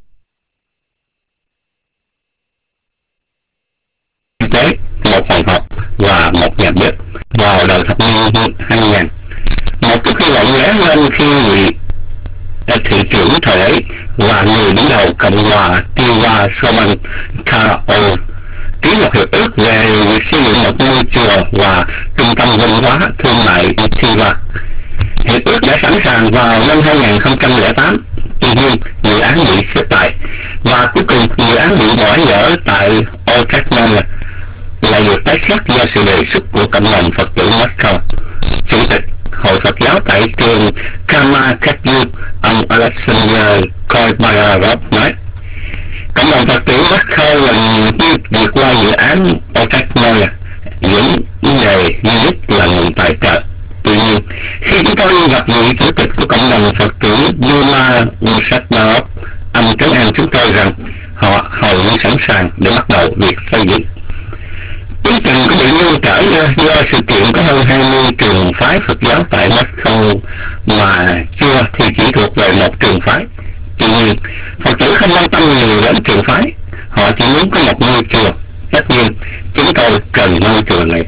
Speaker 6: Tế, một phòng học và một nhà bếp vào đầu thập niên 2000. Một cái hy vọng lóe lên khi thị trưởng thời ấy và người đứng đầu Cộng hòa Tiva Roman K.O. ký một hiệp ước về việc xây dựng một ngôi chùa và trung tâm văn hóa thương mại Tiva. Hiệp ước đã sẵn sàng vào năm 2008, tuy nhiên dự án bị xếp lại và cuối cùng dự án bị bỏ dở tại Otrechnoye lại được tái xét do sự đề xuất của cộng đồng Phật tử Moscow. Chủ tịch Hội Phật giáo tại trường Kamakatyu, ông Alexander Koibarov nói, cộng đồng Phật tử Moscow lần vượt qua dự án Otrechnoye, những vấn đề duy nhất là nguồn tài trợ. Tuy nhiên, khi chúng tôi gặp vị chủ tịch của cộng đồng Phật tử Yuma Musatnov, ông trấn an chúng tôi rằng họ hầu như sẵn sàng để bắt đầu việc xây dựng. Tiến trình có bị ngăn trở do sự kiện có hơn 20 trường phái Phật giáo tại Moscow mà chưa thì chỉ thuộc về một trường phái. Tuy nhiên, Phật tử không quan tâm nhiều đến trường phái, họ chỉ muốn có một ngôi chùa. Tất nhiên, chúng tôi cần ngôi chùa này.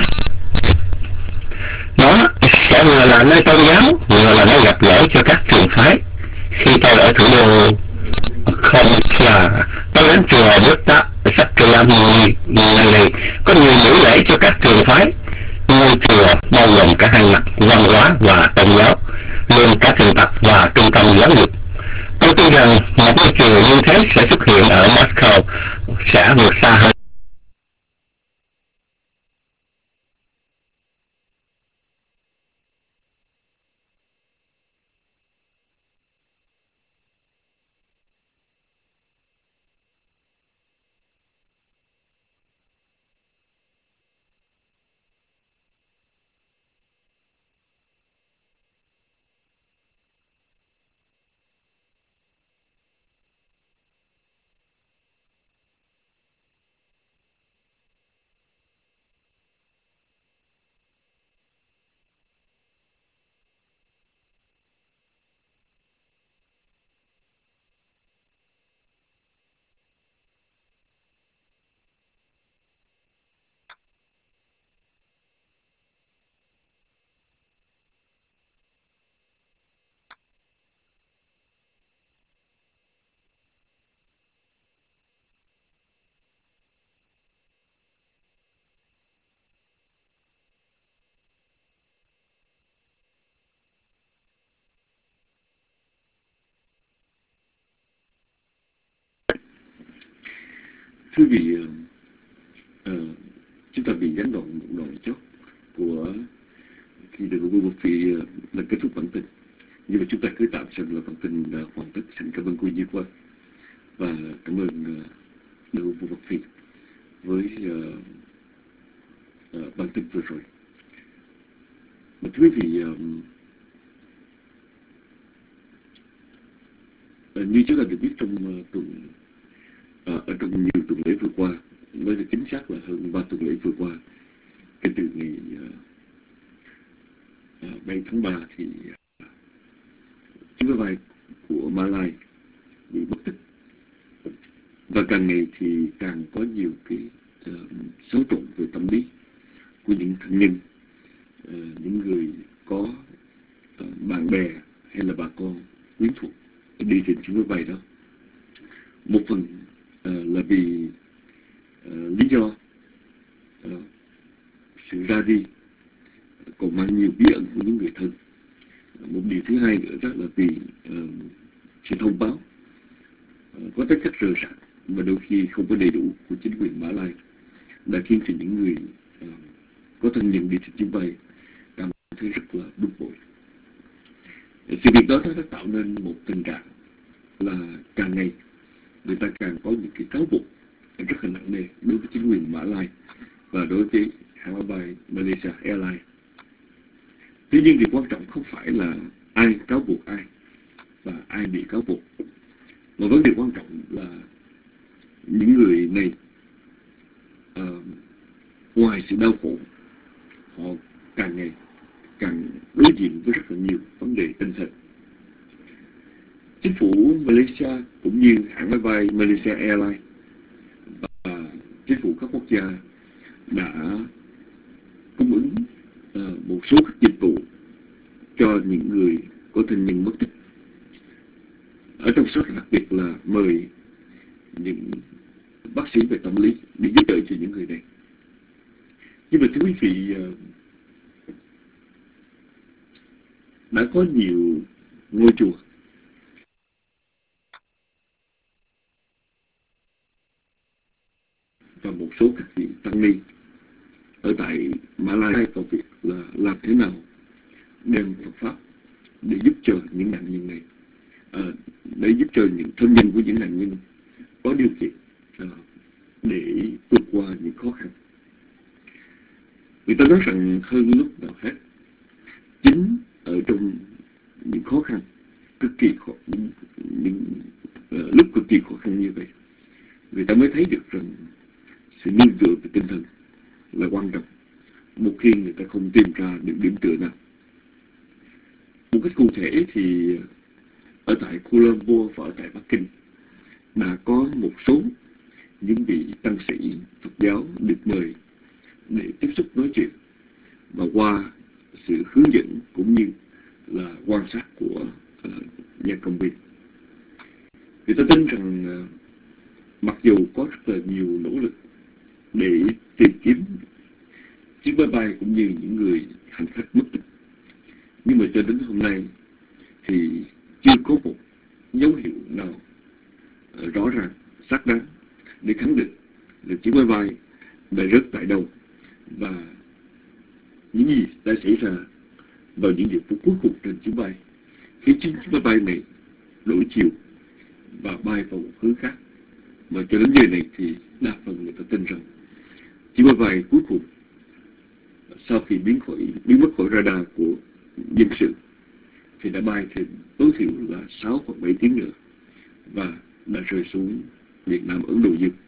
Speaker 6: Nó sẽ vừa là nơi tôn giáo, vừa là nơi gặp gỡ cho các trường phái. Khi tôi ở thủ đô Khomsha, tôi đến chùa Buddha Sakyamuni, nơi này có nhiều buổi lễ cho các trường phái. Ngôi chùa bao gồm cả hai mặt văn hóa và tôn giáo, luôn cả thiền tập và trung tâm giáo dục. Tôi tin rằng một ngôi chùa như thế sẽ xuất hiện ở Moscow sẽ vượt xa hơn.
Speaker 4: Thưa quý vị, chúng ta bị gián đoạn một đoạn chót của khi được vua Bộc Phi là kết thúc bản tin, nhưng mà chúng ta cứ tạm xem là bản tin đã hoàn tất. Xin cảm ơn quý vị qua và cảm ơn được vua Bộc Phi với bản tin vừa rồi. Mà thưa quý vị, như chúng ta được biết trong trong nhiều tuần lễ vừa qua, nói là chính xác là hơn 3 tuần lễ vừa qua, kể từ ngày 7 tháng 3 thì chiếc máy bay của Malai bị mất tích, và càng ngày thì càng có nhiều cái xáo trộn về tâm lý của những thân nhân, những người có bạn bè hay là bà con quyến thuộc đi trên chuyến máy bay đó. Một phần là vì lý do sự ra đi còn mang nhiều bí ẩn của những người thân. Một điều thứ hai nữa đó là vì sự thông báo có tính chất rời rạc và đôi khi không có đầy đủ của chính quyền Mã Lai đã khiến cho những người có thân nhân đi trên chuyến bay cảm thấy rất là bực bội. Sự việc đó đã tạo nên một tình trạng là càng ngày người ta càng có những cái cáo buộc rất là nặng nề đối với chính quyền Mã Lai và đối với hãng máy bay Malaysia Airlines. Tuy nhiên điều quan trọng không phải là ai cáo buộc ai và ai bị cáo buộc, mà vấn đề quan trọng là những người này ngoài sự đau khổ, họ càng ngày càng đối diện với rất là nhiều vấn đề tinh thần. Chính phủ Malaysia cũng như hãng máy bay Malaysia Airlines và chính phủ các quốc gia đã cung ứng một số các dịch vụ cho những người có thân nhân mất tích. Ở trong số đặc biệt là mời những bác sĩ về tâm lý để giúp đỡ cho những người này. Nhưng mà thưa quý vị, đã có nhiều ngôi chùa và một số các vị tăng ni ở tại Mã Lai có việc là làm thế nào đem Phật pháp để giúp cho những nạn nhân này, để giúp cho những thân nhân của những nạn nhân có điều kiện để vượt qua những khó khăn. Người ta nói rằng hơn lúc nào hết, chính ở trong những khó khăn cực kỳ khó, những lúc cực kỳ khó khăn như vậy, người ta mới thấy được rằng sự nương tựa về tinh thần là quan trọng, một khi người ta không tìm ra được điểm tựa nào. Một cách cụ thể thì ở tại Kuala Lumpur và ở tại Bắc Kinh đã có một số những vị tăng sĩ Phật giáo được mời để tiếp xúc nói chuyện, và qua sự hướng dẫn cũng như là quan sát của nhà cầm quyền, người ta tin rằng mặc dù có rất là nhiều nỗ lực để tìm kiếm chiếc máy bay cũng như những người hành khách mất tích, nhưng mà cho đến hôm nay thì chưa có một dấu hiệu nào rõ ràng, xác đáng để khẳng định là chiếc máy bay đã rớt tại đâu và những gì đã xảy ra vào những giờ phút cuối cùng trên chuyến bay, khi chiếc máy bay này đổi chiều và bay vào một hướng khác. Mà cho đến giờ này thì đa phần người ta tin rằng chiếc máy bay cuối cùng sau khi biến mất khỏi radar của dân sự thì đã bay thêm tối thiểu là 6 hoặc 7 tiếng nữa và đã rơi xuống Việt Nam, Ấn Độ Dương.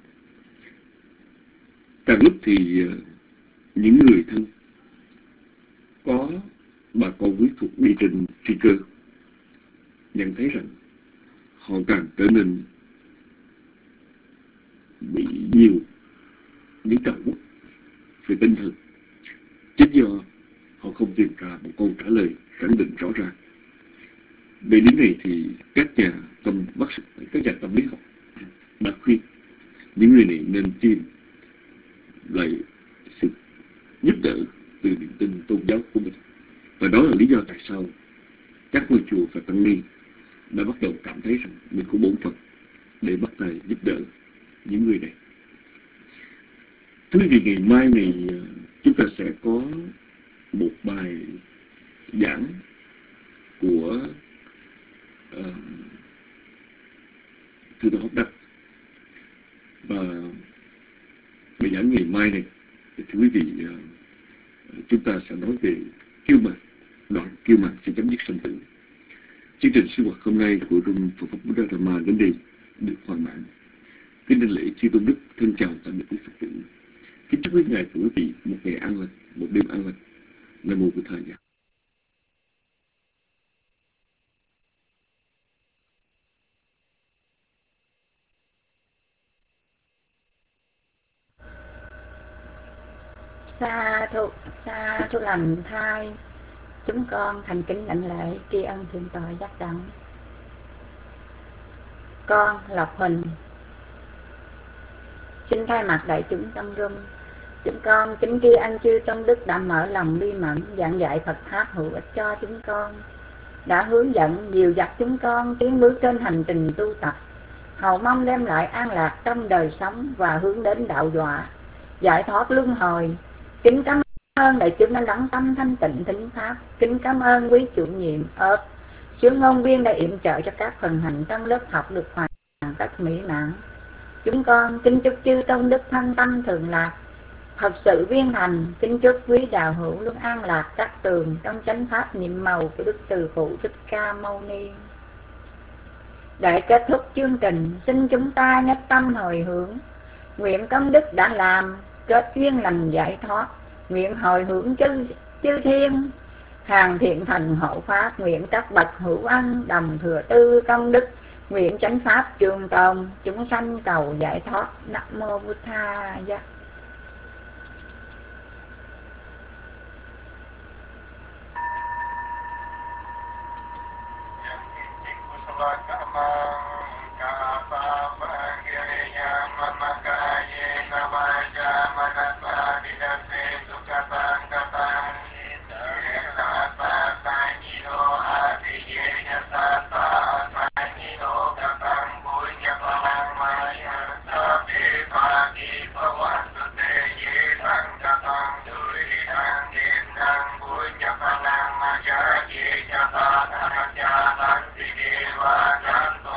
Speaker 4: Càng lúc thì những người thân có bà con quyến thuộc đi trên phi cơ nhận thấy rằng họ càng trở nên bị nhiều những trào bút về tinh thần, chính do họ không tìm ra một câu trả lời khẳng định rõ ràng. Về điểm này thì các nhà tâm lý học đã khuyên những người này nên tìm lại sự giúp đỡ từ niềm tin tôn giáo của mình, và đó là lý do tại sao các ngôi chùa và tăng ni đã bắt đầu cảm thấy rằng mình có bổn phận để bắt tay giúp đỡ những người này. Thưa quý vị, ngày mai này chúng ta sẽ có một bài giảng của Thưa Tổ Hốc Đắc, và bài giảng ngày mai này thì thưa quý vị, chúng ta sẽ nói về kiêu mạn, đoạn kiêu mạn sẽ chấm dứt sanh tử. Chương trình sinh hoạt hôm nay của Trung Phật Pháp Buddha Dhamma đến đây được hoàn mãn. Kính đảnh lễ chư tôn đức, thân chào tạm biệt quý Phật tử. Kính chúc quý ngài và quý vị một ngày an lành, một đêm an lành. Nam mô Bổn Thầy.
Speaker 5: Sa thú lành thai, chúng con thành kính đảnh lễ tri ân thượng tọa giác đẳng. Con Lộc Huỳnh xin thay mặt đại chúng tâm rung, chúng con kính tri ân chư tôn đức đã mở lòng bi mẫn giảng dạy Phật pháp hữu ích cho chúng con, đã hướng dẫn dìu dắt chúng con tiến bước trên hành trình tu tập, hầu mong đem lại an lạc trong đời sống và hướng đến đạo đọa, giải thoát luân hồi. Kính cảm ơn đại chúng đã lắng tâm thanh tịnh thính pháp. Kính cảm ơn quý chủ nhiệm ớt sướng ngôn viên đã yểm trợ cho các phần hành trong lớp học được hoàn tất mỹ mãn. Chúng con kính chúc chư tôn đức thân tâm thường lạc, thật sự viên thành. Kính chúc quý đạo hữu luôn an lạc các tường trong chánh pháp nhiệm màu của Đức Từ Phụ Thích Ca Mâu Ni. Để kết thúc chương trình, xin chúng ta nhất tâm hồi hướng, nguyện công đức đã làm kết duyên lành giải thoát, nguyện hồi hướng chư thiên hàng thiện thành hộ pháp, nguyện các bậc hữu ân đồng thừa tư công đức, nguyện chánh pháp trường tồn, chúng sanh cầu giải thoát. Nam mô Bụt Tha Giá.
Speaker 1: Hãy subscribe cho kênh Ghiền Mì Gõ để không bỏ lỡ những video hấp dẫn.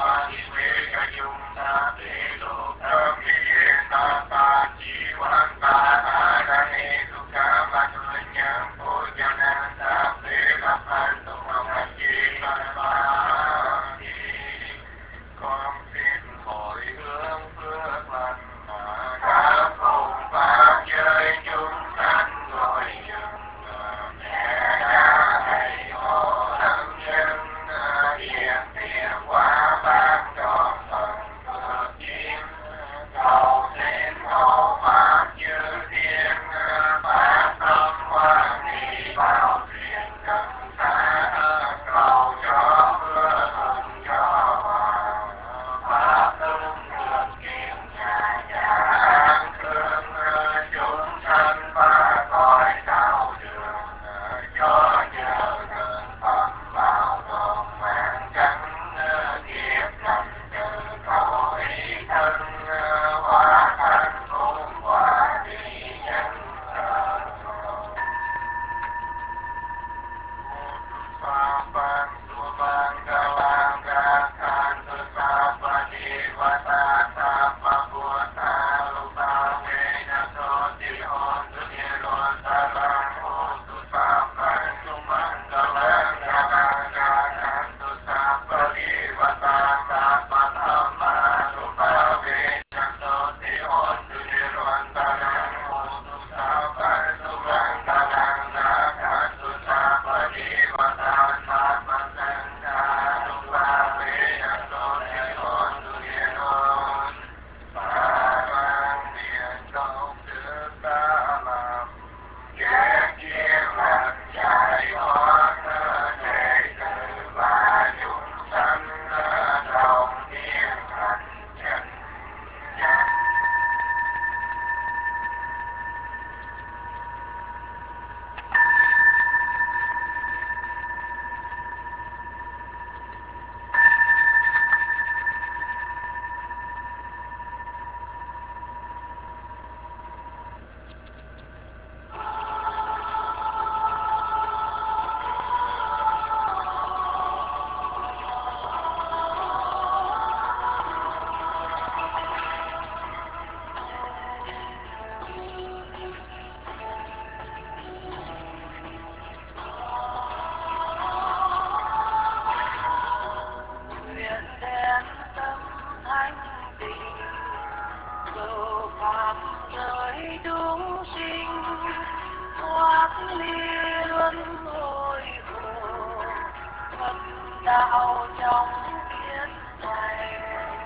Speaker 9: ly luân hồi khổ, Phật đạo trong thiên này.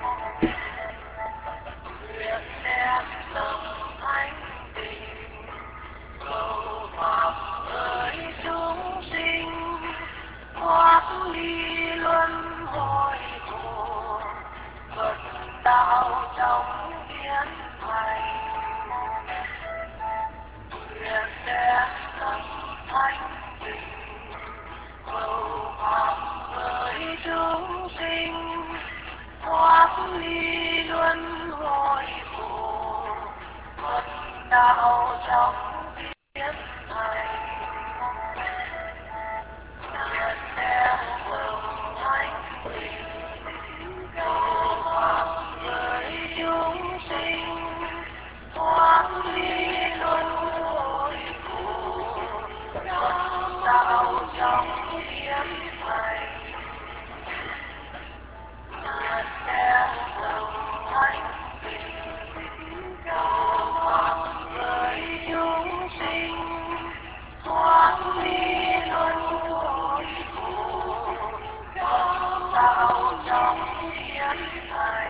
Speaker 9: Nguyện đem tâm thanh tịnh cầu pháp với chúng sinh, thoát ly luân hồi khổ, Phật đạo trong thiên thành. Nguyện đem tâm thanh tịnh cầu pháp với chúng sinh, thoát ly luân hồi khổ, Phật đạo trong thiên thành. Nguyện đem tâm thanh tịnh cầu pháp với chúng sinh, thoát ly luân hồi khổ, Phật đạo trong thiên thành. Nguyện đem tâm thanh tịnh cầu pháp với chúng sinh, thoát ly luân hồi khổ, Phật đạo trong thiên thành.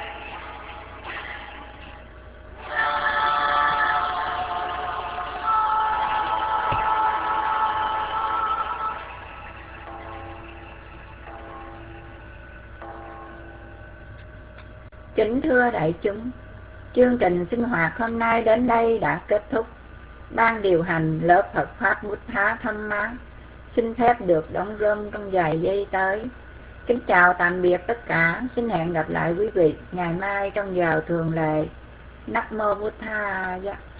Speaker 10: Kính thưa đại chúng, chương trình sinh hoạt hôm nay đến đây đã kết thúc. Ban điều hành lớp Phật Pháp Buddha Dhamma xin phép được đóng rơm trong vài giây tới. Kính chào tạm biệt tất cả, xin hẹn gặp lại quý vị ngày mai trong giờ thường lệ. Nam mô Buddha.